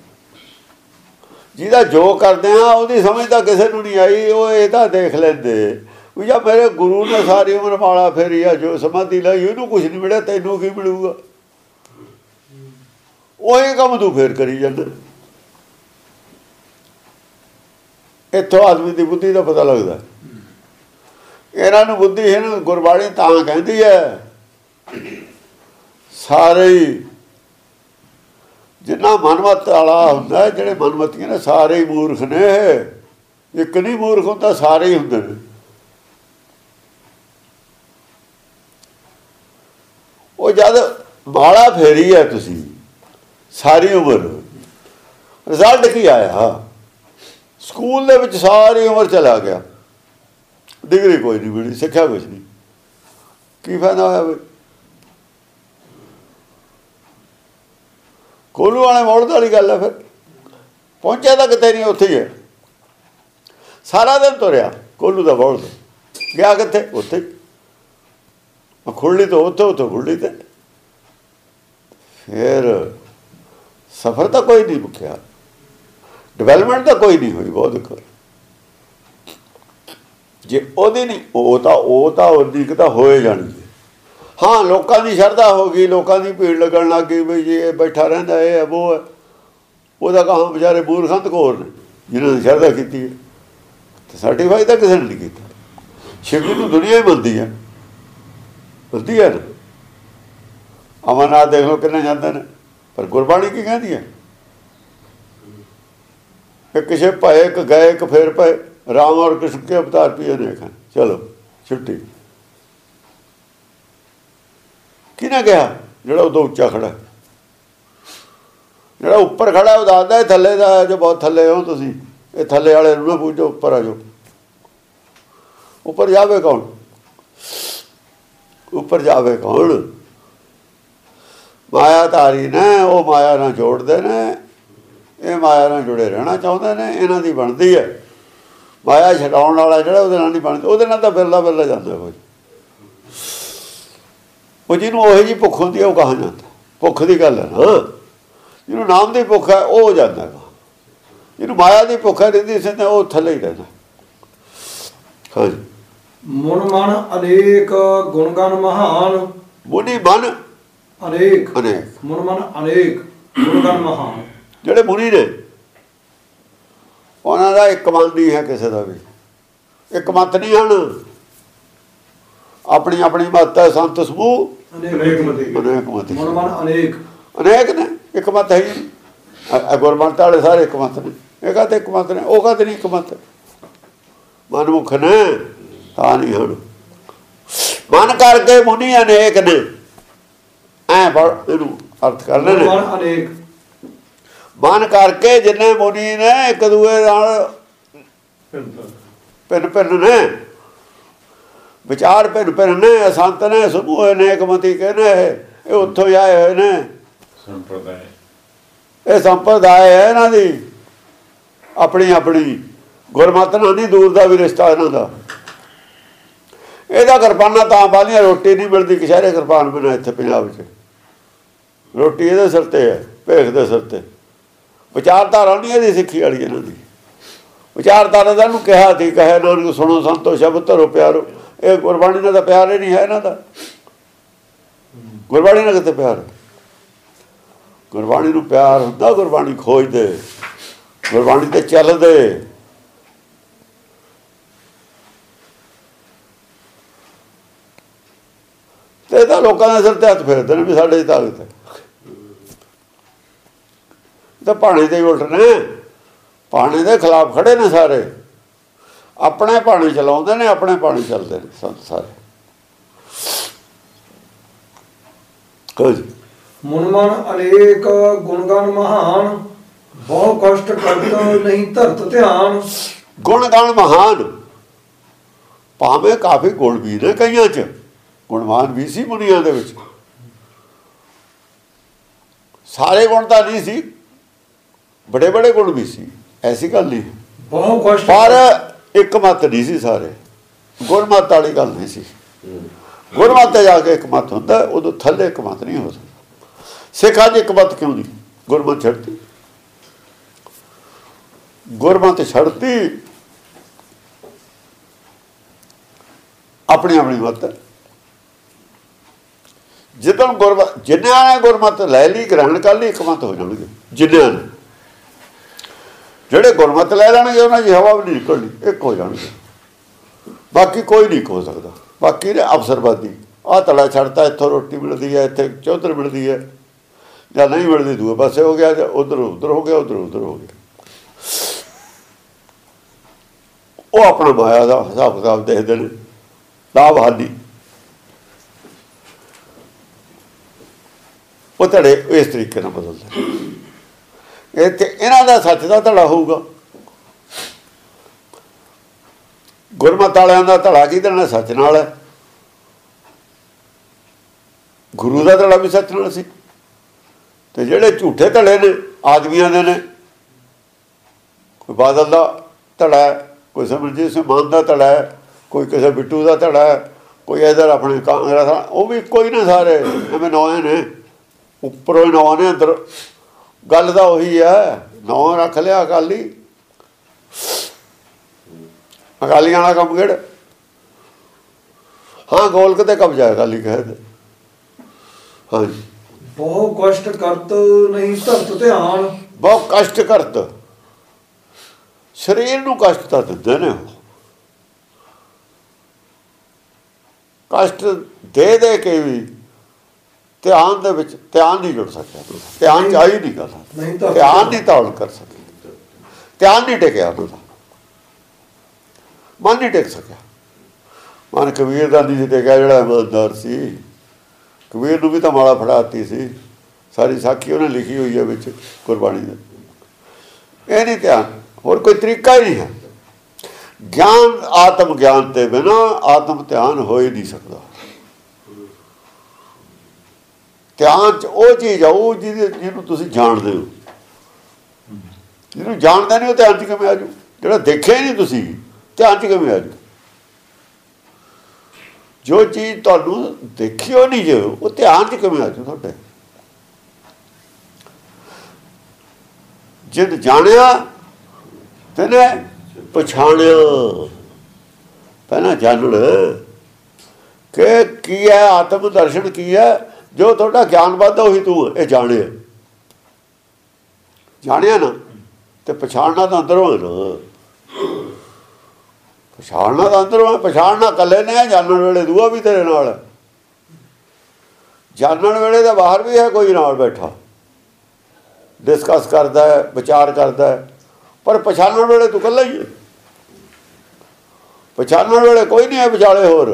ਜਿਹਦਾ ਜੋ ਕਰਦੇ ਆ ਉਹਦੀ ਸਮਝ ਤਾਂ ਕਿਸੇ ਨੂੰ ਨਹੀਂ ਆਈ। ਉਹ ਇਹ ਤਾਂ ਦੇਖ ਲੈਂਦੇ ਵੀ ਜਾਂ ਮੇਰੇ ਗੁਰੂ ਨੇ ਸਾਰੀ ਉਮਰ ਮਾਲਾ ਫੇਰੀ ਆ, ਜੋ ਸਮਾਧੀ ਲਈ ਉਹਨੂੰ ਕੁਛ ਨਹੀਂ ਮਿਲਿਆ, ਤੈਨੂੰ ਕੀ ਮਿਲੂਗਾ? ਉਹੀ ਕੰਮ ਤੂੰ ਫੇਰ ਕਰੀ ਜਾਂਦਾ। ਇੱਥੋਂ ਆਦਮੀ ਦੀ ਬੁੱਧੀ ਦਾ ਪਤਾ ਲੱਗਦਾ। ਇਹਨਾਂ ਨੂੰ ਬੁੱਧੀ ਇਹਨੂੰ ਗੁਰਬਾਣੀ ਤਾਂ ਕਹਿੰਦੀ ਹੈ, ਸਾਰੇ ਹੀ ਜਿੰਨਾ ਮਨਮਤ ਵਾਲਾ ਹੁੰਦਾ, ਜਿਹੜੇ ਮਨਮਤੀਆਂ ਨੇ ਸਾਰੇ ਹੀ ਮੂਰਖ ਨੇ। ਇੱਕ ਨਹੀਂ ਮੂਰਖ ਹੁੰਦਾ, ਸਾਰੇ ਹੀ ਹੁੰਦੇ ਨੇ। ਉਹ ਜਦ ਮਾਲਾ ਫੇਰੀ ਹੈ ਤੁਸੀਂ ਸਾਰੀ ਉਮਰ, ਰਿਜ਼ਲਟ ਕੀ ਆਇਆ? ਸਕੂਲ ਦੇ ਵਿੱਚ ਸਾਰੀ ਉਮਰ ਚਲਾ ਗਿਆ, ਡਿਗਰੀ ਕੋਈ ਨਹੀਂ ਮਿਲੀ, ਸਿੱਖਿਆ ਕੁਛ ਨਹੀਂ। ਕੀ ਫਾਇਦਾ ਹੋਇਆ? ਬਈ ਕੋਲੂ ਵਾਲੇ ਮੋੜਨ ਵਾਲੀ ਗੱਲ ਹੈ। ਫਿਰ ਪਹੁੰਚਿਆ ਤਾਂ ਕਿਤੇ ਨਹੀਂ, ਉੱਥੇ ਹੀ ਹੈ। ਸਾਰਾ ਦਿਨ ਤੁਰਿਆ ਕੋਲੂ ਦਾ ਬੋਲ ਗਿਆ ਕਿੱਥੇ? ਉੱਥੇ ਖੁਰਲੀ ਤੋਂ ਉੱਥੇ, ਉੱਥੇ ਖੁਰਲੀ ਤੇ। ਫਿਰ ਸਫ਼ਰ ਤਾਂ ਕੋਈ ਨਹੀਂ ਮੁੱਕਿਆ, ਡਿਵੈਲਪਮੈਂਟ ਤਾਂ ਕੋਈ ਨਹੀਂ ਹੋਈ। ਬਹੁਤ ਜੇ ਉਹਦੀ ਨਹੀਂ, ਉਹ ਤਾਂ ਉਹ ਤਾਂ ਉਹਦੀ ਤਾਂ ਹੋਏ ਜਾਣੀ। ਹਾਂ, ਲੋਕਾਂ ਦੀ ਸ਼ਰਧਾ ਹੋ ਗਈ, ਲੋਕਾਂ ਦੀ ਭੀੜ ਲੱਗਣ ਲੱਗ ਗਈ ਵੀ ਜੇ ਇਹ ਬੈਠਾ ਰਹਿੰਦਾ, ਇਹ ਹੈ ਉਹ ਹੈ। ਉਹਦਾ ਕਹਾਂ ਵਿਚਾਰੇ ਮੂਰਖੰਤ ਕੋਰ ਨੇ ਜਿਹਨਾਂ ਨੇ ਸ਼ਰਧਾ ਕੀਤੀ ਹੈ, ਤੇ ਸਰਟੀਫਾਈ ਤਾਂ ਕਿਸੇ ਨੇ ਨਹੀਂ ਕੀਤਾ। ਸ਼ਿਵ ਜੀ ਨੂੰ ਦੁਨੀਆ ਹੀ ਮੰਨਦੀ ਹੈ, ਮੰਨਦੀ ਹੈ ਨਾ। ਅਮਰਨਾਥ ਦੇਖ ਲਓ ਕਿੰਨੇ ਜਾਂਦੇ ਨੇ, ਪਰ ਗੁਰਬਾਣੀ ਕੀ ਕਹਿੰਦੀ ਹੈ? ਕਿ ਕਿਸੇ ਭਏ ਇੱਕ ਗਏ, ਇੱਕ ਫੇਰ ਪਏ, ਰਾਮ ਔਰ ਕ੍ਰਿਸ਼ਨ ਕੇ ਅਵਤਾਰ ਪੀਏ ਨੇ। ਚਲੋ ਛੁੱਟੀ। ਕਿਹਨੇ ਕਿਹਾ? ਜਿਹੜਾ ਉਦੋਂ ਉੱਚਾ ਖੜਾ, ਜਿਹੜਾ ਉੱਪਰ ਖੜਾ ਉਹ ਦੱਸਦਾ ਥੱਲੇ ਦਾ ਜੋ ਬਹੁਤ ਥੱਲੇ ਹੋ ਤੁਸੀਂ। ਇਹ ਥੱਲੇ ਵਾਲੇ ਨੂੰ ਨਾ ਪੁੱਛੋ, ਉੱਪਰ ਆ ਜਾਓ। ਉੱਪਰ ਜਾਵੇ ਕੌਣ? ਉੱਪਰ ਜਾਵੇ ਕੌਣ? ਮਾਇਆਧਾਰੀ ਨੇ, ਉਹ ਮਾਇਆ ਨਾਲ ਜੋੜਦੇ ਨੇ। ਇਹ ਮਾਇਆ ਨਾਲ ਜੁੜੇ ਰਹਿਣਾ ਚਾਹੁੰਦੇ ਨੇ, ਇਹਨਾਂ ਦੀ ਬਣਦੀ ਹੈ। ਮਾਇਆ ਛਡਾਉਣ ਵਾਲਾ ਜਿਹੜਾ, ਉਹਦੇ ਨਾਲ ਨਹੀਂ ਬਣਦੀ। ਉਹਦੇ ਨਾਲ ਤਾਂ ਬਿਰਲਾ ਬਿਰਲਾ ਜਾਂਦਾ ਕੋਈ। ਉਹ ਜਿਹਨੂੰ ਉਹੋ ਜਿਹੀ ਭੁੱਖ ਹੁੰਦੀ ਹੈ ਉਹ ਕਹਾਂ ਜਾਂਦਾ। ਭੁੱਖ ਦੀ ਗੱਲ ਹੈ ਨਾ, ਜਿਹਨੂੰ ਨਾਮ ਦੀ ਭੁੱਖ ਹੈ ਉਹ ਜਾਂਦਾ ਗਾ। ਜਿਹਨੂੰ ਮਾਇਆ ਦੀ ਭੁੱਖ ਹੈ ਰਹਿੰਦੀ ਸੀ ਉਹ ਥੱਲੇ ਹੀ ਰਹਿੰਦਾ। ਹਾਂਜੀ। ਮੁਨ ਮਨ ਅਨੇਕ ਗੁਣਗਨ ਮਹਾਨ। ਮੁਨੀ ਮਨ ਅਨੇਕ, ਅਨੇਕ, ਮੁਨ ਮਨ ਅਨੇਕ ਗੁਣਗਨ ਮਹਾਨ। ਜਿਹੜੇ ਮੁਨੀ ਨੇ ਉਹਨਾਂ ਦਾ ਇੱਕ ਮਨ ਨਹੀਂ ਹੈ, ਕਿਸੇ ਦਾ ਵੀ ਇੱਕ ਮਤ ਨਹੀਂ ਹਨ, ਆਪਣੀ ਆਪਣੀ ਮਤ ਹੈ। ਸੰਤ ਸਮੂਹ ਅਨੇਕ ਮਤੀ ਅਨੇਕ ਮਤੀ ਮਨ ਮਨ ਅਨੇਕ ਅਨੇਕ ਨੇ, ਇੱਕ ਮਤ ਹੈ ਹੀ ਨਹੀਂ। ਗੁਰਮਤਿ ਵਾਲੇ ਸਾਰੇ ਇੱਕ ਮਤ ਨੇ, ਇਹ ਕਹਿੰਦੇ ਇੱਕ ਮਤ ਨੇ, ਉਹ ਕਹਿੰਦੇ ਨਹੀਂ ਇੱਕ ਮਤ। ਮਨਮੁਖ ਨੇ ਤਾਂ ਨਹੀਂ ਹਨ, ਮਨ ਕਰਕੇ ਮੁਨੀ ਅਨੇਕ ਨੇ। ਐ ਬੜ ਇਹਨੂੰ ਅਰਥ ਕਰਨੇ ਨੇ, ਮਨ ਅਨੇਕ ਮਨ ਕਰਕੇ ਜਿੰਨੇ ਮੁਨੀ ਨੇ ਇੱਕ ਦੂਏ ਨਾਲ ਭਿੰਨ ਭਿੰਨ ਨੇ, ਵਿਚਾਰ ਭਿੰਨ ਭਿੰਨ ਨੇ, ਸੰਤ ਨੇ, ਸਮੂਹ ਅਨੇਕ ਮਤੀ ਕਹਿੰਦੇ ਇਹ ਉੱਥੋਂ ਆਏ ਹੋਏ ਨੇ। ਸੰਪਰਦਾਇ ਇਹ ਸੰਪਰਦਾਇ ਹੈ ਇਹਨਾਂ ਦੀ, ਆਪਣੀ ਆਪਣੀ। ਗੁਰਮਤ ਨਾਲ ਨਹੀਂ ਦੂਰ ਦਾ ਵੀ ਰਿਸ਼ਤਾ ਇਹਨਾਂ ਦਾ। ਇਹਦਾ ਕਿਰਪਾਨਾਂ ਤਾਂ ਬਾਲੀਆਂ, ਰੋਟੀ ਨਹੀਂ ਮਿਲਦੀ ਕਸ਼ਹਿਰੇ ਕਿਰਪਾਨ ਬਿਨਾਂ ਇੱਥੇ ਪੰਜਾਬ 'ਚ। ਰੋਟੀ ਇਹਦੇ ਸਿਰ 'ਤੇ ਹੈ, ਭੇਖ ਦੇ ਸਿਰ 'ਤੇ। ਵਿਚਾਰਧਾਰਾ ਨਹੀਂ ਇਹਦੀ ਸਿੱਖੀ ਵਾਲੀ ਇਹਨਾਂ ਦੀ। ਵਿਚਾਰਧਾਰਾ ਦਾ ਇਹਨੂੰ ਕਿਹਾ ਸੀ, ਕਹੇ ਨਾਨਕ ਸੁਣੋ ਸੰਤੋ ਸ਼ਬਦ ਧਰੋ ਪਿਆਰੋ। ਇਹ ਗੁਰਬਾਣੀ ਨਾਲ ਤਾਂ ਪਿਆਰ ਹੀ ਨਹੀਂ ਹੈ ਇਹਨਾਂ ਦਾ। ਗੁਰਬਾਣੀ ਨਾਲ ਕਿਤੇ ਪਿਆਰ? ਗੁਰਬਾਣੀ ਨੂੰ ਪਿਆਰ ਹੁੰਦਾ, ਗੁਰਬਾਣੀ ਖੋਜਦੇ, ਗੁਰਬਾਣੀ ਤੇ ਚੱਲਦੇ। ਤੇ ਤਾਂ ਲੋਕਾਂ ਦੇ ਸਿਰ ਤੇ ਹੱਥ ਫੇਰਦੇ ਨੇ ਵੀ ਸਾਡੇ 'ਚ ਤਾਕਤ ਹੈ। ਤਾਂ ਭਾਣੇ ਦੇ ਉਲਟ ਨੇ, ਭਾਣੇ ਦੇ ਖਿਲਾਫ ਖੜੇ ਨੇ ਸਾਰੇ। ਆਪਣੇ ਭਾਣੇ ਚਲਾਉਂਦੇ ਨੇ, ਆਪਣੇ ਭਾਣੇ ਚੱਲਦੇ ਨੇ ਸੰਤ ਸਾਰੇ। ਮਨ ਮਨ ਅਨੇਕ ਗੁਣਗਾਨ ਮਹਾਨ, ਬਹੁ ਕਸ਼ਟ ਕਰਤ ਨਹੀਂ ਧਰਤ ਧਿਆਨ। ਗੁਣਗਾਨ ਮਹਾਨ, ਭਾਵੇਂ ਕਾਫੀ ਗੁਣ ਵੀ ਨੇ ਕਈਆਂ 'ਚ, ਗੁਣਵਾਨ ਵੀ ਸੀ ਮੁਨੀਆਂ ਦੇ ਵਿੱਚ। ਸਾਰੇ ਗੁਣ ਤਾਂ ਨਹੀਂ ਸੀ, ਬੜੇ ਬੜੇ ਗੁਣ ਵੀ ਸੀ, ਐਸੀ ਗੱਲ ਨਹੀਂ। ਬਹੁ ਕਸ਼ਟ ਪਰ ਇੱਕ ਮਤ ਨਹੀਂ ਸੀ ਸਾਰੇ। ਗੁਰਮਤ ਵਾਲੀ ਗੱਲ ਨਹੀਂ ਸੀ। ਗੁਰਮਤ ਤੇ ਜਾ ਕੇ ਇੱਕ ਮਤ ਹੁੰਦਾ, ਉਦੋਂ ਥੱਲੇ ਇੱਕ ਮਤ ਨਹੀਂ ਹੋ ਸਕਦਾ। ਸਿੱਖਾਂ 'ਚ ਇੱਕ ਮਤ ਕਿਉਂ ਨਹੀਂ? ਗੁਰਮਤ ਛੱਡਤੀ, ਗੁਰਮਤ ਛੱਡਤੀ, ਆਪਣੀ ਆਪਣੀ ਮਤ। ਜਦੋਂ ਗੁਰਮਤ ਜਿੰਨਿਆਂ ਨੇ ਗੁਰਮਤ ਲੈ ਲਈ, ਗ੍ਰਹਿਣ ਕਰ ਲਈ, ਇੱਕ ਮਤ ਹੋ ਜਾਣਗੇ। ਜਿੰਨਿਆਂ ਨੇ, ਜਿਹੜੇ ਗੁਰਮਤ ਲੈ ਲੈਣਗੇ ਉਹਨਾਂ ਦੀ ਹਵਾ ਵੀ ਨਹੀਂ ਨਿਕਲਣੀ, ਇੱਕ ਹੋ ਜਾਣਗੇ। ਬਾਕੀ ਕੋਈ ਨਹੀਂ ਹੋ ਸਕਦਾ। ਬਾਕੀ ਨੇ ਅਫਸਰਬਾਦੀ, ਆਹ ਤਲਾ ਛੱਡਤਾ, ਇੱਥੋਂ ਰੋਟੀ ਮਿਲਦੀ ਹੈ, ਇੱਥੇ ਚੌਧਰ ਮਿਲਦੀ ਹੈ, ਜਾਂ ਨਹੀਂ ਮਿਲਦੀ ਦੂਏ ਪਾਸੇ ਹੋ ਗਿਆ, ਜਾਂ ਉੱਧਰ ਉੱਧਰ ਹੋ ਗਿਆ, ਉੱਧਰ ਉੱਧਰ ਹੋ ਗਿਆ। ਉਹ ਆਪਣਾ ਮਾਇਆ ਦਾ ਹਿਸਾਬ ਕਿਤਾਬ ਦੇਖਦੇ ਨੇ, ਲਾਭ ਹਾਨੀ। ਉਹ ਧੜੇ ਇਸ ਤਰੀਕੇ ਨਾਲ ਬਦਲਦੇ। ਇਹ ਤੇ ਇਹਨਾਂ ਦਾ ਸੱਚ ਦਾ ਧੜਾ ਹੋਊਗਾ। ਗੁਰਮਤ ਵਾਲਿਆਂ ਦਾ ਧੜਾ ਕਿਹਦੇ ਨਾਲ? ਸੱਚ ਨਾਲ ਹੈ। ਗੁਰੂ ਦਾ ਧੜਾ ਵੀ ਸੱਚ ਨਾਲ ਸੀ। ਤੇ ਜਿਹੜੇ ਝੂਠੇ ਧੜੇ ਨੇ ਆਦਮੀਆਂ ਦੇ ਨੇ, ਕੋਈ ਬਾਦਲ ਦਾ ਧੜਾ ਹੈ, ਕੋਈ ਸਿਮਰਜੀਤ ਸਿੰਘ ਮਾਨ ਦਾ ਧੜਾ ਹੈ, ਕੋਈ ਕਿਸੇ ਬਿੱਟੂ ਦਾ ਧੜਾ ਹੈ, ਕੋਈ ਇੱਧਰ ਆਪਣੇ ਕਾਂਗਰਸ, ਉਹ ਵੀ ਕੋਈ ਨਾ ਸਾਰੇ ਐਵੇਂ ਨੌਂ ਨੇ, ਉੱਪਰੋਂ ਹੀ ਨੌਂ ਨੇ, ਅੰਦਰ ਗੱਲ ਤਾਂ ਉਹੀ ਹੈ। ਨੌਂ ਰੱਖ ਲਿਆ ਅਕਾਲੀ, ਅਕਾਲੀਆਂ ਵਾਲਾ ਕੰਮ ਕਿਹੜਾ? ਹਾਂ, ਗੋਲਕ ਤੇ ਕਬਜ਼ਾ ਅਕਾਲੀ ਕਹਿੰਦੇ। ਹਾਂਜੀ, ਬਹੁ ਕਸ਼ਟ ਕਰਤ ਨਹੀਂ ਧਰਤ ਧਿਆਨ। ਬਹੁਤ ਕਸ਼ਟ ਕਰਤ, ਸਰੀਰ ਨੂੰ ਕਸ਼ਟ ਤਾਂ ਦਿੰਦੇ ਨੇ। ਕਸ਼ਟ ਦੇ ਦੇ ਕੇ ਵੀ ਧਿਆਨ ਦੇ ਵਿੱਚ ਧਿਆਨ ਨਹੀਂ ਜੁੜ ਸਕਿਆ। ਧਿਆਨ ਚਾਹੀ ਨਹੀਂ ਕਰ ਸਕਦਾ, ਧਿਆਨ ਨਹੀਂ ਤਾਲ ਕਰ ਸਕਿਆ, ਧਿਆਨ ਨਹੀਂ ਟਿਕਿਆ ਉਹਨਾਂ ਦਾ, ਮਨ ਨਹੀਂ ਟਿਕ ਸਕਿਆ। ਮਨ ਕਬੀਰ ਦਾ ਨਹੀਂ ਸੀ ਟਿਕਿਆ, ਜਿਹੜਾ ਇਮਾਨਦਾਰ ਸੀ। ਕਬੀਰ ਨੂੰ ਵੀ ਤਾਂ ਮਾਲਾ ਫੜਾਤੀ ਸੀ, ਸਾਰੀ ਸਾਖੀ ਉਹਨੇ ਲਿਖੀ ਹੋਈ ਹੈ ਵਿੱਚ ਗੁਰਬਾਣੀ ਦੇ। ਇਹ ਨਹੀਂ ਧਿਆਨ, ਹੋਰ ਕੋਈ ਤਰੀਕਾ ਹੀ ਨਹੀਂ ਹੈ। ਗਿਆਨ, ਆਤਮ ਗਿਆਨ ਤੇ ਬਿਨਾਂ ਆਤਮ ਧਿਆਨ ਹੋ ਹੀ ਨਹੀਂ ਸਕਦਾ। ਧਿਆਨ 'ਚ ਉਹ ਚੀਜ਼ ਆ, ਉਹ ਜਿਹਦੀ ਜਿਹਨੂੰ ਤੁਸੀਂ ਜਾਣਦੇ ਹੋ। ਜਿਹਨੂੰ ਜਾਣਦੇ ਨਹੀਂ ਉਹ ਧਿਆਨ 'ਚ ਕਿਵੇਂ ਆ ਜਾਊ? ਜਿਹੜਾ ਦੇਖਿਆ ਨਹੀਂ ਤੁਸੀਂ, ਧਿਆਨ 'ਚ ਕਿਵੇਂ ਆ ਜਾਊ? ਜੋ ਚੀਜ਼ ਤੁਹਾਨੂੰ ਦੇਖਿਓ ਨਹੀਂ ਜੇ, ਉਹ ਧਿਆਨ 'ਚ ਕਿਵੇਂ ਆ ਜਾਊ ਤੁਹਾਡੇ? ਜਿਨ ਜਾਣਿਆ ਤੈਨੇ ਪਛਾਣਿਆ। ਪਹਿਲਾਂ ਜਾਣਨਾ ਕਿ ਕੀ ਹੈ, ਆਤਮ ਦਰਸ਼ਨ ਕੀ ਹੈ। ਜੋ ਤੁਹਾਡਾ ਗਿਆਨ ਵੱਧਦਾ ਉਹੀ ਤੂੰ ਇਹ ਜਾਣਿਆ। ਜਾਣਿਆ ਨਾ ਤੇ ਪਛਾਣਨਾ ਤਾਂ ਅੰਦਰੋਂ ਹੈ ਨਾ, ਪਛਾਣਨਾ ਤਾਂ ਅੰਦਰੋਂ ਹੈ। ਪਛਾਣਨਾ ਇਕੱਲੇ ਨੇ, ਜਾਣਨ ਵੇਲੇ ਦੂਆ ਵੀ ਤੇਰੇ ਨਾਲ ਹੈ। ਜਾਣਨ ਵੇਲੇ ਤਾਂ ਬਾਹਰ ਵੀ ਹੈ ਕੋਈ ਨਾਲ ਬੈਠਾ, ਡਿਸਕਸ ਕਰਦਾ ਹੈ, ਵਿਚਾਰ ਕਰਦਾ ਹੈ, ਪਰ ਪਛਾਣਨ ਵੇਲੇ ਤੂੰ ਇਕੱਲਾ ਹੀ ਹੈ। ਪਛਾਣਨ ਵੇਲੇ ਕੋਈ ਨਹੀਂ ਹੈ ਵਿਚਾਲੇ ਹੋਰ।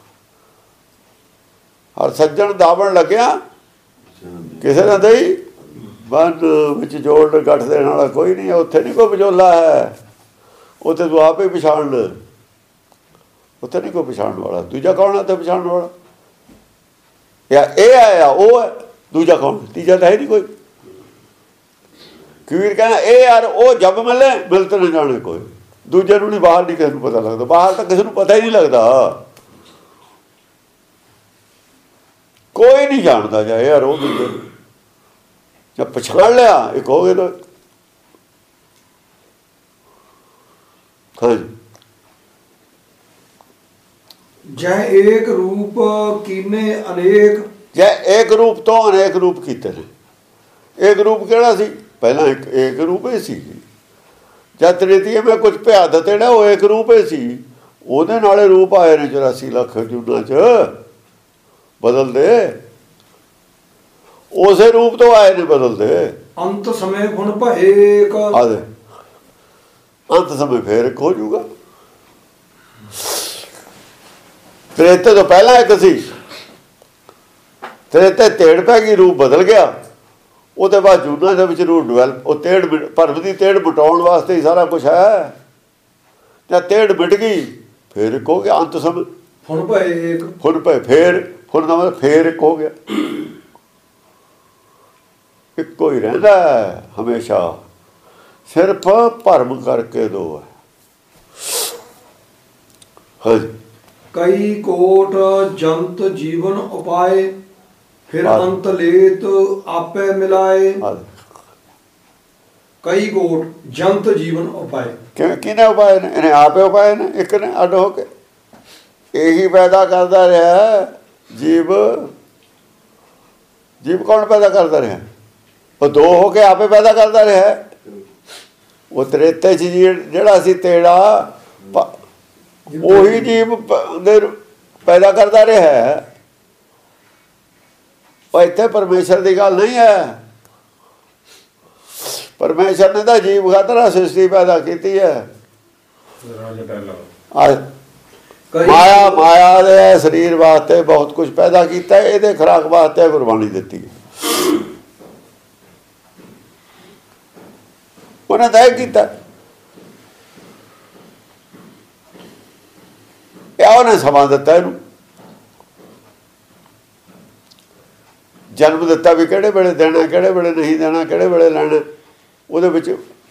ਹਰ ਸੱਜਣ ਦਾਵਣ ਲੱਗਿਆ ਕਿਸੇ ਦਾ ਦਈ ਬੰਦ ਵਿੱਚ ਜੋੜ ਗੱਠ ਦੇਣ ਵਾਲਾ ਕੋਈ ਨਹੀਂ ਹੈ। ਉੱਥੇ ਨਹੀਂ ਕੋਈ ਵਿਚੋਲਾ ਹੈ, ਉੱਥੇ ਤੂੰ ਆਪ ਹੀ ਪਛਾਣ ਲੈ। ਉੱਥੇ ਨਹੀਂ ਕੋਈ ਪਛਾਣਨ ਵਾਲਾ। ਦੂਜਾ ਕੌਣ ਹੈ ਉੱਥੇ ਪਛਾਣਨ ਵਾਲਾ? ਜਾਂ ਇਹ ਹੈ ਜਾਂ ਉਹ ਹੈ, ਦੂਜਾ ਕੌਣ? ਤੀਜਾ ਤਾਂ ਹੈ ਨਹੀਂ ਕੋਈ। ਕਬੀਰ ਕਹਿੰਦਾ ਇਹ ਯਾਰ ਉਹ ਜਬ ਮਿਲੇ ਮਿਲਤ ਨਾ ਜਾਣੇ ਕੋਈ। ਦੂਜੇ ਨੂੰ ਨਹੀਂ, ਬਾਹਰ ਨਹੀਂ ਕਿਸੇ ਨੂੰ ਪਤਾ ਲੱਗਦਾ। ਬਾਹਰ ਤਾਂ ਕਿਸੇ ਨੂੰ ਪਤਾ ਹੀ ਨਹੀਂ ਲੱਗਦਾ, ਕੋਈ ਨਹੀਂ ਜਾਣਦਾ ਜਾ ਯਾਰ ਉਹ ਦੂਜੇ ਨੂੰ। ਜਦ ਪਛਾਣ ਲਿਆ ਇੱਕ ਹੋ ਗਏ ਤਾਂ ਹਾਂਜੀ। ਜੈ ਏਕ ਰੂਪ ਕੀਨੇ ਅਨੇਕ, ਜੈ ਏਕ ਰੂਪ ਤੋਂ ਅਨੇਕ ਰੂਪ ਕੀਤੇ ਨੇ। ਏਕ ਰੂਪ ਕਿਹੜਾ ਸੀ? ਪਹਿਲਾਂ ਇੱਕ ਏਕ ਰੂਪ ਹੀ ਸੀ। ਜਦ ਤ੍ਰੇਤੀਏ ਮੈਂ ਕੁਝ ਭਿਆ ਦਿੱਤਾ ਉਹ ਏਕ ਰੂਪ ਹੀ ਸੀ। ਉਹਦੇ ਨਾਲੇ ਰੂਪ ਆਏ ਨੇ ਚੁਰਾਸੀ ਲੱਖ ਜੂਨਾਂ 'ਚ ਬਦਲਦੇ, ਉਸੇ ਰੂਪ ਤੋਂ ਆਏ ਨੇ ਬਦਲਦੇ। ਅੰਤ ਸਮੇਂ ਹੁਣ ਭਏਕ, ਆਦੇ ਅੰਤ ਸਮੇਂ ਫੇਰ ਇੱਕ ਹੋ ਜਾਊਗਾ। ਤ੍ਰੇਤੇ ਤੋਂ ਪਹਿਲਾਂ ਇੱਕ ਸੀ, ਤ੍ਰੇਤੇ ਤੇੜ ਪੈ ਗਈ, ਰੂਪ ਬਦਲ ਗਿਆ। ਉਹਦੇ ਬਾਅਦ ਜੂਨਾਂ ਦੇ ਵਿੱਚ ਰੂਪ ਡਿਵੈਲਪ, ਉਹ ਤੇੜ ਭਰਮ ਦੀ ਤੇੜ ਮਿਟਾਉਣ ਵਾਸਤੇ ਹੀ ਸਾਰਾ ਕੁਛ ਹੈ। ਜਾਂ ਤੇੜ ਮਿਟ ਗਈ ਫੇਰ ਇੱਕ ਹੋ ਗਿਆ। ਅੰਤ ਸਮੇਂ ਹੁਣ ਭਏਕ, ਹੁਣ ਪਏ ਫੇਰ, ਹੁਣ ਦਾ ਮਤਲਬ ਫੇਰ ਇੱਕ ਹੋ ਗਿਆ। ਇੱਕੋ ਹੀ ਰਹਿੰਦਾ ਹਮੇਸ਼ਾ, ਸਿਰਫ ਭਰਮ ਕਰਕੇ ਦੋ ਹੈ। ਹਾਂਜੀ। ਕਈ ਕੋਟ ਜੰਤ ਜੀਵਨ ਉਪਾਏ, ਫਿਰ ਹਾਂ। ਅੰਤ ਲੇਤ ਆਪੇ ਮਿਲਾਏ। ਕਈ ਕੋਟ ਜੰਤ ਜੀਵਨ ਉਪਾਏ, ਕਿਵੇਂ ਕਿਹਨੇ ਉਪਾਏ ਨੇ? ਇਹਨੇ ਆਪੇ ਉਪਾਏ ਨੇ। ਇੱਕ ਨੇ ਅੱਡ ਹੋ ਕੇ ਇਹੀ ਪੈਦਾ ਕਰਦਾ ਰਿਹਾ ਜੀਵ। ਜੀਵ ਕੌਣ ਪੈਦਾ ਕਰਦਾ ਰਿਹਾ? ਉਹ ਦੋ ਹੋ ਕੇ ਆਪੇ ਪੈਦਾ ਕਰਦਾ ਰਿਹਾ। ਉਹ ਤ੍ਰੇਤੇ 'ਚ ਜਿਹੜਾ ਸੀ ਤੇੜਾ, ਉਹੀ ਜੀਵ ਪੈਦਾ ਕਰਦਾ ਰਿਹਾ। ਉਹ ਇੱਥੇ ਪਰਮੇਸ਼ਰ ਦੀ ਗੱਲ ਨਹੀਂ ਹੈ। ਪਰਮੇਸ਼ਰ ਨੇ ਤਾਂ ਜੀਵ ਖਾਤਰ ਸ੍ਰਿਸ਼ਟੀ ਪੈਦਾ ਕੀਤੀ ਹੈ। ਮਾਇਆ ਮਾਇਆ ਦੇ ਸਰੀਰ ਵਾਸਤੇ ਬਹੁਤ ਕੁਝ ਪੈਦਾ ਕੀਤਾ, ਇਹਦੇ ਖੁਰਾਕ ਵਾਸਤੇ ਕੁਰਬਾਨੀ ਦਿੱਤੀ। ਉਹਨੇ ਤੈਅ ਕੀਤਾ, ਉਹਨੇ ਸਮਾਂ ਦਿੱਤਾ, ਇਹਨੂੰ ਜਨਮ ਦਿੱਤਾ ਵੀ ਕਿਹੜੇ ਵੇਲੇ ਦੇਣਾ, ਕਿਹੜੇ ਵੇਲੇ ਨਹੀਂ ਦੇਣਾ, ਕਿਹੜੇ ਵੇਲੇ ਲੈਣਾ। ਉਹਦੇ ਵਿੱਚ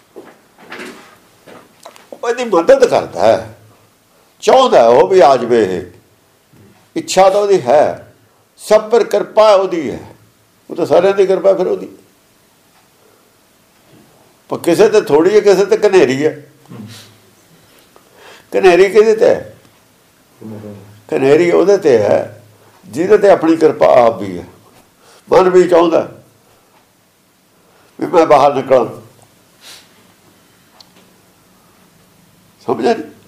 ਉਹਦੀ ਮਦਦ ਕਰਦਾ ਹੈ, ਚਾਹੁੰਦਾ ਉਹ ਵੀ ਆ ਜਾਵੇ। ਇਹ ਇੱਛਾ ਤਾਂ ਉਹਦੀ ਹੈ, ਸਭ ਪਰ ਕਿਰਪਾ ਉਹਦੀ ਹੈ। ਉਹ ਤਾਂ ਸਾਰਿਆਂ ਦੀ ਕਿਰਪਾ ਫਿਰ ਉਹਦੀ। ਪਰ ਕਿਸੇ ਤੇ ਥੋੜ੍ਹੀ ਹੈ, ਕਿਸੇ ਤੇ ਘਨੇਰੀ ਹੈ। ਘਨੇਰੀ ਕਿਹਦੇ ਤੇ ਹੈ? ਘਨੇਰੀ ਉਹਦੇ ਤੇ ਹੈ ਜਿਹਦੇ ਤੇ ਆਪਣੀ ਕਿਰਪਾ ਆਪ ਵੀ ਹੈ। ਮਨ ਵੀ ਚਾਹੁੰਦਾ ਵੀ ਮੈਂ ਬਾਹਰ ਨਿਕਲਾਂ, ਸਮਝਿਆ ਨਹੀਂ?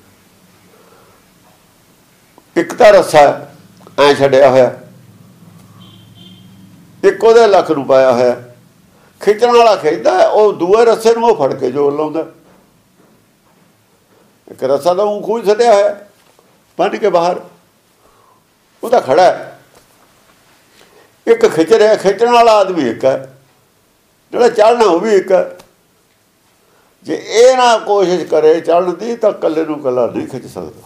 ਇੱਕ ਤਾਂ ਰੱਸਾ ਐ ਛੱਡਿਆ ਹੋਇਆ, ਇੱਕ ਉਹਦੇ ਲੱਖ ਨੂੰ ਪਾਇਆ ਹੋਇਆ। ਖਿੱਚਣ ਵਾਲਾ ਖਿੱਚਦਾ, ਉਹ ਦੂਏ ਰੱਸੇ ਨੂੰ ਉਹ ਫੜ ਕੇ ਜੋੜ ਲਾਉਂਦਾ। ਇੱਕ ਰੱਸਾ ਤਾਂ ਉਹ ਖੂਹ ਛੱਡਿਆ ਹੋਇਆ ਬੰਨ ਕੇ ਬਾਹਰ, ਉਹ ਤਾਂ ਖੜਾ ਹੈ। ਇੱਕ ਖਿੱਚ ਰਿਹਾ, ਖਿੱਚਣ ਵਾਲਾ ਆਦਮੀ ਇੱਕ ਹੈ, ਜਿਹੜਾ ਚੜ੍ਹਨਾ ਉਹ ਵੀ ਇੱਕ ਹੈ। ਜੇ ਇਹ ਨਾ ਕੋਸ਼ਿਸ਼ ਕਰੇ ਚੜ੍ਹਨ ਦੀ ਤਾਂ ਇਕੱਲੇ ਨੂੰ ਇਕੱਲਾ ਨਹੀਂ ਖਿੱਚ ਸਕਦਾ।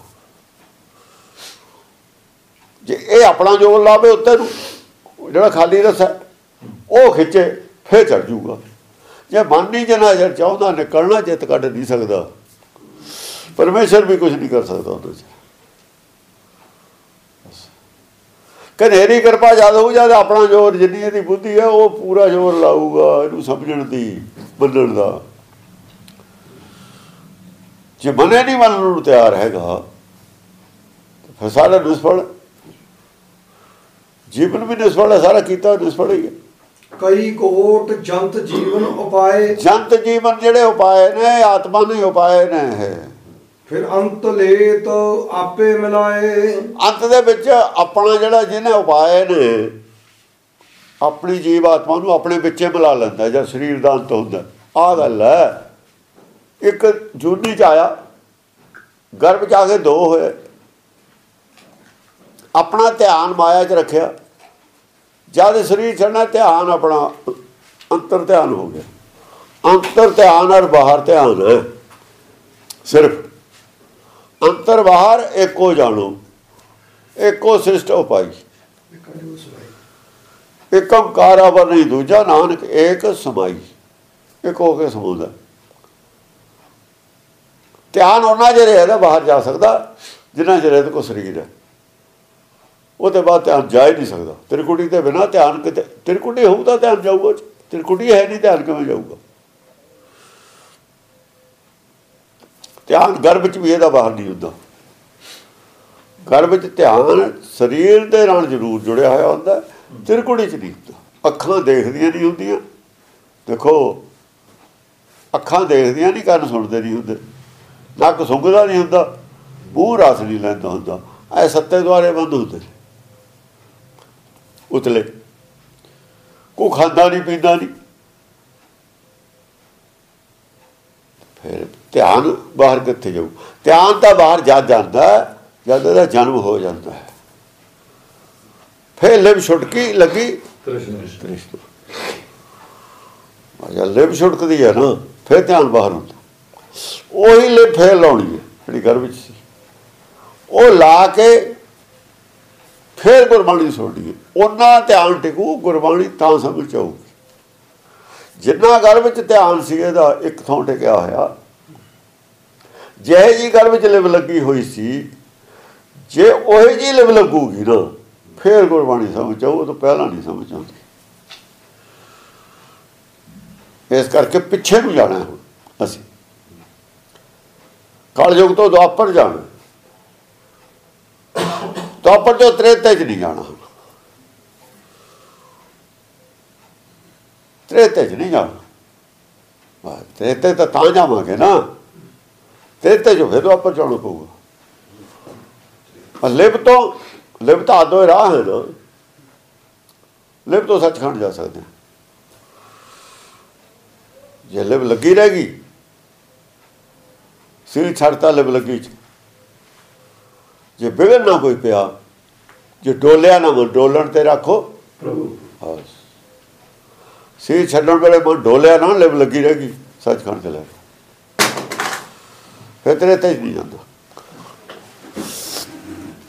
ਜੇ ਇਹ ਆਪਣਾ ਜੋਰ ਲਾਵੇ ਉੱਤੇ ਨੂੰ, ਜਿਹੜਾ ਖਾਲੀ ਰੱਸਾ ਉਹ ਖਿੱਚੇ ਫਿਰ ਚੜ੍ਹ ਜੂਗਾ। ਜੇ ਮਨ ਨਹੀਂ ਜਿੰਨਾ ਚਿਰ ਚਾਹੁੰਦਾ ਨਿਕਲਣਾ, ਚਿੱਤ ਕੱਢ ਨਹੀਂ ਸਕਦਾ। ਪਰਮੇਸ਼ਰ ਵੀ ਕੁਝ ਨਹੀਂ ਕਰ ਸਕਦਾ ਉਹਦੇ 'ਚ। ਘਨੇਰੀ ਕਿਰਪਾ ਜਦ ਹੋਊ ਜਦ ਆਪਣਾ ਜ਼ੋਰ, ਜਿੰਨੀ ਇਹਦੀ ਬੁੱਧੀ ਹੈ ਉਹ ਪੂਰਾ ਜ਼ੋਰ ਲਾਊਗਾ ਇਹਨੂੰ ਸਮਝਣ ਦੀ, ਮੰਨਣ ਦਾ। ਜੇ ਮੰਨੇ ਨਹੀਂ ਮੰਨਣ ਨੂੰ ਤਿਆਰ ਹੈਗਾ ਫਿਰ ਸਾਰਾ ਨਿਸਫਲ, ਜੀਵਨ ਵੀ ਨਿਸਫਲ ਹੈ, ਸਾਰਾ ਕੀਤਾ ਨਿਸਫਲ ਹੀ ਹੈ। ਕਈ ਕੋਟ ਜੰਤ ਜੀਵਨ ਉਪਾਏ। ਜੰਤ ਜੀਵਨ ਜਿਹੜੇ ਉਪਾਏ ਨੇ ਆਤਮਾ ਨੇ ਉਪਾਏ ਨੇ ਇਹ। ਫਿਰ ਅੰਤ ਲੇਤ ਆਪੇ ਮਿਲਾਏ। ਅੰਤ ਦੇ ਵਿੱਚ ਆਪਣਾ ਜਿਹੜਾ ਜਿਹਨੇ ਉਪਾਏ ਨੇ ਆਪਣੀ ਜੀਵ ਆਤਮਾ ਨੂੰ ਆਪਣੇ ਵਿੱਚੇ ਮਿਲਾ ਲੈਂਦਾ ਜਦ ਸਰੀਰ ਦਾ ਅੰਤ ਹੁੰਦਾ। ਆਹ ਗੱਲ ਹੈ। ਇੱਕ ਜੂਨੀ ਚ ਆਇਆ, ਗਰਭ ਚ ਆ ਕੇ ਦੋ ਹੋਏ, ਆਪਣਾ ਧਿਆਨ ਮਾਇਆ ਚ ਰੱਖਿਆ, ਜਦ ਸਰੀਰ ਛੱਡਣਾ ਧਿਆਨ ਆਪਣਾ ਅੰਤਰ ਧਿਆਨ ਹੋ ਗਿਆ। ਅੰਤਰ ਧਿਆਨ ਔਰ ਬਾਹਰ ਧਿਆਨ ਹੈ। ਸਿਰਫ ਅੰਤਰ ਬਾਹਰ ਇੱਕੋ ਜਾਣੋ, ਇੱਕੋ ਸ੍ਰਿਸ਼ਟ ਉਪਾਈ। ਇੱਕ ਓਂਕਾਰ ਅਵਰ ਨਹੀਂ ਦੂਜਾ, ਨਾਨਕ ਏਕ ਸਮਾਈ। ਇੱਕ ਹੋ ਕੇ ਸਮਾਉਂਦਾ। ਧਿਆਨ ਉਹਨਾਂ ਚਿਰ ਇਹਦਾ ਬਾਹਰ ਜਾ ਸਕਦਾ ਜਿੰਨਾ ਚਿਰ ਇਹਦੇ ਕੋਲ ਸਰੀਰ ਹੈ। ਉਹਦੇ ਬਾਅਦ ਧਿਆਨ ਜਾ ਹੀ ਨਹੀਂ ਸਕਦਾ। ਤ੍ਰਿਕੁਟੀ ਦੇ ਬਿਨਾਂ ਧਿਆਨ ਕਿਤੇ, ਤ੍ਰਿਕੁਟੀ ਹੋਊ ਤਾਂ ਧਿਆਨ ਜਾਊਗਾ, ਤ੍ਰਿਕੁਟੀ ਹੈ ਨਹੀਂ ਧਿਆਨ ਕਿਵੇਂ ਜਾਊਗਾ। ਧਿਆਨ ਗਰਭ ਚ ਵੀ ਇਹਦਾ ਬਾਹਰ ਨਹੀਂ ਹੁੰਦਾ। ਗਰਭ ਚ ਧਿਆਨ ਸਰੀਰ ਦੇ ਨਾਲ ਜ਼ਰੂਰ ਜੁੜਿਆ ਹੋਇਆ ਹੁੰਦਾ, ਤ੍ਰਿਕੁਟੀ ਚ ਨਹੀਂ ਹੁੰਦਾ। ਅੱਖਾਂ ਦੇਖਦੀਆਂ ਨਹੀਂ ਹੁੰਦੀਆਂ। ਦੇਖੋ ਅੱਖਾਂ ਦੇਖਦੀਆਂ ਨਹੀਂ, ਕੰਨ ਸੁਣਦੇ ਨਹੀਂ ਹੁੰਦੇ, ਨੱਕ ਸੁੰਘਦਾ ਨਹੀਂ ਹੁੰਦਾ, ਮੂੰਹ ਰਸ ਨਹੀਂ ਲੈਂਦਾ ਹੁੰਦਾ। ਇਹ ਸੱਤੇ ਦੁਆਰੇ ਬੰਦ ਹੁੰਦੇ ਨੇ ਉਤਲੇ। ਕੋਈ ਖਾਂਦਾ ਨਹੀਂ ਪੀਂਦਾ ਨਹੀਂ। ਫਿਰ ਧਿਆਨ ਬਾਹਰ ਕਿੱਥੇ ਜਾਊ? ਧਿਆਨ ਤਾਂ ਬਾਹਰ ਜਦ ਜਾਂਦਾ ਜਦ ਇਹਦਾ ਜਨਮ ਹੋ ਜਾਂਦਾ ਹੈ। ਫਿਰ ਲਿਵ ਛੁਟਕੀ ਲੱਗੀ ਤ੍ਰਿਸ਼ਨਾ। ਜਦ ਲਿਵ ਛੁਟਕਦੀ ਹੈ ਨਾ ਫਿਰ ਧਿਆਨ ਬਾਹਰ ਹੁੰਦਾ। ਉਹੀ ਲਿਵ ਫੇਰ ਲਾਉਣੀ ਹੈ ਜਿਹੜੀ ਗਰਭ ਵਿੱਚ ਸੀ, ਉਹ ਲਾ ਕੇ ਫਿਰ ਗੁਰਬਾਣੀ ਸੁਣਨੀ ਹੈ। ਉਹਨਾਂ ਧਿਆਨ ਟਿਕੂ, ਗੁਰਬਾਣੀ ਤਾਂ ਸਮਝ ਆਊਗੀ। ਜਿੰਨਾ ਗਰਭ ਵਿੱਚ ਧਿਆਨ ਸੀ ਇਹਦਾ ਇੱਕ ਥਾਂ ਟਿਕਿਆ ਹੋਇਆ, ਜਿਹੇ ਜੀ ਗਰਭ ਵਿੱਚ ਲਿਵ ਲੱਗੀ ਹੋਈ ਸੀ, ਜੇ ਉਹੀ ਜੀ ਲਿਵ ਲੱਗੂਗੀ ਨਾ ਫਿਰ ਗੁਰਬਾਣੀ ਸਮਝ ਆਊ। ਉਹ ਤੋਂ ਪਹਿਲਾਂ ਨਹੀਂ ਸਮਝ ਆਉਂਦੀ। ਇਸ ਕਰਕੇ ਪਿੱਛੇ ਨੂੰ ਜਾਣਾ ਹੁਣ ਅਸੀਂ, ਕਲਯੁਗ ਤੋਂ ਦੁਆਪਰ ਜਾਣਾ। ਦੁਆਪਰ ਤੋਂ ਤ੍ਰੇਤੇ 'ਚ ਨਹੀਂ ਜਾਣਾ। ਤ੍ਰੇਤੇ 'ਚ ਨਹੀਂ ਜਾਣਾ। ਤ੍ਰੇਤੇ ਤਾਂ ਤਾਂ ਜਾਵਾਂਗੇ ਨਾ, ਤ੍ਰੇਤੇ 'ਚੋਂ ਫਿਰ ਦੁਆਪਰ ਜਾਣਾ ਪਊਗਾ। ਲਿਵ ਤੋਂ ਲਿਵ ਤਾਂ ਆਦੋ ਰਾਹ ਹੈ ਨਾ। ਲਿਵ ਤੋਂ ਸੱਚਖੰਡ ਜਾ ਸਕਦੇ ਹਾਂ। ਜੇ ਲਿਵ ਲੱਗੀ ਰਹਿ ਗਈ, ਸਿਰ ਛੱਡਤਾ ਲਿਵ ਲੱਗੀ ਚ, ਜੇ ਵਿਗੜ ਨਾ ਕੋਈ ਪਿਆ, ਜੇ ਡੋਲਿਆ ਨਾ ਮਨ ਡੋਲਣ ਤੇ ਰੱਖੋ ਪ੍ਰਭੂ। ਸਿਰ ਛੱਡਣ ਵੇਲੇ ਮਨ ਡੋਲਿਆ ਨਾ, ਲਿਵ ਲੱਗੀ ਰਹਿ ਗਈ, ਸੱਚਖੰਡ ਚਲਾ, ਫਿਰ ਤੇਰੇ ਤੇ ਨਹੀਂ ਜਾਂਦਾ।